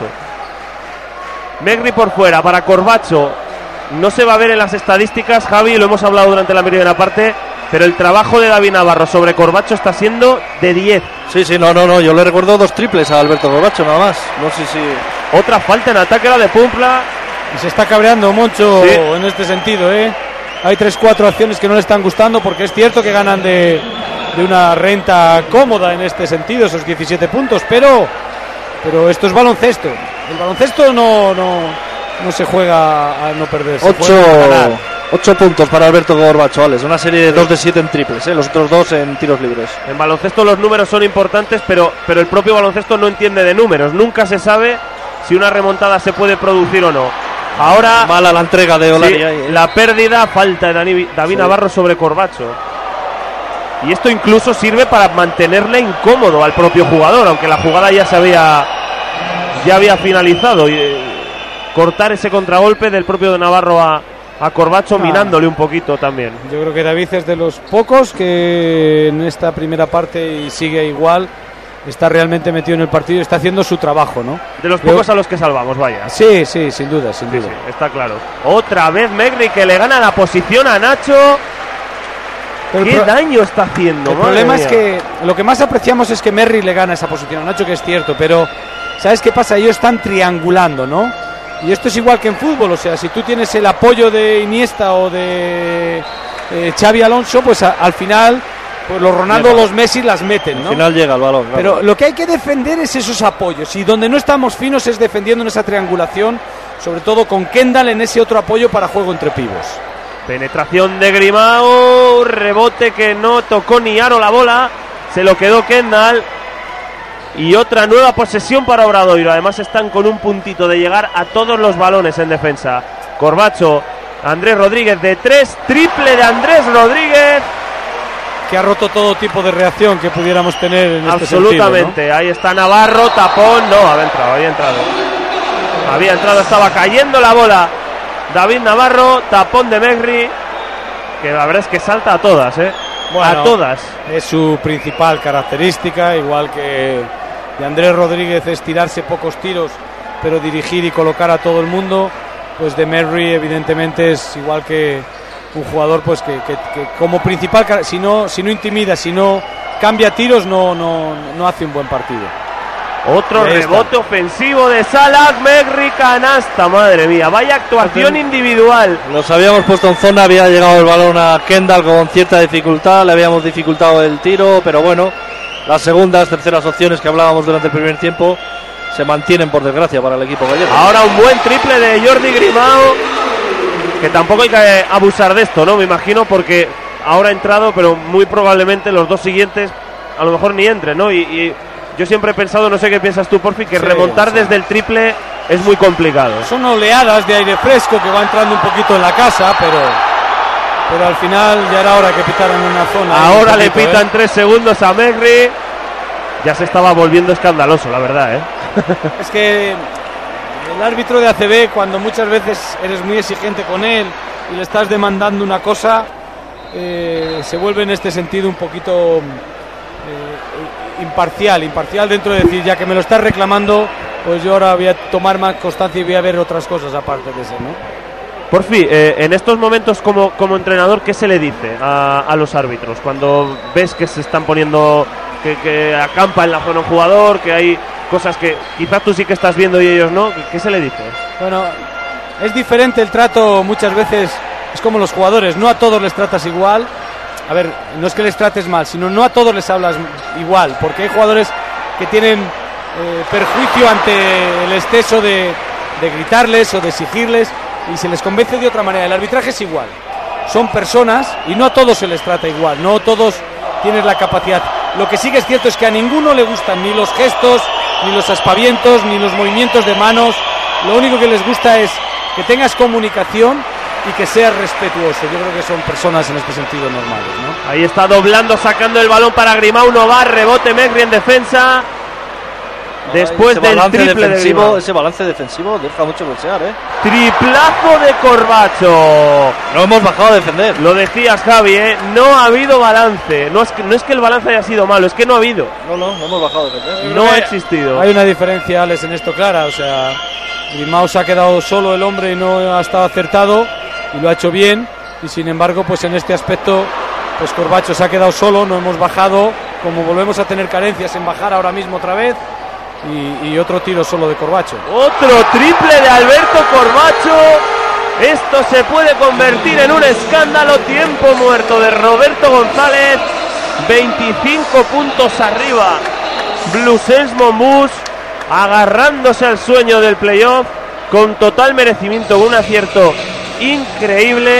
Megri por fuera, para Corbacho. No se va a ver en las estadísticas, Javi, lo hemos hablado durante la primera parte, pero el trabajo de David Navarro sobre Corbacho está siendo de diez. Sí, sí, no, no, no, yo le recuerdo dos triples a Alberto Corbacho, nada más. No sé si... Otra falta en ataque, la de Pumpla. Y se está cabreando Moncho sí. en este sentido, ¿eh? Hay tres, cuatro acciones que no le están gustando, porque es cierto que ganan de, de una renta cómoda en este sentido, esos diecisiete puntos, pero, pero esto es baloncesto. El baloncesto no, no, no se juega a no perder. Ocho, ocho puntos para Alberto Corbacho, Alex. Una serie de dos de siete en triples, ¿eh? Los otros dos en tiros libres. En baloncesto los números son importantes, pero, pero el propio baloncesto no entiende de números. Nunca se sabe si una remontada se puede producir o no. Ahora mala la entrega de O'Leary, sí, ¿eh? La pérdida, falta de David sí. Navarro sobre Corbacho. Y esto incluso sirve para mantenerle incómodo al propio jugador, aunque la jugada ya se había ya había finalizado. Y eh, cortar ese contragolpe del propio de Navarro a, a Corbacho, ah. minándole un poquito también. Yo creo que David es de los pocos que en esta primera parte y sigue igual. Está realmente metido en el partido y está haciendo su trabajo, ¿no? De los pocos Yo... a los que salvamos, vaya. Sí, sí, sin duda, sin sí, duda. Sí, está claro. Otra vez Megri, que le gana la posición a Nacho. Pero ¿Qué pro... daño está haciendo? El problema mía. es que lo que más apreciamos es que Megri le gana esa posición a Nacho, que es cierto, pero ¿sabes qué pasa? Ellos están triangulando, ¿no? Y esto es igual que en fútbol, o sea, si tú tienes el apoyo de Iniesta o de eh, Xavi Alonso, pues a, al final... Pues los Ronaldo, llega. Los Messi las meten, ¿no? Al final llega el balón. Claro. Pero lo que hay que defender es esos apoyos. Y donde no estamos finos es defendiendo en esa triangulación, sobre todo con Kendall en ese otro apoyo para juego entre pivos. Penetración de Grimao, rebote que no tocó ni Aro la bola, se lo quedó Kendall. Y otra nueva posesión para Obradoiro. Además están con un puntito de llegar a todos los balones en defensa. Corbacho, Andrés Rodríguez de tres, triple de Andrés Rodríguez. Que ha roto todo tipo de reacción que pudiéramos tener en este sentido. Absolutamente, ¿no? Ahí está Navarro, tapón, no, había entrado, había entrado. Había entrado, estaba cayendo la bola. David Navarro, tapón de Megri, que la verdad es que salta a todas, ¿eh? Bueno, a todas. Es su principal característica, igual que de Andrés Rodríguez es tirarse pocos tiros, pero dirigir y colocar a todo el mundo. Pues de Megri evidentemente es igual que un jugador pues que, que, que como principal, si no, si no intimida, si no cambia tiros, no, no, no hace un buen partido. Otro rebote ofensivo de Salah, Megri, canasta, madre mía, vaya actuación Entonces, individual. Los habíamos puesto en zona, había llegado el balón a Kendall con cierta dificultad, le habíamos dificultado el tiro, pero bueno, las segundas, terceras opciones que hablábamos durante el primer tiempo se mantienen, por desgracia, para el equipo gallego. Ahora un buen triple de Jordi Grimao, que tampoco hay que abusar de esto, ¿no? Me imagino, porque ahora ha entrado, pero muy probablemente los dos siguientes a lo mejor ni entren, ¿no? Y, y yo siempre he pensado, no sé qué piensas tú, Porfi, que sí, remontar sí. desde el triple es muy complicado. Son oleadas de aire fresco que va entrando un poquito en la casa, pero pero al final ya era hora que pitaran una zona. Ahora un le poquito, pitan ¿eh? tres segundos a Megri. Ya se estaba volviendo escandaloso, la verdad, ¿eh? Es que el árbitro de A C B, cuando muchas veces eres muy exigente con él y le estás demandando una cosa, eh, se vuelve en este sentido un poquito eh, imparcial, imparcial dentro de decir, ya que me lo estás reclamando, pues yo ahora voy a tomar más constancia y voy a ver otras cosas aparte de eso, ¿no? Por fin, eh, en estos momentos como, como entrenador, ¿qué se le dice a, a los árbitros? Cuando ves que se están poniendo, que, que acampa en la zona un jugador, que hay cosas que quizás tú sí que estás viendo y ellos no, ¿qué se le dice? Bueno, es diferente el trato muchas veces, es como los jugadores, no a todos les tratas igual. A ver, no es que les trates mal, sino no a todos les hablas igual, porque hay jugadores que tienen eh, perjuicio ante el exceso de, de gritarles o de exigirles y se les convence de otra manera. El arbitraje es igual, son personas y no a todos se les trata igual, no todos tienen la capacidad. Lo que sí que es cierto es que a ninguno le gustan ni los gestos, ni los aspavientos, ni los movimientos de manos. Lo único que les gusta es que tengas comunicación y que seas respetuoso. Yo creo que son personas en este sentido normales, ¿no? Ahí está doblando, sacando el balón para Grimao, no va, rebote Megri en defensa. después ese del balance triple defensivo, de Grimao. ese balance defensivo deja mucho que desear, ¿eh? Triplazo de Corbacho. No hemos bajado a defender. Lo decías, Javi, ¿eh? No ha habido balance. No es, que, no es que el balance haya sido malo, es que no ha habido. No, no, no hemos bajado a defender. No ha existido. Hay una diferencia, Alex, en esto clara. O sea, Grimao se ha quedado solo el hombre y no ha estado acertado y lo ha hecho bien. Y sin embargo, pues en este aspecto, pues Corbacho se ha quedado solo, no hemos bajado. Como volvemos a tener carencias en bajar ahora mismo otra vez. Y, y otro tiro solo de Corbacho. Otro triple de Alberto Corbacho. Esto se puede convertir en un escándalo. Tiempo muerto de Roberto González. veinticinco puntos arriba. Bluesens Monbus agarrándose al sueño del playoff con total merecimiento, con un acierto increíble.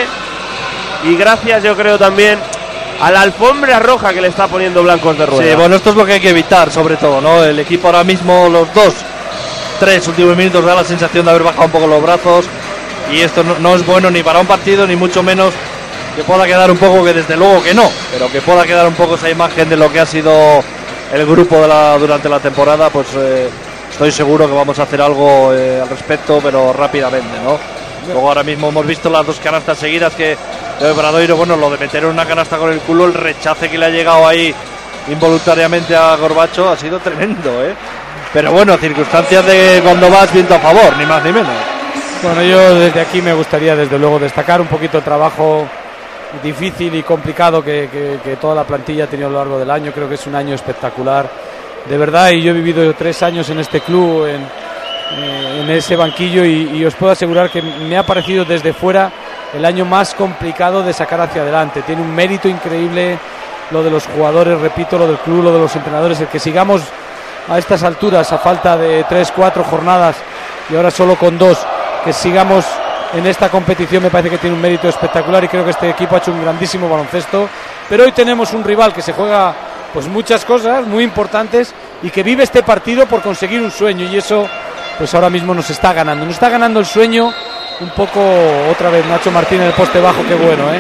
Y gracias, yo creo, también a la alfombra roja que le está poniendo Blancos de Rueda. Sí, bueno, esto es lo que hay que evitar, sobre todo, ¿no? El equipo ahora mismo, los dos, tres últimos minutos, da la sensación de haber bajado un poco los brazos. Y esto no, no es bueno ni para un partido, ni mucho menos que pueda quedar un poco, que desde luego que no, pero que pueda quedar un poco esa imagen de lo que ha sido el grupo de la, durante la temporada. Pues eh, estoy seguro que vamos a hacer algo eh, al respecto, pero rápidamente, ¿no? Luego ahora mismo hemos visto las dos canastas seguidas que de Obradoiro, bueno, lo de meter en una canasta con el culo, el rechace que le ha llegado ahí involuntariamente a Corbacho ha sido tremendo, ¿eh? Pero bueno, circunstancias de cuando vas viento a favor, ni más ni menos. Bueno, yo desde aquí me gustaría desde luego destacar un poquito el trabajo difícil y complicado que, que, que toda la plantilla ha tenido a lo largo del año. Creo que es un año espectacular, de verdad, y yo he vivido tres años en este club, en, eh, en ese banquillo, y, y os puedo asegurar que me ha parecido desde fuera el año más complicado de sacar hacia adelante. Tiene un mérito increíble lo de los jugadores, repito, lo del club, lo de los entrenadores, el que sigamos a estas alturas, a falta de tres, cuatro jornadas y ahora solo con dos, que sigamos en esta competición, me parece que tiene un mérito espectacular, y creo que este equipo ha hecho un grandísimo baloncesto. Pero hoy tenemos un rival que se juega pues muchas cosas muy importantes y que vive este partido por conseguir un sueño, y eso pues ahora mismo nos está ganando, nos está ganando el sueño un poco. Otra vez Nacho Martín en el poste bajo, qué bueno, ¿eh?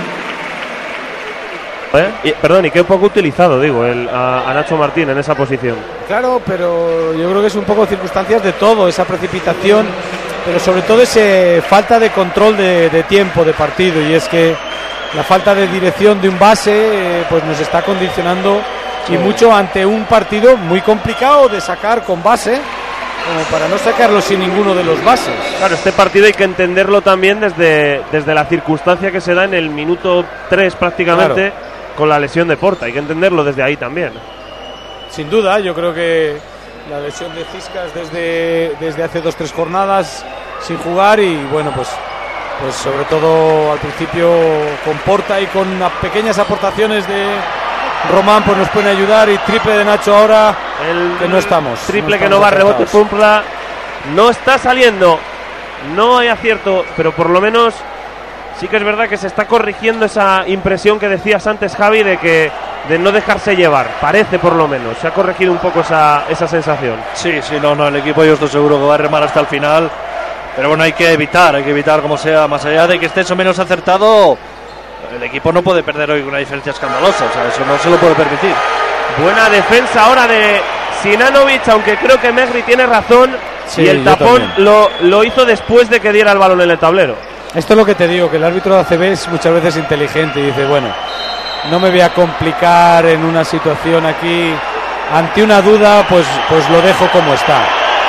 ¿Eh? Y, perdón, y qué poco utilizado, digo, el, a, a Nacho Martín en esa posición. Claro, pero yo creo que es un poco circunstancias de todo, esa precipitación, pero sobre todo esa falta de control de, de tiempo de partido, y es que la falta de dirección de un base eh, pues nos está condicionando, y sí, mucho ante un partido muy complicado de sacar con base, como para no sacarlo sin ninguno de los bases. Claro, este partido hay que entenderlo también desde, desde la circunstancia que se da en el minuto tres prácticamente, claro, con la lesión de Porta. Hay que entenderlo desde ahí también. Sin duda, yo creo que la lesión de Ciscas desde, desde hace dos tres jornadas sin jugar, y bueno, pues, pues sobre todo al principio con Porta y con pequeñas aportaciones de Román, pues nos pueden ayudar, y triple de Nacho ahora, el que no estamos. Triple no estamos que no va, acertados. rebote Pumpla, no está saliendo, no hay acierto, pero por lo menos sí que es verdad que se está corrigiendo esa impresión que decías antes, Javi, de que de no dejarse llevar, parece por lo menos, se ha corregido un poco esa, esa sensación. Sí, sí, no, no, el equipo yo estoy seguro que va a remar hasta el final, pero bueno, hay que evitar, hay que evitar como sea, más allá de que estés o menos acertado, el equipo no puede perder hoy una diferencia escandalosa, o sea, eso no se lo puede permitir. Buena defensa ahora de Sinanovic, aunque creo que Megri tiene razón, sí, y el tapón lo, lo hizo después de que diera el balón en el tablero. Esto es lo que te digo, que el árbitro de A C B es muchas veces inteligente y dice, bueno, no me voy a complicar en una situación aquí, ante una duda, pues, pues lo dejo como está.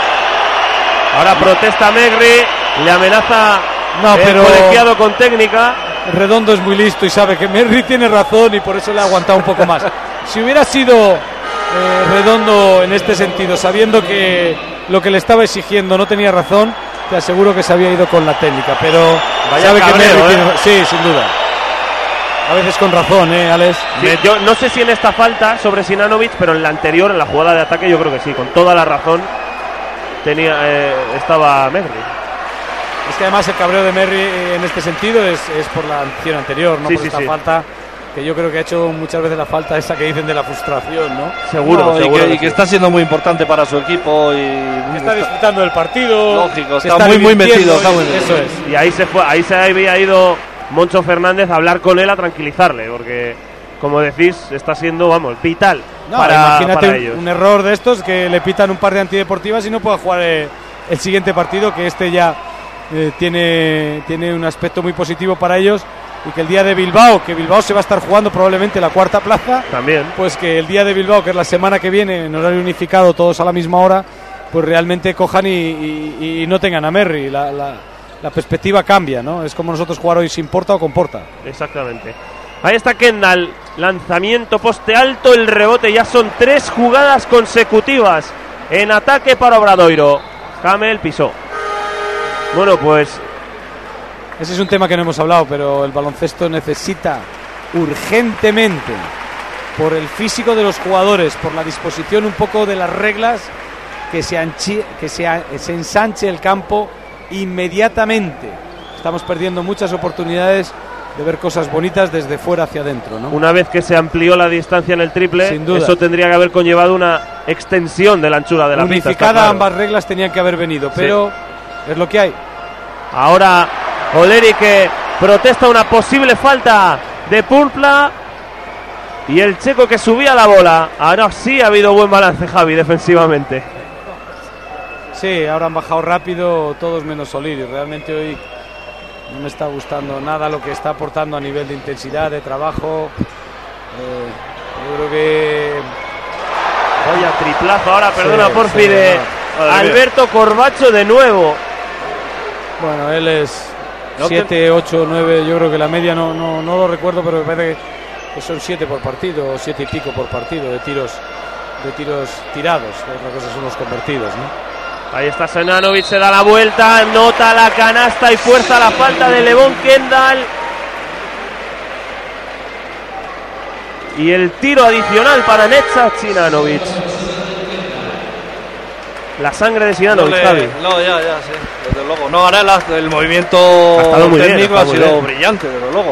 Ahora protesta Megri, le amenaza no, el pero colegiado con técnica. Redondo es muy listo y sabe que Megri tiene razón, y por eso le ha aguantado un poco más. Si hubiera sido eh, Redondo en este sentido, sabiendo que lo que le estaba exigiendo no tenía razón, te aseguro que se había ido con la técnica, pero vaya sabe cabreo, que Megri ¿eh? tiene, sí, sin duda. A veces con razón, ¿eh, Alex? Sí, yo no sé si en esta falta sobre Sinanovic, pero en la anterior, en la jugada de ataque, yo creo que sí, con toda la razón tenía eh, estaba Megri. Es que además el cabreo de Megri en este sentido es, es por la acción anterior, no sí, por sí, esta sí. falta, que yo creo que ha hecho muchas veces la falta esa que dicen de la frustración, ¿no? Seguro, no, seguro y, que, que y que sí. está siendo muy importante para su equipo, y Que está disfrutando del partido. Lógico, que está muy, muy metido, está muy Eso metido. es. Y ahí se fue, ahí se había ido Moncho Fernández a hablar con él, a tranquilizarle, porque como decís, está siendo, vamos, vital No, para, imagínate para un, ellos. un error de estos que le pitan un par de antideportivas y no pueda jugar eh, el siguiente partido, que este ya eh, tiene, tiene un aspecto muy positivo para ellos, y que el día de Bilbao, que Bilbao se va a estar jugando probablemente la cuarta plaza, también, pues que el día de Bilbao, que es la semana que viene, en horario unificado, todos a la misma hora, pues realmente cojan y, y, y no tengan a Merry. La, la, la perspectiva cambia, ¿no? Es como nosotros jugar hoy sin Porta o con Porta. Exactamente. Ahí está Kendall, lanzamiento poste alto, el rebote, ya son tres jugadas consecutivas en ataque para Obradoiro. Hamel pisó. Bueno, pues ese es un tema que no hemos hablado, pero el baloncesto necesita urgentemente, por el físico de los jugadores, por la disposición un poco de las reglas, que se, anchi, que se, se ensanche el campo inmediatamente. Estamos perdiendo muchas oportunidades de ver cosas bonitas desde fuera hacia adentro, ¿no? Una vez que se amplió la distancia en el triple, Sin duda. Eso tendría que haber conllevado una extensión de la anchura de la pista. Unificada, claro. Ambas reglas tenían que haber venido, pero sí, es lo que hay. Ahora Oleri, que protesta una posible falta de Purpla, y el checo que subía la bola. Ahora sí ha habido buen balance, Javi, defensivamente. Sí, ahora han bajado rápido todos menos Oleri. Realmente hoy no me está gustando nada lo que está aportando a nivel de intensidad, de trabajo. Eh, yo creo que... Vaya triplazo ahora, perdona, Sí, porfi, sí, de no. Alberto Corbacho de nuevo. Bueno, él es siete, ocho, nueve, yo creo que la media no, no, no lo recuerdo, pero me parece que son siete por partido, o siete y pico por partido de tiros, de tiros tirados. Otra cosa son los convertidos, ¿no? Ahí está Senanovic, se da la vuelta, nota la canasta y fuerza la falta de Levon Kendall. Y el tiro adicional para Netza Sinanovic. La sangre de Sinanovic, no, le, Javi. no, ya, ya, sí, desde luego. No, ahora el, el movimiento ha estado muy técnico bien, ha muy sido bien. brillante, desde luego.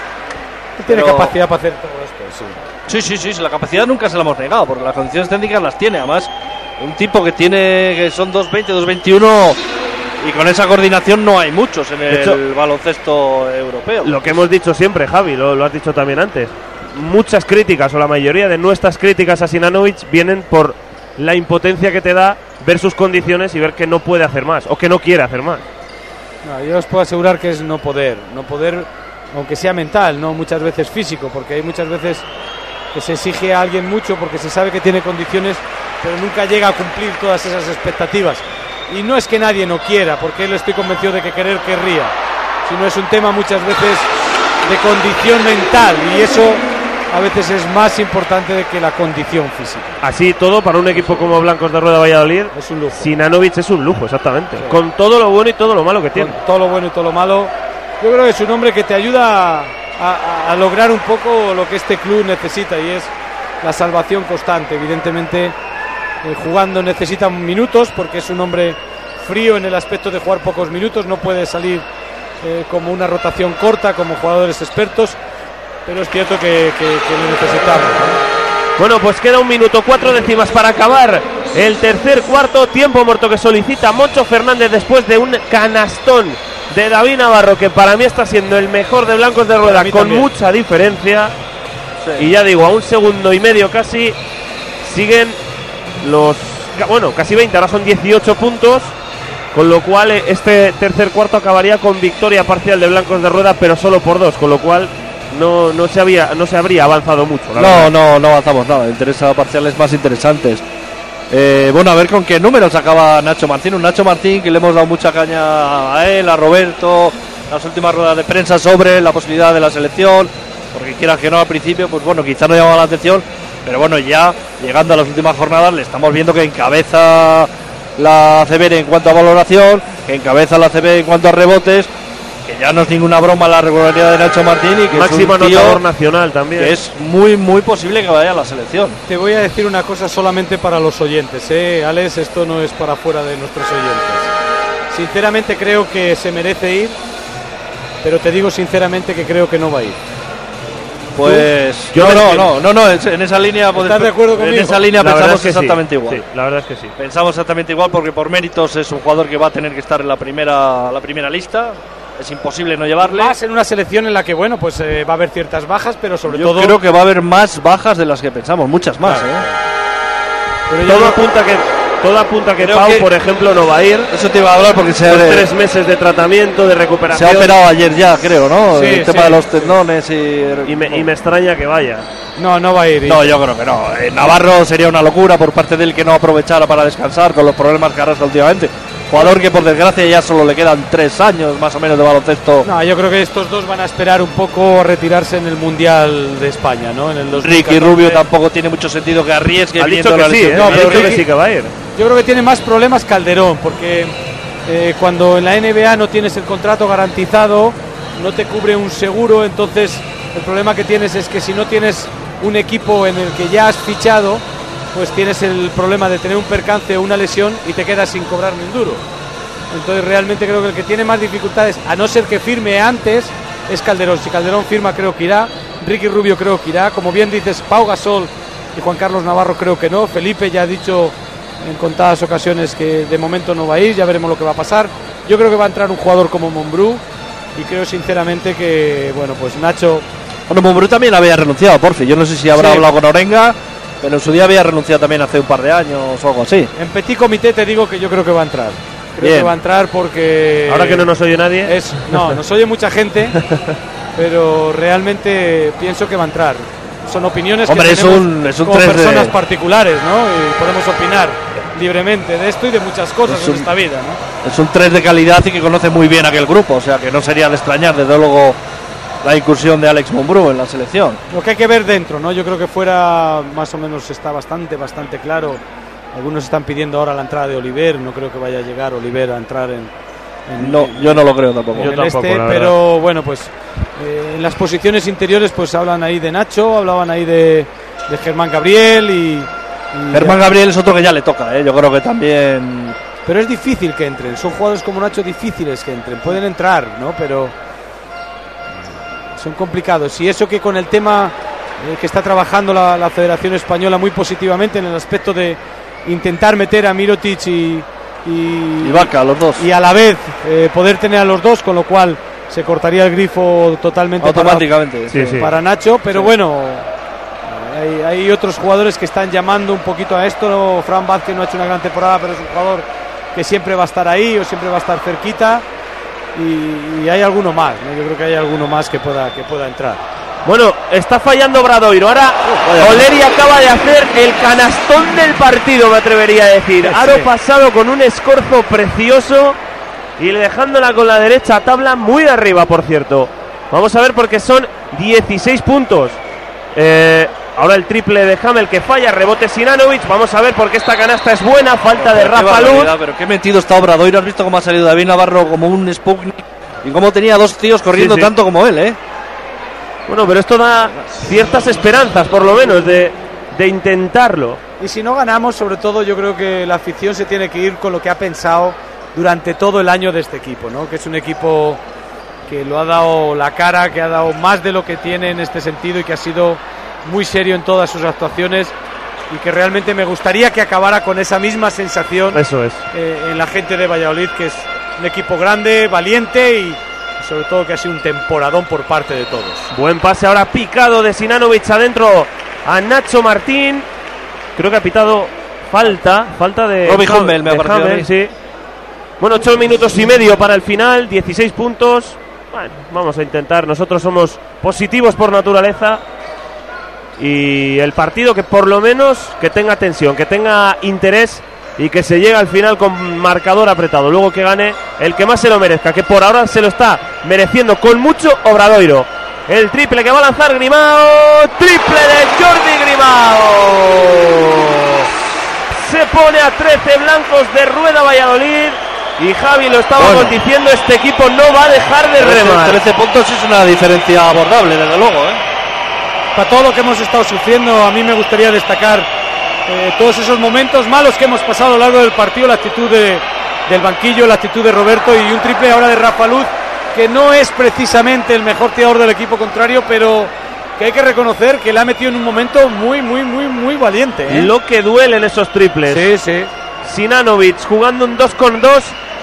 Tiene Pero... capacidad para hacer todo esto, sí. Sí, sí, sí, sí, la capacidad nunca se la hemos negado, porque las condiciones técnicas las tiene. Además, un tipo que tiene, que son dos veinte, dos veintiuno, y con esa coordinación no hay muchos en el hecho, baloncesto europeo. Lo que hemos dicho siempre, Javi, lo, lo has dicho también antes. Muchas críticas, o la mayoría de nuestras críticas a Sinanovic, vienen por la impotencia que te da ver sus condiciones y ver que no puede hacer más, o que no quiere hacer más. No, yo os puedo asegurar que es no poder, no poder, aunque sea mental, no muchas veces físico, porque hay muchas veces que se exige a alguien mucho porque se sabe que tiene condiciones, pero nunca llega a cumplir todas esas expectativas. Y no es que nadie no quiera, porque él estoy convencido de que querer querría, sino es un tema muchas veces de condición mental, y eso a veces es más importante de que la condición física. Así todo, para un equipo como Blancos de Rueda Valladolid, es un lujo. Sinanovic es un lujo, exactamente. Sí. Con todo lo bueno y todo lo malo que tiene. Con todo lo bueno y todo lo malo. Yo creo que es un hombre que te ayuda a, a, a lograr un poco lo que este club necesita, y es la salvación constante. Evidentemente, eh, jugando necesita minutos, porque es un hombre frío en el aspecto de jugar pocos minutos, no puede salir eh, como una rotación corta, como jugadores expertos, pero es cierto que, que, que lo necesitamos, ¿no? Bueno, pues queda un minuto, cuatro décimas para acabar el tercer cuarto. Tiempo muerto que solicita Moncho Fernández después de un canastón de David Navarro, que para mí está siendo el mejor de Blancos de Rueda, con también. mucha diferencia. Sí. Y ya digo, a un segundo y medio casi siguen los, bueno, casi veinte, ahora son dieciocho puntos, con lo cual este tercer cuarto acabaría con victoria parcial de Blancos de Rueda, pero solo por dos, con lo cual no, no, se, había, no se habría avanzado mucho. No, verdad. no, no avanzamos nada. Interesa parciales más interesantes. Eh, bueno, a ver con qué números acaba Nacho Martín. Un Nacho Martín que le hemos dado mucha caña a él, a Roberto, las últimas ruedas de prensa sobre la posibilidad de la selección, porque quieras que no al principio, pues bueno, quizá no llamaba la atención, pero bueno, ya llegando a las últimas jornadas le estamos viendo que encabeza la A C B en cuanto a valoración, que encabeza la A C B en cuanto a rebotes, que ya no es ninguna broma la regularidad de Nacho Martín, y que máximo es un tío anotador nacional también. Que es muy, muy posible que vaya a la selección. Te voy a decir una cosa solamente para los oyentes, ¿eh? Alex, esto no es para fuera de nuestros oyentes. Sinceramente creo que se merece ir, pero te digo sinceramente que creo que no va a ir. Pues yo no, no, que... no, no, no, en esa línea ¿Estás de acuerdo conmigo? En esa línea la pensamos es que exactamente sí. igual. Sí, la verdad es que sí. Pensamos exactamente igual, porque por méritos es un jugador que va a tener que estar en la primera, la primera lista. es imposible no llevarle. Más en una selección en la que, bueno, pues eh, va a haber ciertas bajas, pero sobre Yo todo... creo que va a haber más bajas de las que pensamos, muchas más. Claro. ¿eh? Pero todo apunta que todo apunta que Creo Pau, que- por ejemplo, no va a ir. Eso te iba a hablar porque se, Son ha- tres meses de tratamiento, de se recuperación. ha operado ayer ya, creo, ¿no? Sí, El tema sí. de los tendones y... Y me, y me extraña que vaya. No, no va a ir. No, yo creo que no. Eh, Navarro sería una locura por parte de él que no aprovechara para descansar con los problemas que arrastra últimamente. Jugador que por desgracia ya solo le quedan tres años más o menos de baloncesto. No, yo creo que estos dos van a esperar un poco a retirarse en el Mundial de España, ¿no? En el dos mil catorce. Ricky Rubio tampoco tiene mucho sentido que arriesgue Ha viendo dicho la que sí, lesión. ¿eh? No, Ha pero dicho que Ricky- sí que va a ir. Yo creo que tiene más problemas Calderón, porque eh, cuando en la N B A no tienes el contrato garantizado, no te cubre un seguro, entonces el problema que tienes es que si no tienes un equipo en el que ya has fichado, pues tienes el problema de tener un percance o una lesión y te quedas sin cobrar ni un duro. Entonces realmente creo que el que tiene más dificultades, a no ser que firme antes, es Calderón. Si Calderón firma, creo que irá. Ricky Rubio creo que irá. Como bien dices, Pau Gasol y Juan Carlos Navarro creo que no. Felipe ya ha dicho en contadas ocasiones que de momento no va a ir, ya veremos lo que va a pasar. Yo creo que va a entrar un jugador como Monbrú y creo sinceramente que, bueno, pues Nacho... Bueno, Mumbrú también había renunciado, por fin. Yo no sé si habrá Sí. hablado con Orenga, pero en su día había renunciado también hace un par de años o algo así. En petit comité te digo que yo creo que va a entrar. Creo Bien. que va a entrar porque... Ahora que no nos oye nadie. Es, no, nos oye mucha gente, pero realmente pienso que va a entrar. Son opiniones Hombre, que es tenemos un- es un como tres de- personas particulares, ¿no? Y podemos opinar libremente de esto y de muchas cosas Es en un- esta vida, ¿no? Es un tres de calidad y que conoce muy bien aquel grupo, o sea que no sería de extrañar, desde luego, la incursión de Alex Mumbrú en la selección. Lo que hay que ver dentro, ¿no? Yo creo que fuera más o menos está bastante, bastante claro. Algunos están pidiendo ahora la entrada de Oliver, no creo que vaya a llegar Oliver a entrar en, en- No, yo no lo creo tampoco. en Yo el tampoco, este, la verdad. pero bueno, pues eh, en las posiciones interiores pues hablan ahí de Nacho, hablaban ahí de, de Germán Gabriel y, y Germán ya- Gabriel es otro que ya le toca, ¿eh? Yo creo que también... pero es difícil que entren, son jugadores como Nacho difíciles que entren, pueden entrar, ¿no? Pero son complicados y eso que con el tema eh, que está trabajando la, la Federación Española muy positivamente en el aspecto de intentar meter a Mirotic y, y, Y Vaca, los dos. y a la vez eh, poder tener a los dos, con lo cual se cortaría el grifo totalmente para- Automáticamente. Sí, sí. para Nacho, pero bueno, hay, hay otros jugadores que están llamando un poquito a esto. Fran Vázquez no ha hecho una gran temporada, pero es un jugador que siempre va a estar ahí o siempre va a estar cerquita. Y, y hay alguno más, ¿no? Yo creo que hay alguno más que pueda, que pueda entrar. Bueno, está fallando Obradoiro. Ahora Oleri acaba de hacer el canastón del partido, me atrevería a decir. Sí. Aro pasado con un escorzo precioso y dejándola con la derecha tabla muy arriba, por cierto. Vamos a ver porque son dieciséis puntos. Eh, ahora el triple de Hamel que falla, rebote Sinanovic. Vamos a ver porque esta canasta es buena. Falta de Pero qué Rafa Luz. barbaridad, pero qué metido está Obradoiro. ¿Has visto cómo ha salido David Navarro como un Sputnik? Y cómo tenía dos tíos corriendo Sí, sí. tanto como él, ¿eh? Bueno, pero esto da ciertas esperanzas, por lo menos, de, de intentarlo. Y si no ganamos, sobre todo, yo creo que la afición se tiene que ir con lo que ha pensado durante todo el año de este equipo, ¿no? Que es un equipo que lo ha dado la cara, que ha dado más de lo que tiene en este sentido y que ha sido muy serio en todas sus actuaciones y que realmente me gustaría que acabara con esa misma sensación Eso es. eh, en la gente de Valladolid, que es un equipo grande, valiente y sobre todo que ha sido un temporadón por parte de todos. Buen pase ahora picado de Sinanovic adentro a Nacho Martín. Creo que ha pitado falta, falta de Robbie Hummel, me ha de parecido a Hummel, mí. sí. Bueno, ocho minutos y medio para el final, dieciséis puntos. Bueno, vamos a intentar, nosotros somos positivos por naturaleza. Y el partido que por lo menos que tenga tensión, que tenga interés y que se llegue al final con marcador apretado. Luego que gane el que más se lo merezca, que por ahora se lo está mereciendo con mucho Obradoiro. El triple que va a lanzar Grimao. Triple de Jordi Grimao. Se pone a trece blancos de Rueda Valladolid. Y Javi lo estábamos Bueno. diciendo, este equipo no va a dejar de remar. trece puntos es una diferencia abordable, desde luego, ¿eh? Para todo lo que hemos estado sufriendo, a mí me gustaría destacar eh, todos esos momentos malos que hemos pasado a lo largo del partido, la actitud de, del banquillo, la actitud de Roberto y un triple ahora de Rafa Luz, que no es precisamente el mejor tirador del equipo contrario, pero que hay que reconocer que le ha metido en un momento muy, muy, muy, muy valiente, ¿eh? Lo que duelen esos triples. Sí, sí. Sinanovic jugando un dos con dos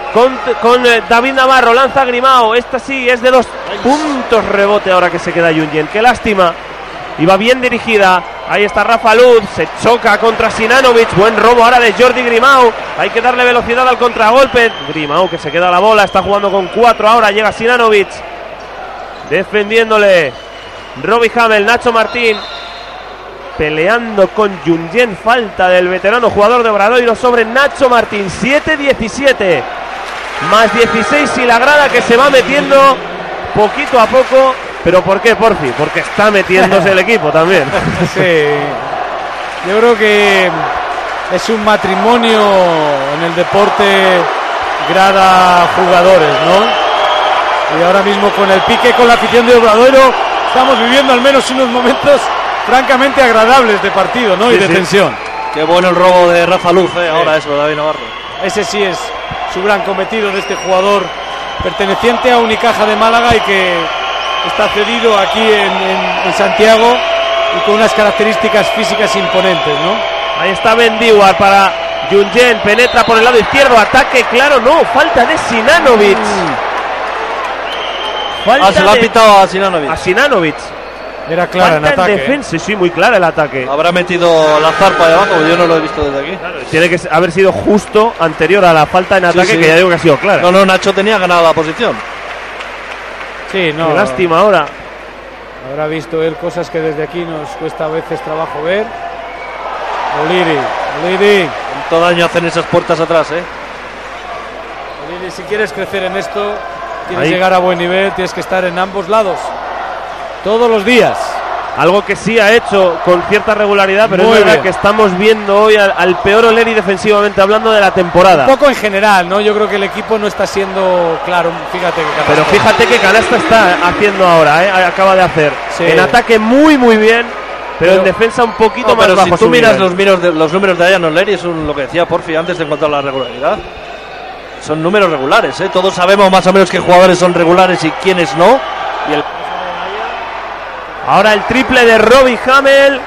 con, con eh, David Navarro, lanza Grimao, esta sí es de dos puntos, rebote ahora que se queda Junyent, qué lástima, iba bien dirigida, ahí está Rafa Luz, se choca contra Sinanovic, buen robo ahora de Jordi Grimao, hay que darle velocidad al contragolpe, Grimao que se queda la bola, está jugando con cuatro, ahora llega Sinanovic, defendiéndole Robbie Hamel, Nacho Martín, peleando con Junyent, falta del veterano jugador de Obradoiro sobre Nacho Martín, siete diecisiete, más dieciséis y la grada que se va metiendo poquito a poco. ¿Pero por qué, Porfi? Porque está metiéndose el equipo también. Sí, yo creo que es un matrimonio en el deporte grada-jugadores, ¿no? Y ahora mismo con el pique con la afición de Obradoiro estamos viviendo al menos unos momentos francamente agradables de partido, ¿no? Sí, y de sí. tensión. Qué bueno el robo de Rafa Luz, eh, ahora eso, David Navarro. Ese sí es su gran cometido de este jugador perteneciente a Unicaja de Málaga y que está cedido aquí en, en, en Santiago y con unas características físicas imponentes, ¿no? Ahí está Mendíbar para Junyent, penetra por el lado izquierdo, ataque claro, no, falta de Sinanovic. Falta ah, se lo ha de... pitado a Sinanovic. A Sinanovic. Era clara en Falta ataque. en defensa, sí, muy clara el ataque. Habrá metido la zarpa de abajo, yo no lo he visto desde aquí. Claro, tiene que haber sido justo anterior a la falta en ataque, sí. que ya digo que ha sido clara. No, no, Nacho tenía ganada la posición. Sí, no. Qué lástima ahora. Habrá visto él cosas que desde aquí nos cuesta a veces trabajo ver. O'Leary, O'Leary. Cuánto daño hacen esas puertas atrás, ¿eh? O'Leary, si quieres crecer en esto, tienes Ahí. que llegar a buen nivel, tienes que estar en ambos lados. Todos los días. Algo que sí ha hecho con cierta regularidad, pero Muy es verdad bien. que estamos viendo hoy al, al peor O'Leary defensivamente hablando de la temporada. Un poco en general, ¿no? Yo creo que el equipo no está siendo claro. Fíjate que Pero fíjate qué canasta está haciendo ahora, ¿eh? Acaba de hacer. Sí. En ataque muy, muy bien, pero, Pero- en defensa un poquito No, más pero bajo. si tú su miras nivel. los, miros de, los números de Ayan O'Leary, es un- lo que decía Porfi antes de encontrar la regularidad. Son números regulares, ¿eh? Todos sabemos más o menos qué jugadores son regulares y quiénes no. Y el Ahora el triple de Robbie Hamel,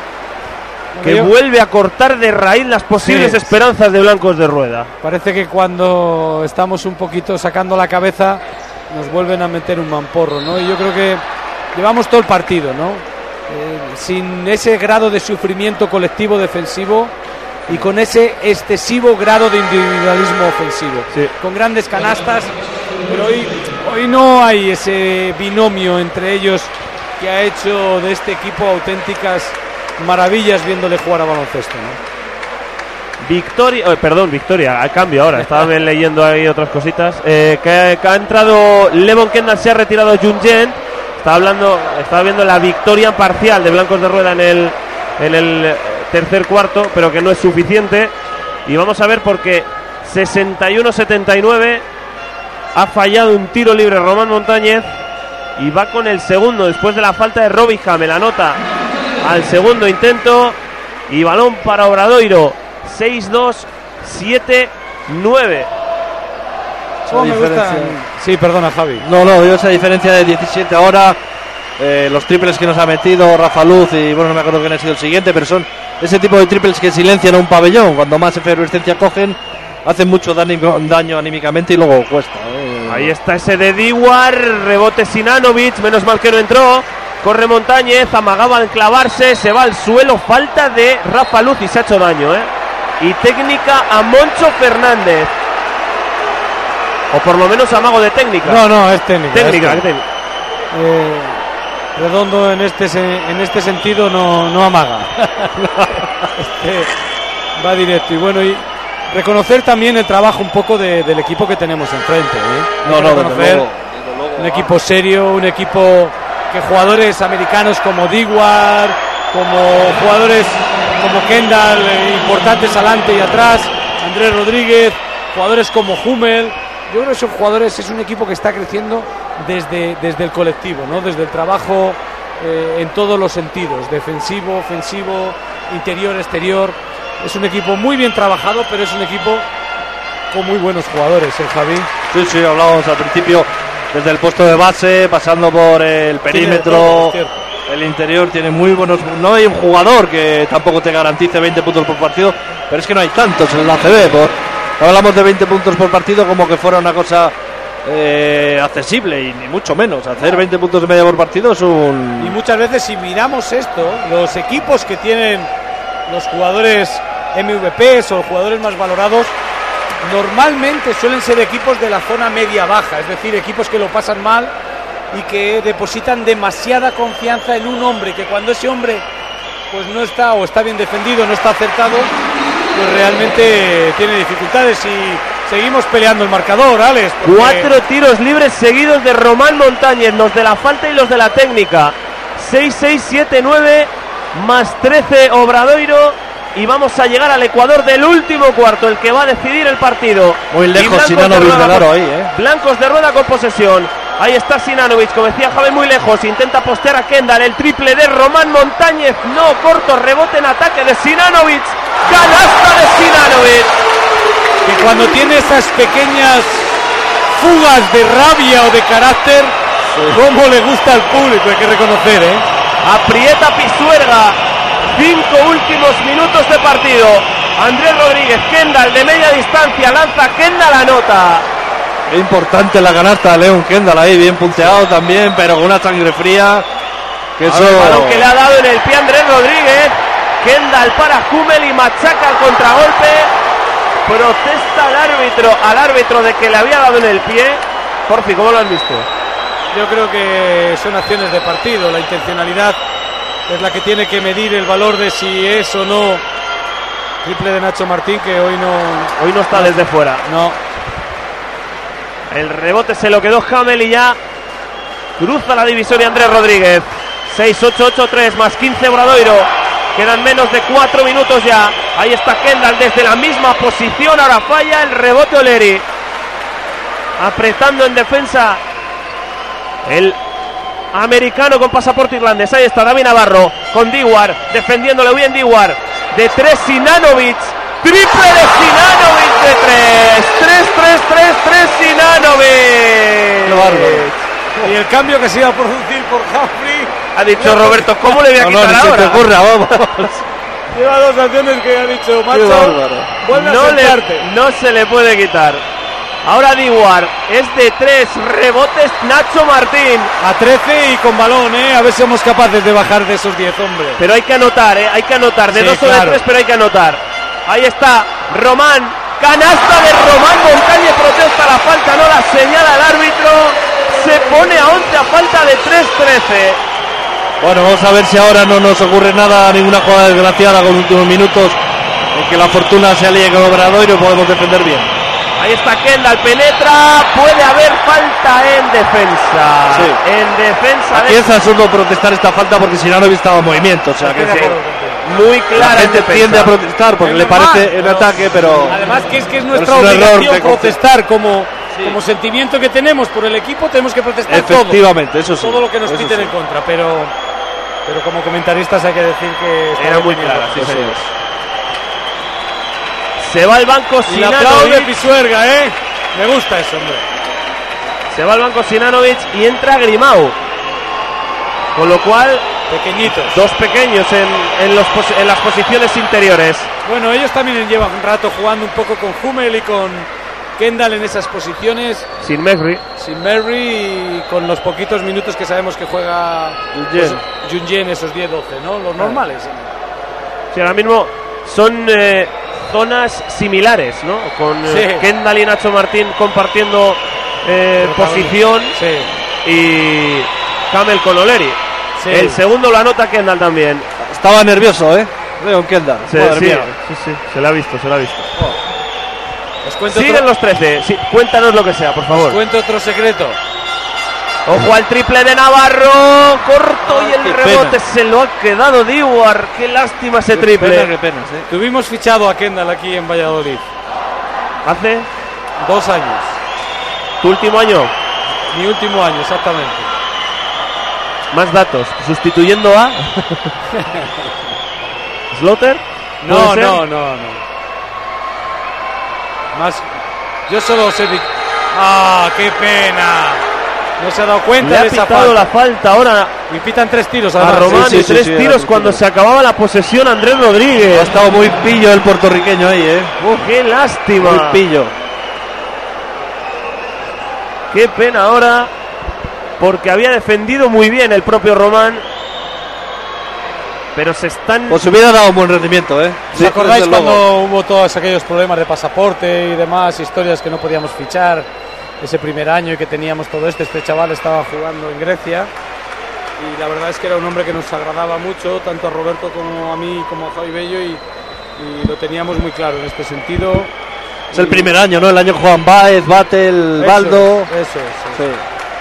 que Yo- vuelve a cortar de raíz las posibles Sí. esperanzas de Blancos de Rueda. Parece que cuando estamos un poquito sacando la cabeza nos vuelven a meter un mamporro, ¿no? Y yo creo que llevamos todo el partido, ¿no? Eh, sin ese grado de sufrimiento colectivo defensivo y con ese excesivo grado de individualismo ofensivo. Sí. Con grandes canastas, pero hoy, hoy no hay ese binomio entre ellos que ha hecho de este equipo auténticas maravillas viéndole jugar a baloncesto, ¿no? Victoria, oh, perdón, Victoria, al cambio ahora, estaba bien leyendo ahí otras cositas. Eh, que, que ha entrado Levon Kendall, se ha retirado Junyent. Estaba hablando, estaba viendo la victoria parcial de Blancos de Rueda en el, en el tercer cuarto, pero que no es suficiente. Y vamos a ver porque sesenta y uno setenta y nueve ha fallado un tiro libre Román Montañez y va con el segundo después de la falta de Robbie Hamel. Anota al segundo intento y balón para Obradoiro. seis dos siete nueve. ¿Cómo me gustan? Sí, perdona, Javi. No, no, veo esa diferencia de diecisiete ahora. Eh, los triples que nos ha metido Rafa Luz y bueno, no me acuerdo quién ha sido el siguiente, pero son ese tipo de triples que silencian a un pabellón. Cuando más efervescencia cogen, hacen mucho daño, daño anímicamente y luego cuesta. eh. Ahí está ese de Diwar, rebote Sinanovic, menos mal que no entró. Corre Montañez, amagaba al clavarse, se va al suelo, falta de Rafa Luz y se ha hecho daño, ¿eh? Y técnica a Moncho Fernández. O por lo menos amago de técnica. No, no, es técnica. técnica, es ¿qué técnica? Eh, Redondo en este se- en este sentido no, no amaga. Este va directo. Y bueno, y reconocer también el trabajo un poco de- del equipo que tenemos enfrente, ¿eh? Hay No, que no, desde reconocer luego, desde luego. un equipo serio, un equipo que jugadores americanos como Dewar, como jugadores como Kendall, eh, importantes adelante y atrás, Andrés Rodríguez, jugadores como Hummel. Yo creo que son jugadores, es un equipo que está creciendo desde, desde el colectivo, ¿no? Desde el trabajo eh, en todos los sentidos, defensivo, ofensivo, interior, exterior. Es un equipo muy bien trabajado, pero es un equipo con muy buenos jugadores, ¿eh, Javi? Sí, sí, hablábamos al principio desde el puesto de base, pasando por el perímetro, es cierto. el interior, tiene muy buenos. No hay un jugador que tampoco te garantice veinte puntos por partido, pero es que no hay tantos en la A C B. Por, No hablamos de veinte puntos por partido como que fuera una cosa eh, accesible, y ni mucho menos. Hacer veinte puntos de media por partido es un... Y muchas veces, si miramos esto, los equipos que tienen los jugadores M V Ps o los jugadores más valorados, normalmente suelen ser equipos de la zona media-baja, es decir, equipos que lo pasan mal y que depositan demasiada confianza en un hombre, que cuando ese hombre pues no está o está bien defendido, no está acertado, pues realmente tiene dificultades. Y seguimos peleando el marcador, Alex. Porque... Cuatro tiros libres seguidos de Román Montañez, los de la falta y los de la técnica. seis, seis, siete, nueve más trece Obradoiro, y vamos a llegar al Ecuador del último cuarto, el que va a decidir el partido. Muy lejos Sinanovic de Laro ahí, ¿eh? Blancos de rueda con posesión. Ahí está Sinanovic, como decía Javier, muy lejos. Intenta postear a Kendall, el triple de Román Montañez. No, corto, rebote en ataque de Sinanovic. Canasta de Sinanovic. Que cuando tiene esas pequeñas fugas de rabia o de carácter, sí, cómo le gusta al público, hay que reconocer, ¿eh? Aprieta Pisuerga. Cinco últimos minutos de partido. Andrés Rodríguez, Kendall de media distancia, lanza Kendall, anota. Qué importante la canasta de Leon Kendall ahí, bien punteado también, pero con una sangre fría. Que eso... El balón que le ha dado en el pie Andrés Rodríguez. Kendall para Hummel y machaca el contragolpe. Protesta al árbitro, al árbitro de que le había dado en el pie. Porfi, ¿cómo lo has visto? Yo creo que son acciones de partido. La intencionalidad es la que tiene que medir el valor de si es o no triple de Nacho Martín, que hoy no hoy no está no, desde fuera. No. El rebote se lo quedó Hummel y ya cruza la divisoria Andrés Rodríguez. seis, ocho, ocho, tres más quince Obradoiro. Quedan menos de cuatro minutos ya. Ahí está Kendall desde la misma posición. Ahora falla el rebote Oleri. Apretando en defensa el americano con pasaporte irlandés. Ahí está David Navarro con Diwar, defendiéndole bien Diwar. De tres Sinanovic. Triple de Sinanovic de tres. tres, tres, tres, tres Sinanovic. Y el cambio que se iba a producir por Humphrey. Ha dicho Roberto, ¿cómo le voy a quitar no, no, ahora? Se te ocurra, vamos. Lleva dos acciones que ha dicho, macho, vuelve no, a le, no se le puede quitar. Ahora Diwar es de tres rebotes Nacho Martín. A trece y con balón, ¿eh? A ver si somos capaces de bajar de esos diez, hombre. Pero hay que anotar, ¿eh? Hay que anotar. De sí, dos o claro. de tres, pero hay que anotar. Ahí está Román. Canasta de Román Montañez. Protesta la falta, no la señala el árbitro. Se pone a once a falta de tres trece. Bueno, vamos a ver si ahora no nos ocurre nada, ninguna jugada desgraciada con los últimos minutos, en que la fortuna se alíe con Obradoiro y podemos defender bien. Ahí está Kendall, penetra, puede haber falta en defensa. Sí. En defensa. Aquí es absurdo protestar esta falta porque Sinanovic estaba en movimiento, o sea que sí, muy clara. La gente tiende a protestar porque es le normal, parece en ataque, pero además que es que es nuestra es obligación protestar como, sí, como sentimiento que tenemos por el equipo, tenemos que protestar efectivamente, todo, eso sí, todo lo que nos quiten sí. en contra, pero pero como comentaristas hay que decir que era muy clara, sí, sí, señor. Se va al banco Sinanovic. de Pisuerga, ¿eh? Me gusta eso, hombre. Se va al banco Sinanovic y entra Grimau. Con lo cual, pequeñitos. Dos pequeños en, en, los, en las posiciones interiores. Bueno, ellos también llevan un rato jugando un poco con Hummel y con Kendall en esas posiciones. Sin Merry. Sin Merry y con los poquitos minutos que sabemos que juega Junjen, pues, esos diez doce, ¿no? Los normales. Sí, ahora mismo son... Eh, zonas similares, ¿no? Con sí. eh, Kendall y Nacho Martín compartiendo eh, posición, sí, y Hummel con Oleri. Sí. El segundo lo anota Kendall también. Estaba nervioso, ¿eh? Leon Kendall. Sí, sí, sí, sí, se lo ha visto, se lo ha visto. Oh. Siguen otro... los trece. Sí, cuéntanos lo que sea, por favor. Os cuento otro secreto. Ojo al triple de Navarro, corto, ah, y el rebote pena. Se lo ha quedado Diwar. Qué lástima ese qué triple. Pena, qué penas, ¿eh? Tuvimos fichado a Kendall aquí en Valladolid. ¿Hace? Dos años. ¿Tu último año? Mi último año, exactamente. Más datos. ¿Sustituyendo a Slaughter? No, no, no, no. Más. Yo solo sé. ¡Ah, qué pena! No se ha dado cuenta Le ha de esa pitado falta. la falta ahora Y pitan tres tiros a además. Román sí, y sí, tres sí, tiros era cuando tiro. se acababa la posesión Andrés Rodríguez. Ha estado muy pillo el puertorriqueño ahí, ¿eh? ¡Oh, qué lástima! Muy pillo. Qué pena ahora, porque había defendido muy bien el propio Román, pero se están... Pues hubiera dado un buen rendimiento, ¿eh? ¿Os Sí, acordáis desde luego. cuando hubo todos aquellos problemas de pasaporte y demás, historias que no podíamos fichar ese primer año y que teníamos todo esto? Este chaval estaba jugando en Grecia y la verdad es que era un hombre que nos agradaba mucho, tanto a Roberto como a mí, como a Javi Bello, y, y lo teníamos muy claro en este sentido. Es el primer año, ¿no? El año Juan Baez, Batel, Eso Baldo. es, Eso es. Sí.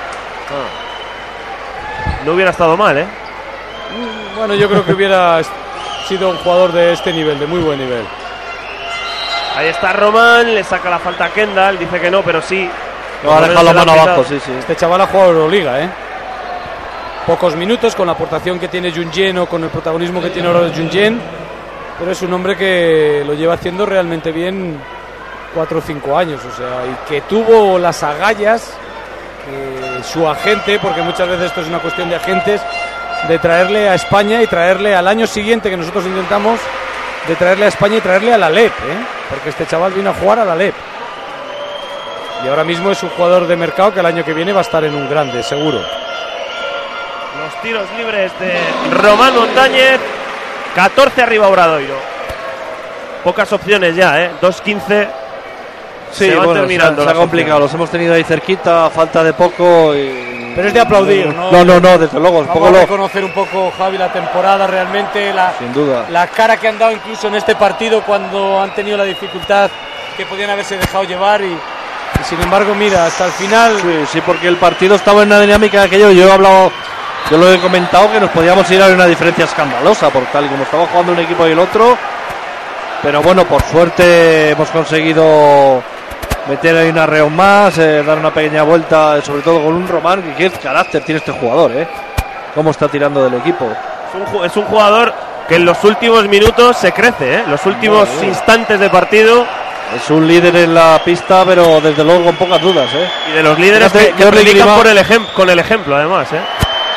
No hubiera estado mal, ¿eh? Bueno, yo creo que hubiera sido un jugador de este nivel, de muy buen nivel. Ahí está Román, le saca la falta a Kendall, dice que no, pero sí. No, ha dejado la mano abajo, sí, sí. Este chaval ha jugado Euroliga, ¿eh? Pocos minutos con la aportación que tiene Junyen o con el protagonismo que tiene ahora Junyen, pero es un hombre que lo lleva haciendo realmente bien cuatro o cinco años, o sea, y que tuvo las agallas eh, su agente, porque muchas veces esto es una cuestión de agentes, de traerle a España y traerle al año siguiente, que nosotros intentamos, de traerle a España y traerle a la L E P, ¿eh? Porque este chaval vino a jugar a la L E P. Y ahora mismo es un jugador de mercado que el año que viene va a estar en un grande, seguro. Los tiros libres de Román Montañez, catorce arriba Obradoiro. Pocas opciones ya, ¿eh? dos quince. Sí, se van bueno, terminando se ha, se ha las complicado. opciones. Los hemos tenido ahí cerquita, falta de poco. Y... Pero es de aplaudir, ¿no? No, no, no, desde luego. Es Vamos poco a lo... reconocer un poco, Javi, la temporada realmente, la, Sin duda. la cara que han dado incluso en este partido cuando han tenido la dificultad que podían haberse dejado llevar y, y sin embargo, mira, hasta el final... Sí, sí, porque el partido estaba en una dinámica de aquello. Yo he hablado, yo lo he comentado, que nos podíamos ir a una diferencia escandalosa, por tal y como estaba jugando un equipo y el otro. Pero bueno, por suerte hemos conseguido meter ahí una reón más, eh, dar una pequeña vuelta, sobre todo con un Román, que qué carácter tiene este jugador, ¿eh? Cómo está tirando del equipo. Es un, ju- es un jugador que en los últimos minutos se crece, ¿eh? Los últimos Madre mía. instantes de partido, Es un líder en la pista, pero desde luego con pocas dudas, ¿eh? y de los líderes Fíjate, que, que yo le predican grima- por el ejem- con el ejemplo, además, ¿eh?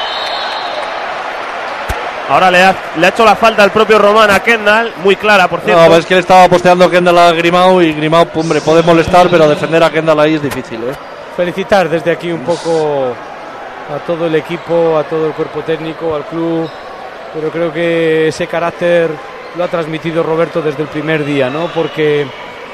Ahora le ha, le ha hecho la falta al propio Román a Kendall, muy clara, por cierto. No, es que le estaba posteando Kendall a Grimau y Grimau, hombre, puede molestar, pero defender a Kendall ahí es difícil, ¿eh? Felicitar desde aquí un poco a todo el equipo, a todo el cuerpo técnico, al club, pero creo que ese carácter lo ha transmitido Roberto desde el primer día, ¿no? Porque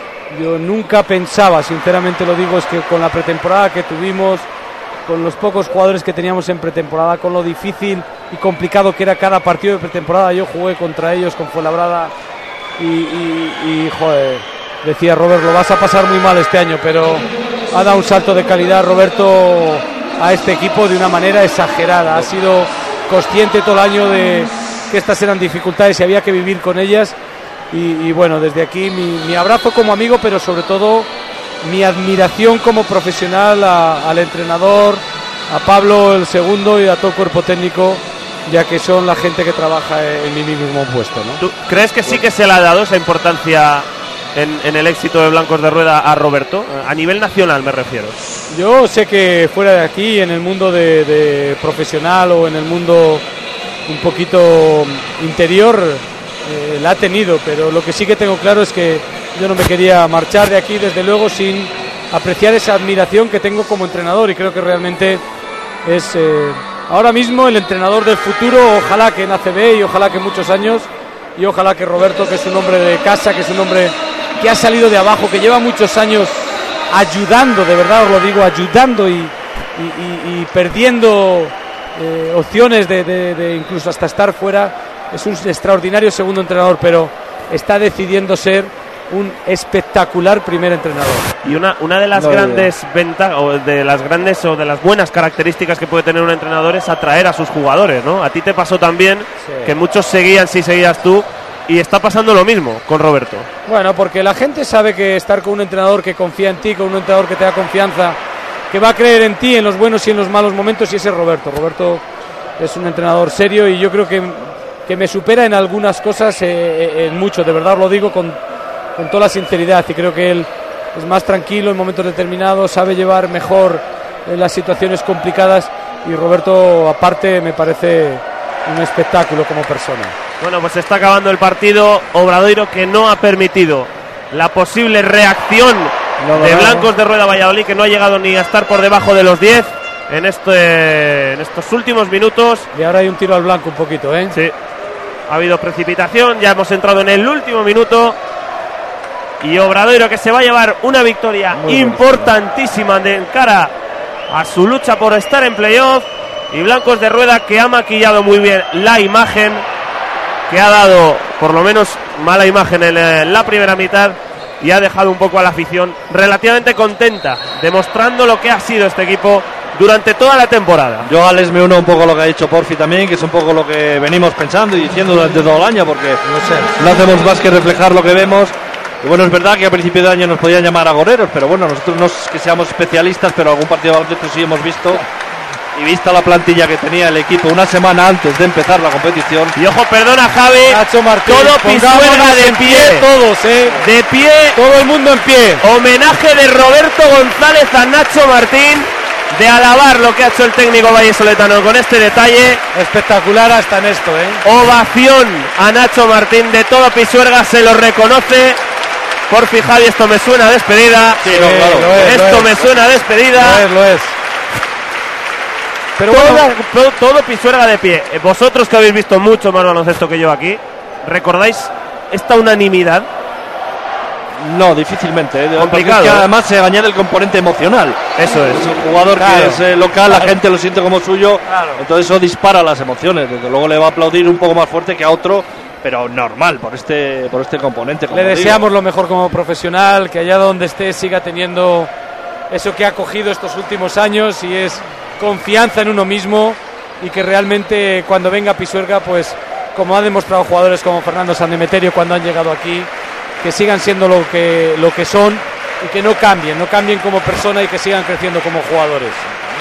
yo nunca pensaba, sinceramente lo digo, es que con la pretemporada que tuvimos, con los pocos jugadores que teníamos en pretemporada, con lo difícil y complicado que era cada partido de pretemporada, yo jugué contra ellos con Fuenlabrada y, y, y joder, decía Robert, lo vas a pasar muy mal este año, pero ha dado un salto de calidad Roberto a este equipo de una manera exagerada, ha sido consciente todo el año de que estas eran dificultades y había que vivir con ellas y, y bueno, desde aquí mi, mi abrazo como amigo, pero sobre todo mi admiración como profesional a, al entrenador, a Pablo el segundo y a todo el cuerpo técnico, ya que son la gente que trabaja en mi mismo puesto, ¿no? ¿Tú crees que sí que se le ha dado esa importancia en, en el éxito de Blancos de Rueda a Roberto? A nivel nacional me refiero. Yo sé que fuera de aquí, en el mundo de, de profesional o en el mundo un poquito interior, eh, la ha tenido, pero lo que sí que tengo claro es que yo no me quería marchar de aquí, desde luego, sin apreciar esa admiración que tengo como entrenador y creo que realmente es eh, ahora mismo el entrenador del futuro, ojalá que en A C B y ojalá que muchos años y ojalá que Roberto, que es un hombre de casa, que es un hombre que ha salido de abajo, que lleva muchos años ayudando, de verdad os lo digo, ayudando y, y, y, y perdiendo eh, opciones de, de, de incluso hasta estar fuera, es un extraordinario segundo entrenador, pero está decidiendo ser un espectacular primer entrenador. Y una, una de las No, grandes ventajas, o de las grandes o de las buenas características que puede tener un entrenador es atraer a sus jugadores, ¿no? A ti te pasó también, Sí. que muchos seguían si seguías tú, y está pasando lo mismo con Roberto. Bueno, porque la gente sabe que estar con un entrenador que confía en ti, con un entrenador que te da confianza, que va a creer en ti en los buenos y en los malos momentos, y ese es Roberto. Roberto es un entrenador serio y yo creo que, que me supera en algunas cosas, eh, en mucho, de verdad os lo digo con, con toda la sinceridad, y creo que él es más tranquilo en momentos determinados, sabe llevar mejor en las situaciones complicadas, y Roberto aparte me parece un espectáculo como persona. Bueno, pues se está acabando el partido. Obradoiro, que no ha permitido la posible reacción no, de no, Blancos de Rueda Valladolid, que no ha llegado ni a estar por debajo de los diez en, este, en estos últimos minutos. Y ahora hay un tiro al blanco un poquito, ¿eh? Sí, ha habido precipitación, ya hemos entrado en el último minuto. Y Obradoiro, que se va a llevar una victoria Muy importantísima de cara a su lucha por estar en playoff. Y Blancos de Rueda, que ha maquillado muy bien la imagen, que ha dado por lo menos mala imagen en la primera mitad, y ha dejado un poco a la afición relativamente contenta, demostrando lo que ha sido este equipo durante toda la temporada. Yo, Alex, me uno un poco a lo que ha dicho Porfi también, que es un poco lo que venimos pensando y diciendo durante todo el año, porque no sé, no hacemos más que reflejar lo que vemos. Y bueno, es verdad que a principio de año nos podían llamar agoreros, pero bueno, nosotros no es que seamos especialistas, pero algún partido de baloncesto sí hemos visto. Y vista la plantilla que tenía el equipo una semana antes de empezar la competición. Y ojo, perdona, Javi, Nacho Martín, todo Pisuerga de pie, pie, todos, eh. de pie, todo el mundo en pie. Homenaje de Roberto González a Nacho Martín, de alabar lo que ha hecho el técnico vallisoletano con este detalle. Espectacular hasta en esto, eh. Ovación a Nacho Martín de todo Pisuerga, se lo reconoce. Por fin, Javi, esto me suena a despedida. Sí, no, claro. Lo es, esto lo me suena a despedida. Lo es, lo es. Pero todo, bueno, todo, todo Pisuerga de pie. Vosotros, que habéis visto mucho más baloncesto que yo aquí, ¿recordáis esta unanimidad? No, difícilmente. ¿eh? Complicado. Es que además se añade el componente emocional. Eso es. Es un jugador claro, que es eh, local, claro, la gente lo siente como suyo. Claro. Entonces eso dispara las emociones. Desde luego le va a aplaudir un poco más fuerte que a otro, pero normal por este, por este componente. Como le deseamos digo. lo mejor como profesional, que allá donde esté siga teniendo eso que ha cogido estos últimos años, y es confianza en uno mismo, y que realmente cuando venga a Pisuerga, pues como han demostrado jugadores como Fernando Sandemeterio cuando han llegado aquí, que sigan siendo lo que, lo que son, y que no cambien, no cambien como persona, y que sigan creciendo como jugadores.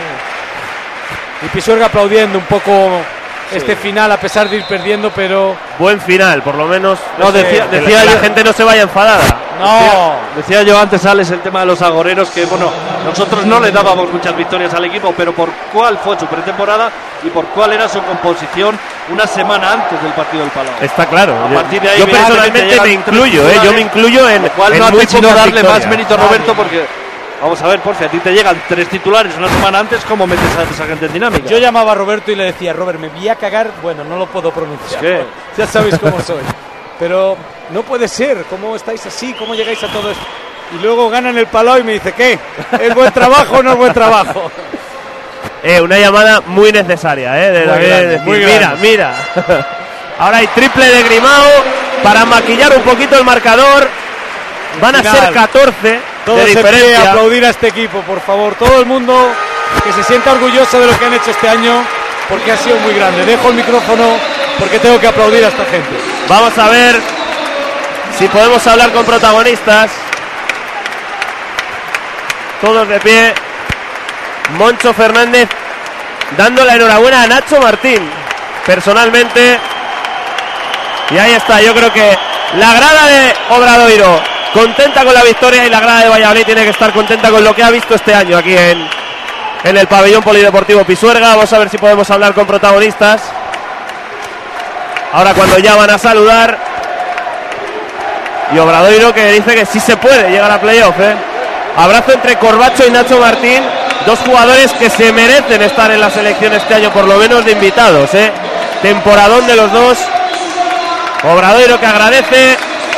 Y Pisuerga aplaudiendo un poco este sí. final, a pesar de ir perdiendo, pero buen final, por lo menos. No, decía, que, decía que la, yo, la gente no se vaya enfadada. No, decía, decía yo antes, Alex, el tema de los agoreros, que bueno, nosotros no le dábamos muchas victorias al equipo, pero por cuál fue su pretemporada y por cuál era su composición una semana antes del partido del Palau. Está claro. A partir de ahí, yo personalmente me incluyo, eh, yo me incluyo en, lo cual en no muy hace sino darle victorias. más mérito a Roberto, porque vamos a ver, por si a ti te llegan tres titulares una semana antes, ¿cómo metes a esa gente en dinámica? Yo llamaba a Roberto y le decía, Robert, me voy a cagar, bueno, no lo puedo pronunciar, ¿Qué? Ya sabéis cómo soy, pero no puede ser, ¿cómo estáis así? ¿Cómo llegáis a todo esto? Y luego ganan el Palau y me dice, ¿qué? ¿Es buen trabajo o no es buen trabajo? Eh, una llamada muy necesaria, eh, de muy decir, grande, muy mira, grande. mira. Ahora hay triple de Grimao para maquillar un poquito el marcador. Van a ser catorce Todos de diferencia. a aplaudir a este equipo, por favor. Todo el mundo que se sienta orgulloso de lo que han hecho este año, porque ha sido muy grande. Dejo el micrófono porque tengo que aplaudir a esta gente. Vamos a ver si podemos hablar con protagonistas. Todos de pie. Moncho Fernández dando la enhorabuena a Nacho Martín personalmente. Y ahí está, yo creo que la grada de Obradoiro contenta con la victoria, y la grada de Valladolid tiene que estar contenta con lo que ha visto este año aquí en, en el pabellón polideportivo Pisuerga. Vamos a ver si podemos hablar con protagonistas ahora cuando ya van a saludar. Y Obradoiro, que dice que sí se puede llegar a playoff, ¿eh? Abrazo entre Corbacho y Nacho Martín, dos jugadores que se merecen estar en la selección este año, por lo menos de invitados, ¿eh? Temporadón de los dos. Obradoiro, que agradece.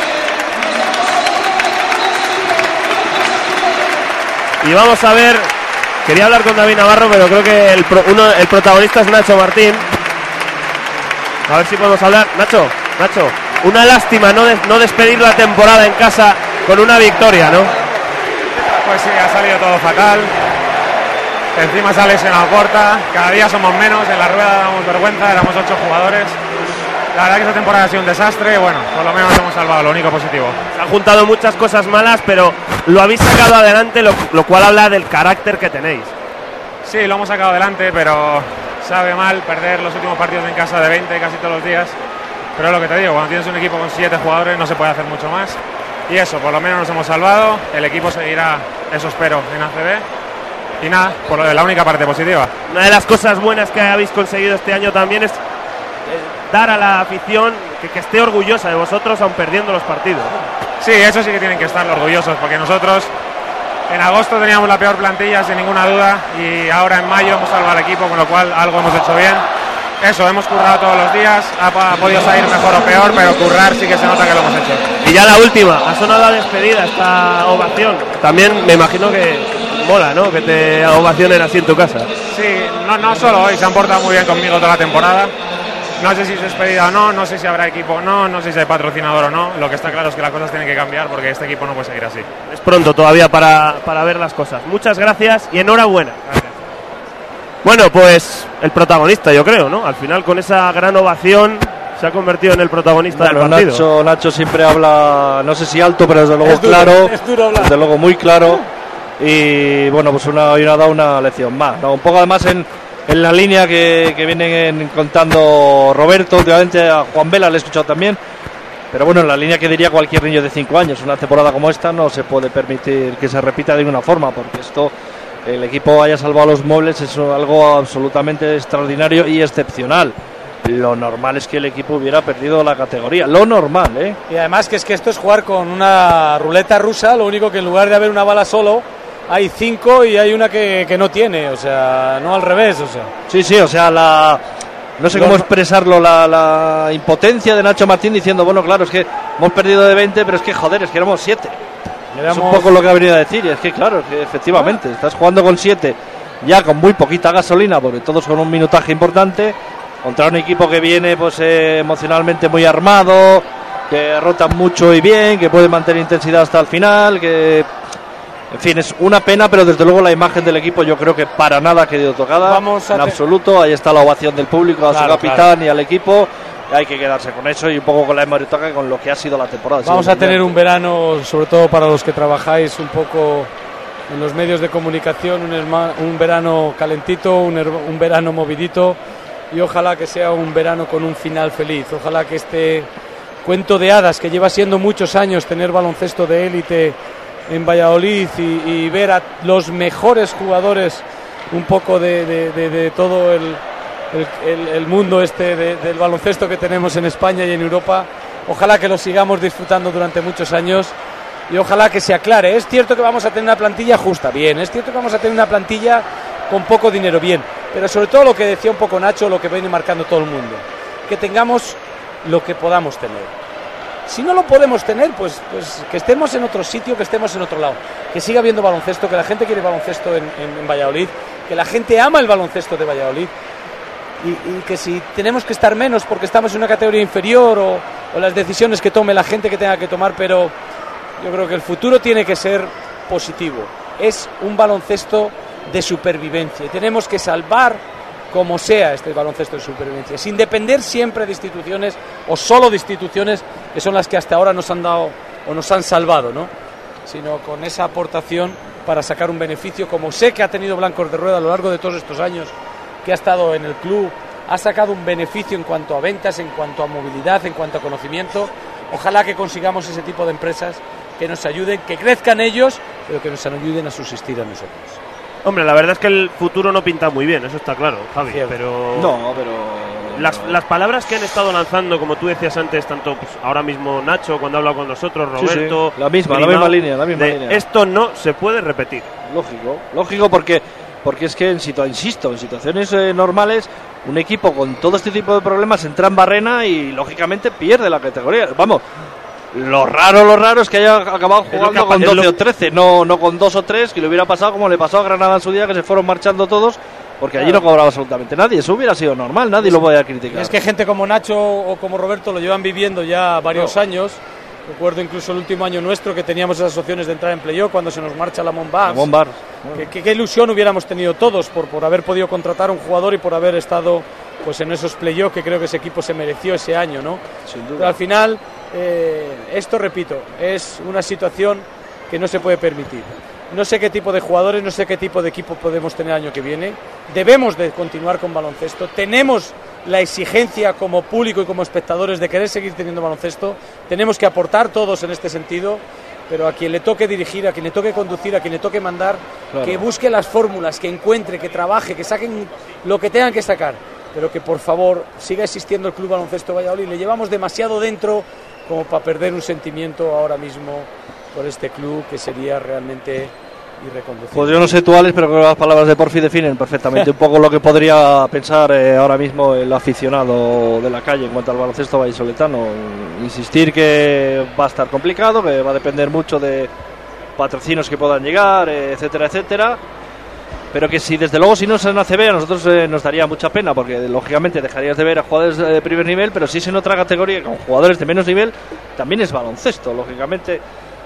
Y vamos a ver, quería hablar con David Navarro, pero creo que el, pro, uno, el protagonista es Nacho Martín. A ver si podemos hablar. Nacho, Nacho, una lástima no, de, no despedir la temporada en casa con una victoria, ¿no? Pues sí, ha salido todo fatal. Encima se ha lesionado Porta. Cada día somos menos, en la rueda damos vergüenza, éramos ocho jugadores. La verdad que esta temporada ha sido un desastre. Bueno, por lo menos hemos salvado, lo único positivo. Se han juntado muchas cosas malas, pero lo habéis sacado adelante, lo, lo cual habla del carácter que tenéis. Sí, lo hemos sacado adelante, pero sabe mal perder los últimos partidos en casa de veinte casi todos los días. Pero es lo que te digo, cuando tienes un equipo con siete jugadores no se puede hacer mucho más. Y eso, por lo menos nos hemos salvado. El equipo seguirá, eso espero, en A C B. y nada, por lo de la única parte positiva. Una de las cosas buenas que habéis conseguido este año también es eh, dar a la afición que, que esté orgullosa de vosotros aun perdiendo los partidos. Sí, eso sí que tienen que estar orgullosos, porque nosotros en agosto teníamos la peor plantilla sin ninguna duda y ahora en mayo hemos salvado al equipo, con lo cual algo hemos hecho bien. Eso, hemos currado todos los días, ha, ha podido salir mejor o peor, pero currar sí que se nota que lo hemos hecho. Y ya la última, ha sonado la despedida, esta ovación. También me imagino que mola, ¿no? Que te ovacionen así en tu casa. Sí, no, no solo hoy, se han portado muy bien conmigo toda la temporada. No sé si es despedida o no, no sé si habrá equipo o no, no sé si hay patrocinador o no. Lo que está claro es que las cosas tienen que cambiar porque este equipo no puede seguir así. Es pronto todavía para, para ver las cosas. Muchas gracias y enhorabuena. Gracias. Bueno, pues el protagonista, yo creo, ¿no? Al final, con esa gran ovación, se ha convertido en el protagonista bueno, del partido. Nacho, Nacho siempre habla, no sé si alto, pero desde luego es duro, claro, es duro hablar. desde luego muy claro. Y bueno, pues una, hoy nos ha dado una lección más, ¿no? Un poco además en, en la línea que, que vienen contando Roberto, últimamente a Juan Vela le he escuchado también. Pero bueno, en la línea que diría cualquier niño de cinco años, una temporada como esta no se puede permitir que se repita de ninguna forma, porque esto, el equipo haya salvado los muebles, es algo absolutamente extraordinario y excepcional. Lo normal es que el equipo hubiera perdido la categoría, lo normal, ¿eh? Y además que es que esto es jugar con una ruleta rusa, lo único que en lugar de haber una bala solo, hay cinco y hay una que, que no tiene, o sea, no al revés, o sea. Sí, sí, o sea, la... No sé cómo expresarlo, la, la impotencia de Nacho Martín diciendo, bueno, claro, es que hemos perdido de veinte, pero es que, joder, es que éramos siete. Éramos... Es un poco lo que ha venido a decir, y es que, claro, es que efectivamente, ah. estás jugando con siete, ya con muy poquita gasolina, porque todos con un minutaje importante, contra un equipo que viene pues eh, emocionalmente muy armado, que rota mucho y bien, que puede mantener intensidad hasta el final, que... En fin, es una pena, pero desde luego la imagen del equipo yo creo que para nada ha quedado tocada, Vamos a en te... absoluto. Ahí está la ovación del público a claro, su capitán claro. y al equipo. Y hay que quedarse con eso y un poco con la hemeroteca y con lo que ha sido la temporada. Vamos a tener un verano, sobre todo para los que trabajáis un poco en los medios de comunicación, un, herma, un verano calentito, un, un verano movidito y ojalá que sea un verano con un final feliz. Ojalá que este cuento de hadas que lleva siendo muchos años tener baloncesto de élite en Valladolid y, y ver a los mejores jugadores un poco de, de, de, de todo el, el, el mundo este de, del baloncesto que tenemos en España y en Europa, ojalá que lo sigamos disfrutando durante muchos años y ojalá que se aclare. Es cierto que vamos a tener una plantilla justa, bien, es cierto que vamos a tener una plantilla con poco dinero, bien, pero sobre todo lo que decía un poco Nacho, lo que viene marcando todo el mundo, que tengamos lo que podamos tener. Si no lo podemos tener, pues, pues que estemos en otro sitio, que estemos en otro lado. Que siga habiendo baloncesto, que la gente quiere baloncesto en, en, en Valladolid, que la gente ama el baloncesto de Valladolid. Y, y que si tenemos que estar menos porque estamos en una categoría inferior o, o las decisiones que tome la gente que tenga que tomar, pero yo creo que el futuro tiene que ser positivo. Es un baloncesto de supervivencia y tenemos que salvar como sea este baloncesto de supervivencia, sin depender siempre de instituciones o solo de instituciones que son las que hasta ahora nos han dado o nos han salvado, ¿no? Sino con esa aportación para sacar un beneficio, como sé que ha tenido Blancos de Rueda a lo largo de todos estos años que ha estado en el club, ha sacado un beneficio en cuanto a ventas, en cuanto a movilidad, en cuanto a conocimiento. Ojalá que consigamos ese tipo de empresas que nos ayuden, que crezcan ellos, pero que nos ayuden a subsistir a nosotros. Hombre, la verdad es que el futuro no pinta muy bien, eso está claro, Javi, Cierto. pero... No, pero... Las, las palabras que han estado lanzando, como tú decías antes, tanto pues, ahora mismo Nacho, cuando ha hablado con nosotros, Roberto... Sí, sí. La misma, Grimao, la misma línea, la misma línea. Esto no se puede repetir. Lógico, lógico porque, porque es que, en situ- insisto, en situaciones eh, normales, un equipo con todo este tipo de problemas entra en barrena y, lógicamente, pierde la categoría. Vamos... Lo raro, lo raro es que haya acabado jugando con doce o trece, no, no con dos o tres, que le hubiera pasado como le pasó a Granada en su día, que se fueron marchando todos, porque allí no cobraba absolutamente nadie. Eso hubiera sido normal, nadie lo podía criticar. Y es que gente como Nacho o como Roberto lo llevan viviendo ya varios no. años. Recuerdo incluso el último año nuestro que teníamos esas opciones de entrar en playoff cuando se nos marcha la Montbars. Montbars. ¿Qué, qué, qué ilusión hubiéramos tenido todos por, por haber podido contratar a un jugador y por haber estado pues en esos playoffs que creo que ese equipo se mereció ese año, ¿no? Sin duda. Pero al final, eh, esto, repito, es una situación que no se puede permitir. No sé qué tipo de jugadores, no sé qué tipo de equipo podemos tener el año que viene. Debemos de continuar con baloncesto. Tenemos la exigencia como público y como espectadores de querer seguir teniendo baloncesto. Tenemos que aportar todos en este sentido. pero a quien le toque dirigir, a quien le toque conducir, a quien le toque mandar, Claro. que busque las fórmulas, que encuentre, que trabaje, que saquen lo que tengan que sacar, pero que por favor siga existiendo el Club Baloncesto Valladolid. Le llevamos demasiado dentro como para perder un sentimiento ahora mismo por este club que sería realmente irreconducible. Pues yo no sé tú, Alex, pero creo que las palabras de Porfi definen perfectamente un poco lo que podría pensar eh, ahora mismo el aficionado de la calle en cuanto al baloncesto vallisoletano. Insistir que va a estar complicado, que va a depender mucho de patrocinios que puedan llegar, eh, etcétera, etcétera. Pero que si desde luego si no es en A C B a nosotros eh, nos daría mucha pena, porque lógicamente dejarías de ver a jugadores de primer nivel, pero si es en otra categoría con jugadores de menos nivel, también es baloncesto, lógicamente.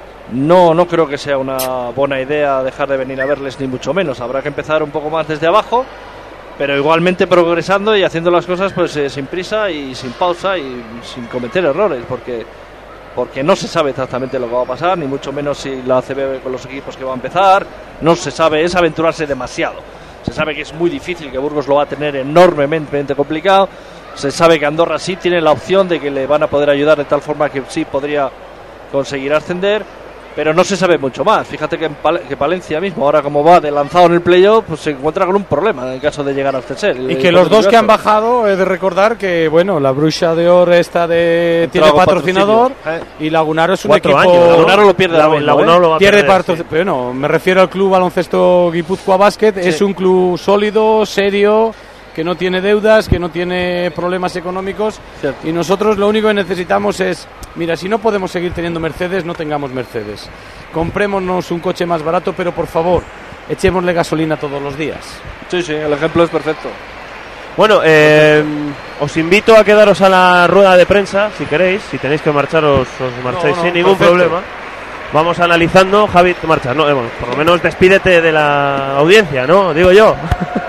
No, no creo que sea una buena idea dejar de venir a verles, ni mucho menos. Habrá que empezar un poco más desde abajo, pero igualmente progresando y haciendo las cosas pues eh, sin prisa y sin pausa y sin cometer errores, porque porque no se sabe exactamente lo que va a pasar, ni mucho menos si la A C B con los equipos que va a empezar. No se sabe, es aventurarse demasiado. Se sabe que es muy difícil, que Burgos lo va a tener enormemente complicado. Se sabe que Andorra sí tiene la opción de que le van a poder ayudar de tal forma que sí podría conseguir ascender, pero no se sabe mucho más. Fíjate que, en Pal- que Palencia mismo, ahora como va de lanzado en el playoff, pues se encuentra con un problema en el caso de llegar a ascender. Y que los dos que han bajado, he de recordar que, bueno, la Bruxa de Oro esta de tiene con patrocinador patrocinio. y Lagunaro es un Cuatro equipo... años, Lagunaro lo pierde La- ahora mismo, Lagunaro ¿eh? lo va a Pierde perder, patro- sí. pero no, me refiero al Club Baloncesto Guipúzcoa Basket, es un club sólido, serio, que no tiene deudas, que no tiene problemas económicos. Cierto. Y nosotros lo único que necesitamos es, mira, si no podemos seguir teniendo Mercedes, no tengamos Mercedes. Comprémonos un coche más barato, pero por favor, echémosle gasolina todos los días. Sí, sí, el ejemplo es perfecto. Bueno, eh, os invito a quedaros a la rueda de prensa, si queréis. Si tenéis que marcharos, os marcháis No, no, sin ningún perfecto. problema. Vamos analizando. Javi, te marchas, ¿no? Eh, bueno, por lo menos despídete de la audiencia, ¿no? Digo yo.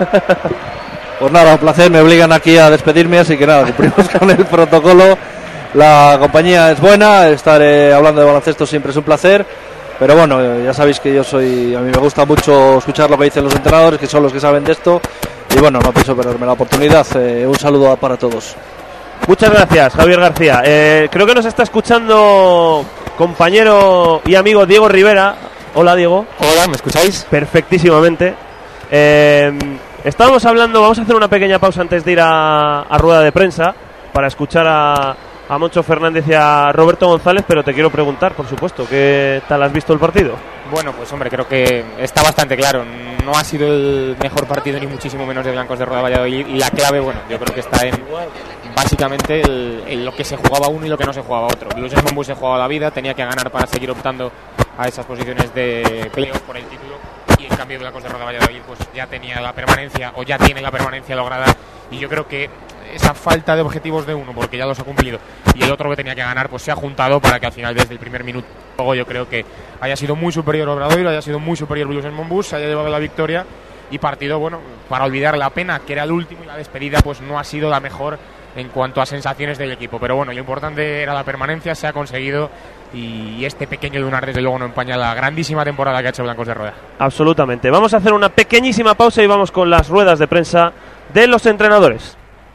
Pues nada, un placer, me obligan aquí a despedirme, así que nada, cumplimos con el protocolo. La compañía es buena, estar eh, hablando de baloncesto siempre es un placer, pero bueno, eh, ya sabéis que yo soy, a mí me gusta mucho escuchar lo que dicen los entrenadores, que son los que saben de esto, y bueno, no pienso perderme la oportunidad. Eh, un saludo para todos. Muchas gracias, Javier García. Eh, creo que nos está escuchando compañero y amigo Diego Rivera. Hola, Diego. Hola, ¿me escucháis? Perfectísimamente. Eh, estábamos hablando, vamos a hacer una pequeña pausa antes de ir a, a rueda de prensa para escuchar a, a Moncho Fernández y a Roberto González, pero te quiero preguntar, por supuesto, ¿qué tal has visto el partido? Bueno, pues hombre, creo que está bastante claro. No ha sido el mejor partido ni muchísimo menos de Blancos de Rueda Valladolid, y la clave, bueno, yo creo que está en básicamente el, en lo que se jugaba uno y lo que no se jugaba otro. Luis Monbus se jugaba la vida, tenía que ganar para seguir optando a esas posiciones de playoff por el título, y en cambio Blancos de Rueda Valladolid pues ya tenía la permanencia, o ya tiene la permanencia lograda, y yo creo que esa falta de objetivos de uno, porque ya los ha cumplido, y el otro que tenía que ganar, pues se ha juntado para que al final, desde el primer minuto, luego yo creo que haya sido muy superior Obradoiro, haya sido muy superior Blues en Monbus, se haya llevado la victoria, y partido, bueno, para olvidar la pena, que era el último, y la despedida pues no ha sido la mejor en cuanto a sensaciones del equipo, pero bueno, lo importante era la permanencia, se ha conseguido, y este pequeño lunar desde luego no empaña la grandísima temporada que ha hecho Blancos de Rueda. Absolutamente. Vamos a hacer una pequeñísima pausa y vamos con las ruedas de prensa de los entrenadores.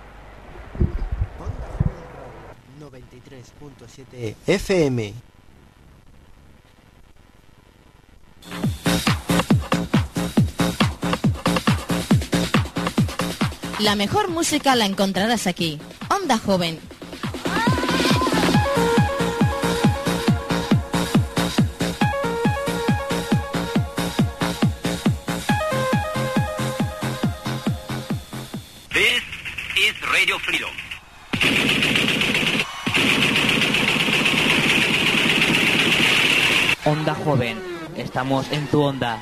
noventa y tres punto siete F M. La mejor música la encontrarás aquí. Onda Joven. This is Radio Freedom. Onda Joven, estamos en tu onda.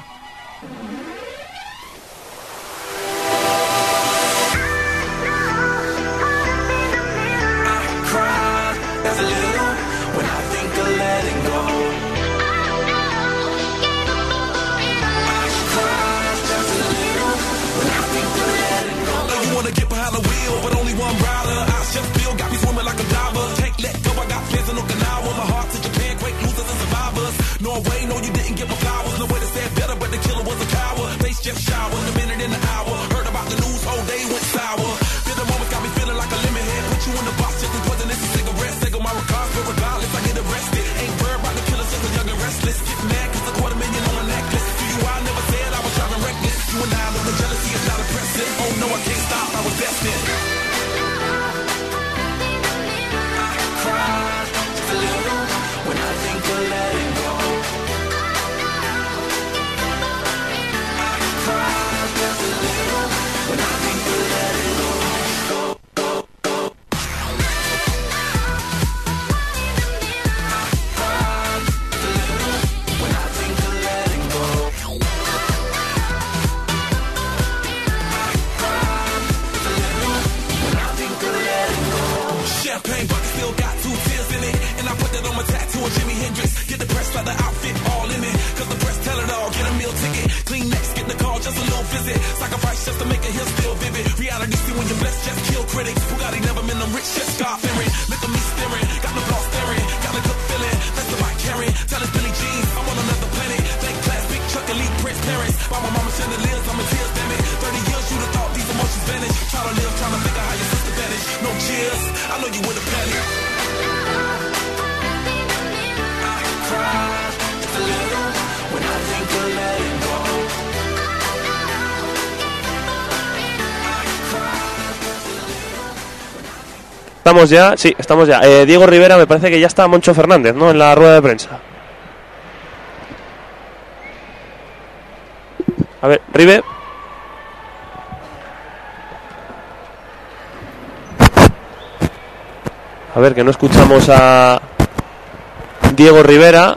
Jimi Hendrix. Get the press by the outfit, all in it. Cause the press tell it all. Get a meal ticket. Clean next, get the call, just a little visit. Sacrifice just to make it here still vivid. Reality see when you're blessed, just kill critics. Bugatti never been them rich, just God fearing. Look at me staring, got the floor staring. Got a good feeling, that's the mic carrying. Tell us Billie Jean, I'm on another planet. Thank class, big truck, elite Prince parents. By my mama chandeliers, I'm in tears, damn it. thirty years, you'd have thought these emotions vanish. Try to live, trying to figure how your sister vanished. No cheers, I know you would have panicked. I cry just a little when I think of letting go. Estamos ya, sí, estamos ya. Eh, Diego Rivera, me parece que ya está Moncho Fernández, ¿no? En la rueda de prensa. A ver, Rive. A ver, que no escuchamos a Diego Rivera.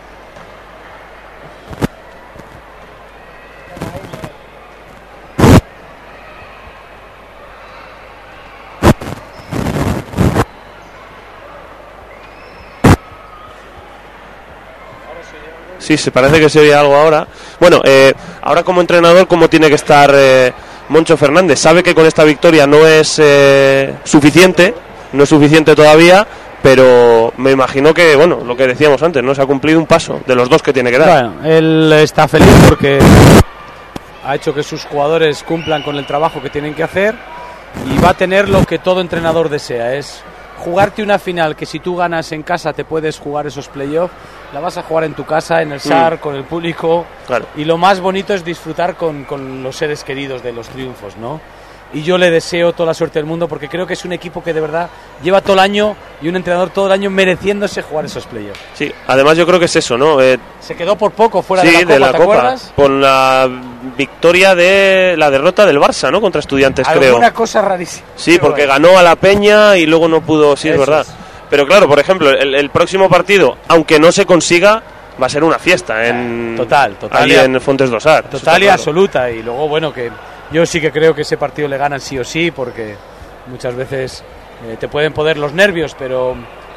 Sí, se parece que se oye algo ahora. Bueno, eh, ahora como entrenador, ¿cómo tiene que estar eh, Moncho Fernández? Sabe que con esta victoria no es eh, suficiente, no es suficiente todavía, pero me imagino que, bueno, lo que decíamos antes, ¿no? Se ha cumplido un paso de los dos que tiene que dar. Bueno, él está feliz porque ha hecho que sus jugadores cumplan con el trabajo que tienen que hacer y va a tener lo que todo entrenador desea, es jugarte una final que si tú ganas en casa te puedes jugar esos playoffs, la vas a jugar en tu casa, en el S A R, mm. con el público, claro. Y lo más bonito es disfrutar con, con los seres queridos de los triunfos, ¿no? Y yo le deseo toda la suerte del mundo porque creo que es un equipo que de verdad lleva todo el año y un entrenador todo el año mereciéndose jugar esos playoffs. Sí, además yo creo que es eso, ¿no? Eh, Se quedó por poco fuera sí, de la Copa, de la ¿te Copa, acuerdas? Con la victoria de la derrota del Barça, ¿no? Contra Estudiantes, creo. Alguna cosa rarísima. Sí, porque ganó a la Peña y luego no pudo, sí, es verdad. Es. Pero claro, por ejemplo, el, el próximo partido, aunque no se consiga, va a ser una fiesta en total, total ahí en Fontes dos Ar. Total y claro. absoluta. Y luego, bueno, que yo sí que creo que ese partido le ganan sí o sí, porque muchas veces eh, te pueden poder los nervios, pero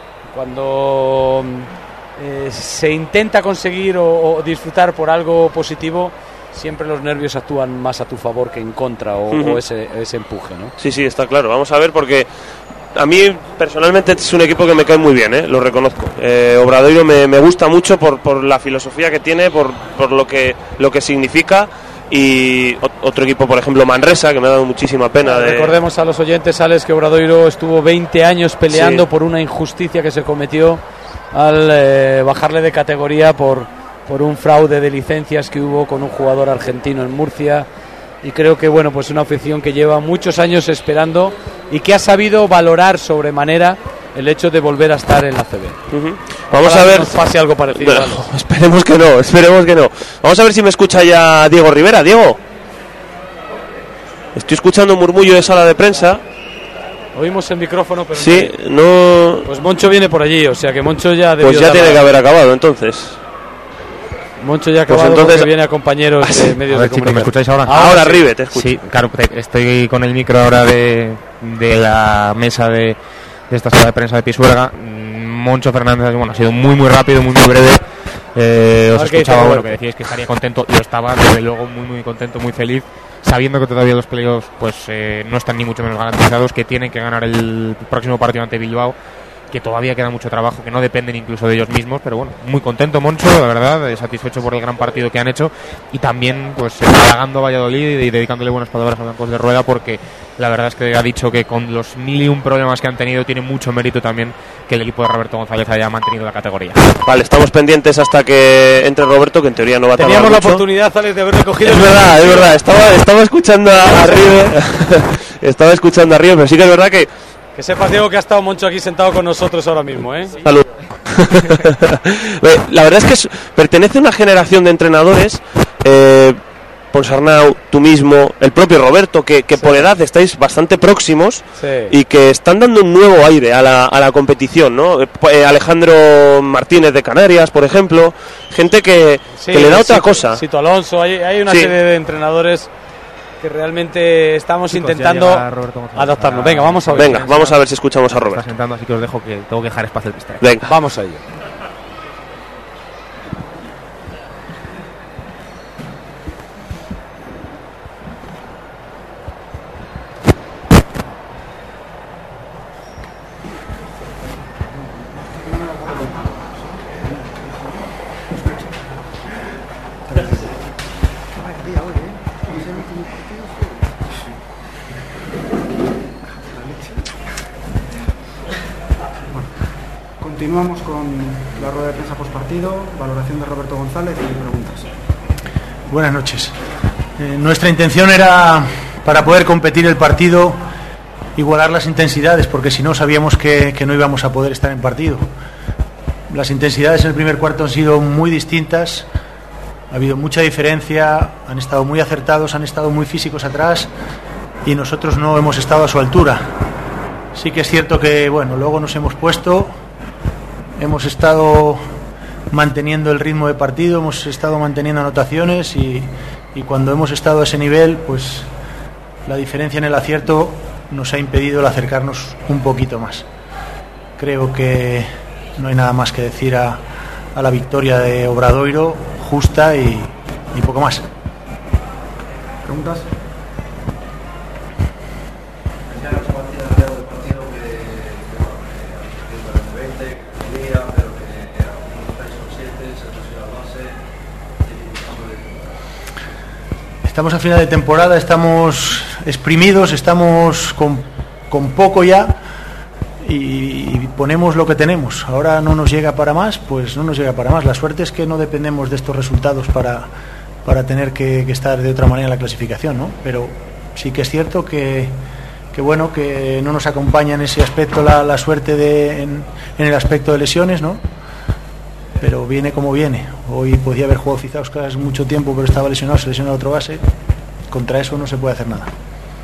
cuando eh, se intenta conseguir o, o disfrutar por algo positivo, siempre los nervios actúan más a tu favor que en contra o, uh-huh. o ese, ese empuje, ¿no? Sí, sí, está claro. Vamos a ver, porque a mí personalmente es un equipo que me cae muy bien, ¿eh? Lo reconozco. Eh, Obradoiro me, me gusta mucho por, por la filosofía que tiene, por, por lo que lo que significa. Y otro equipo, por ejemplo, Manresa, que me ha dado muchísima pena. De... Recordemos a los oyentes, Alex, que Obradoiro estuvo veinte años peleando sí. por una injusticia que se cometió al eh, bajarle de categoría por, por un fraude de licencias que hubo con un jugador argentino en Murcia. Y creo que, bueno, pues una afición que lleva muchos años esperando y que ha sabido valorar sobremanera el hecho de volver a estar en la C B. Uh-huh. Vamos Ojalá a ver. Nos pase algo parecido. Bueno, esperemos que no, esperemos que no. Vamos a ver si me escucha ya Diego Rivera. Diego. Estoy escuchando un murmullo de sala de prensa. Oímos el micrófono, pero sí, no. Pues Moncho viene por allí, o sea que Moncho ya debió Pues ya tiene que haber acabado, entonces. Moncho ya ha acabado, pues entonces viene a compañeros ah, sí. de medios ver, de comunicación. ¿Me escucháis ahora? Ahora, ahora sí. Rive, te escucho. Sí, claro, estoy con el micro ahora de, de la mesa de, de esta sala de prensa de Pisuerga. Moncho Fernández, bueno, ha sido muy muy rápido, muy muy breve. Eh, os escuchaba bueno, que decíais que estaría contento, yo estaba desde luego muy muy contento, muy feliz, sabiendo que todavía los playoffs pues eh, no están ni mucho menos garantizados, que tienen que ganar el próximo partido ante Bilbao, que todavía queda mucho trabajo, que no dependen incluso de ellos mismos, pero bueno, muy contento Moncho, la verdad, eh, satisfecho por el gran partido que han hecho y también pues halagando a Valladolid y dedicándole buenas palabras a Blancos de Rueda, porque la verdad es que ha dicho que con los mil y un problemas que han tenido tiene mucho mérito también que el equipo de Roberto González haya mantenido la categoría. Vale, estamos pendientes hasta que entre Roberto, que en teoría no va a tardar Teníamos mucho. la oportunidad, Alex, de haberle cogido. Es verdad, es verdad, estaba, estaba escuchando a, a River, estaba escuchando a River, pero sí que es verdad que Que sepas, Diego, que ha estado Moncho aquí sentado con nosotros ahora mismo, ¿eh? Salud. La verdad es que es, pertenece a una generación de entrenadores, eh, Ponsarnau, tú mismo, el propio Roberto, que, que sí. por edad estáis bastante próximos sí. y que están dando un nuevo aire a la, a la competición, ¿no? Eh, Alejandro Martínez de Canarias, por ejemplo, gente que, sí, que le da otra Sito, cosa. Sito Alonso, hay, hay una sí. serie de entrenadores que realmente estamos Chicos, intentando adaptarnos. Venga, vamos a ver. Venga, vamos a ver si escuchamos a Roberto. Está sentando, así que os dejo que tengo que dejar espacio al pistón. Venga, vamos a ello. Continuamos con la rueda de prensa postpartido, valoración de Roberto González y preguntas. Buenas noches. Eh, nuestra intención era, para poder competir el partido, igualar las intensidades, porque si no sabíamos que, que no íbamos a poder estar en partido. Las intensidades en el primer cuarto han sido muy distintas, ha habido mucha diferencia, han estado muy acertados, han estado muy físicos atrás y nosotros no hemos estado a su altura. Sí que es cierto que, bueno, luego nos hemos puesto, hemos estado manteniendo el ritmo de partido, hemos estado manteniendo anotaciones y, y cuando hemos estado a ese nivel, pues la diferencia en el acierto nos ha impedido el acercarnos un poquito más. Creo que no hay nada más que decir a, a la victoria de Obradoiro, justa y, y poco más. ¿Preguntas? Estamos a final de temporada, estamos exprimidos, estamos con, con poco ya y, y ponemos lo que tenemos. Ahora no nos llega para más, pues no nos llega para más. La suerte es que no dependemos de estos resultados para, para tener que, que estar de otra manera en la clasificación, ¿no? Pero sí que es cierto que, que bueno, que no nos acompaña en ese aspecto la, la suerte de, en, en el aspecto de lesiones, ¿no? Pero viene como viene. Hoy podía haber jugado Fizauskas mucho tiempo, pero estaba lesionado, se lesionó otro base. Contra eso no se puede hacer nada. Eh,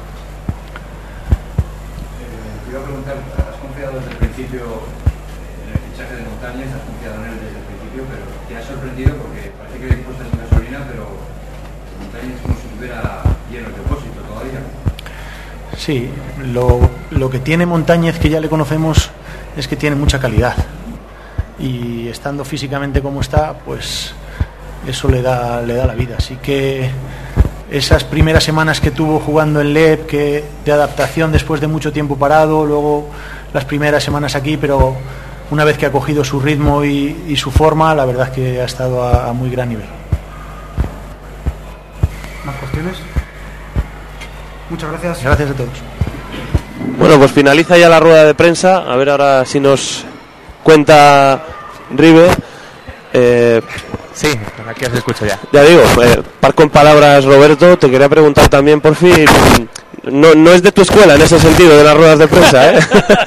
te iba a preguntar, has confiado desde el principio en el fichaje de Montañez, has confiado en él desde el principio, pero te ha sorprendido porque parece que le impuestas en gasolina, pero Montañez como si tuviera lleno el depósito todavía. Sí, lo, lo que tiene Montañez, que ya le conocemos, es que tiene mucha calidad. Y estando físicamente como está, pues eso le da, le da la vida. Así que esas primeras semanas que tuvo jugando en L E P, que de adaptación después de mucho tiempo parado, luego las primeras semanas aquí, pero una vez que ha cogido su ritmo y, y su forma, la verdad es que ha estado a, a muy gran nivel. ¿Más cuestiones? Muchas gracias. Gracias a todos. Bueno, pues finaliza ya la rueda de prensa. A ver ahora si nos cuenta Ribe. Eh, sí, aquí os escucho ya. Ya digo, eh, par con palabras, Roberto. Te quería preguntar también, por fin. No, no es de tu escuela en ese sentido de las ruedas de prensa, ¿eh?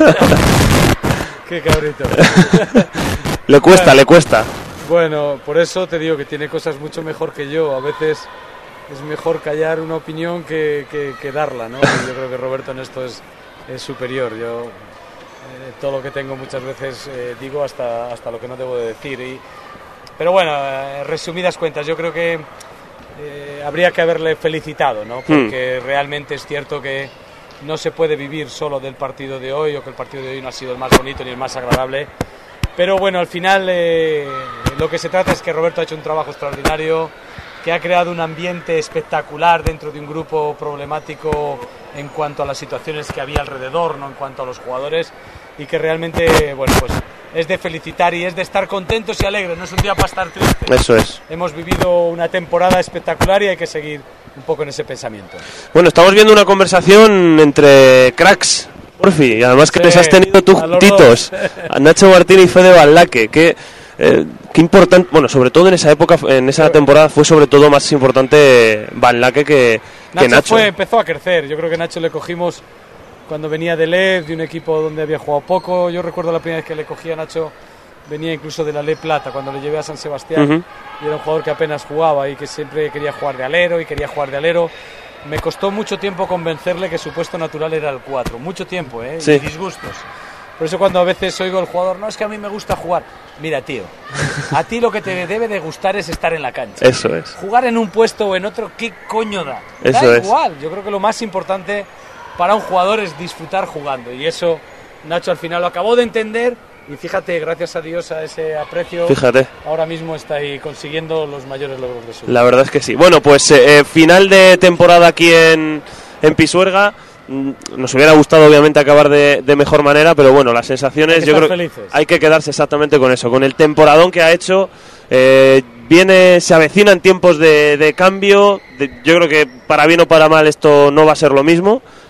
Qué cabrito. Le cuesta, bueno, le cuesta. Bueno, por eso te digo que tiene cosas mucho mejor que yo. A veces es mejor callar una opinión que, que, que darla, ¿no? Y yo creo que Roberto en esto es, es superior. Yo eh, todo lo que tengo muchas veces eh, digo hasta, hasta lo que no debo de decir. Y, pero bueno, eh, resumidas cuentas, yo creo que eh, habría que haberle felicitado, ¿no? Porque mm. realmente es cierto que no se puede vivir solo del partido de hoy, o que el partido de hoy no ha sido el más bonito ni el más agradable. Pero bueno, al final eh, lo que se trata es que Roberto ha hecho un trabajo extraordinario, que ha creado un ambiente espectacular dentro de un grupo problemático en cuanto a las situaciones que había alrededor, no en cuanto a los jugadores, y que realmente, bueno, pues es de felicitar y es de estar contentos y alegres, no es un día para estar tristes. Eso es. Hemos vivido una temporada espectacular y hay que seguir un poco en ese pensamiento. Bueno, estamos viendo una conversación entre cracks, Porfi, y además que sí, les has tenido tú titos, a Nacho Martín y Fede Baldaque, que eh, qué importante, bueno, sobre todo en esa época, en esa temporada fue sobre todo más importante Baldaque que Nacho. Que Nacho fue, empezó a crecer, yo creo que Nacho le cogimos cuando venía de L E P, de un equipo donde había jugado poco. Yo recuerdo la primera vez que le cogí a Nacho, venía incluso de la L E P Plata, cuando le llevé a San Sebastián, uh-huh. y era un jugador que apenas jugaba y que siempre quería jugar de alero y quería jugar de alero. Me costó mucho tiempo convencerle que su puesto natural era el cuatro, mucho tiempo, ¿eh? Sí. Y disgustos. Por eso cuando a veces oigo al jugador, no, es que a mí me gusta jugar. Mira, tío, a ti lo que te debe de gustar es estar en la cancha. Eso es. Jugar en un puesto o en otro, ¿qué coño da? Eso da es. igual. Yo creo que lo más importante para un jugador es disfrutar jugando. Y eso Nacho al final lo acabó de entender. Y fíjate, gracias a Dios, a ese aprecio, fíjate, ahora mismo está ahí consiguiendo los mayores logros de su vida. La verdad es que sí. Bueno, pues eh, final de temporada aquí en, en Pisuerga. Nos hubiera gustado obviamente acabar de, de mejor manera, pero bueno, las sensaciones, hay que yo creo felices. Hay que quedarse exactamente con eso, con el temporadón que ha hecho. eh, viene, se avecinan tiempos de, de cambio, de, yo creo que para bien o para mal esto no va a ser lo mismo.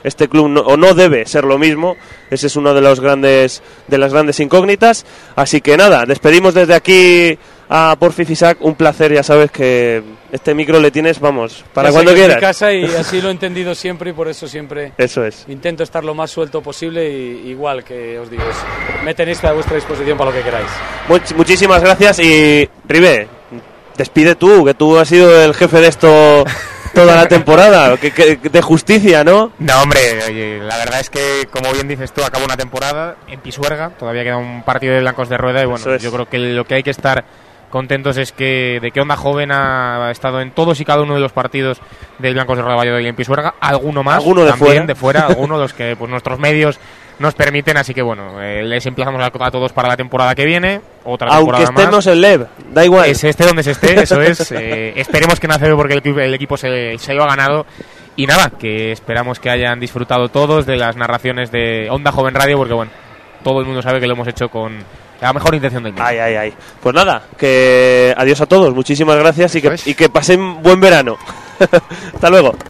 este club no, o no debe ser lo mismo. Ese es uno de los grandes de las grandes incógnitas. Así que nada, despedimos desde aquí a Porfi Fisac, un placer, ya sabes que este micro le tienes, vamos, para ya cuando sé que quieras. Es mi casa y así lo he entendido siempre y por eso siempre eso es. Intento estar lo más suelto posible y igual que os digo, me tenéis a vuestra disposición para lo que queráis. Much- muchísimas gracias y Ribe, despide tú, que tú has sido el jefe de esto toda la temporada, que, que, de justicia, ¿no? No, hombre, oye, la verdad es que, como bien dices tú, acabó una temporada en Pisuerga, todavía queda un partido de Blancos de Rueda y bueno, yo creo que lo que hay que estar contentos es que de que Onda Joven ha estado en todos y cada uno de los partidos de Blancos de Rueda Valladolid en Pisuerga, alguno más, alguno de también fuera, de fuera, algunos de los que pues nuestros medios nos permiten, así que bueno, eh, les emplazamos a, a todos para la temporada que viene, otra aunque temporada estemos más. en L E V, da igual. Es este donde se esté, eso es. Eh, esperemos que no hace porque el, equipo- el equipo se, se lo ha ganado. Y nada, que esperamos que hayan disfrutado todos de las narraciones de Onda Joven Radio, porque bueno, todo el mundo sabe que lo hemos hecho con la mejor intención del mundo. Ay, ay, ay. Pues nada, que adiós a todos, muchísimas gracias y que, y que pasen buen verano. Hasta luego.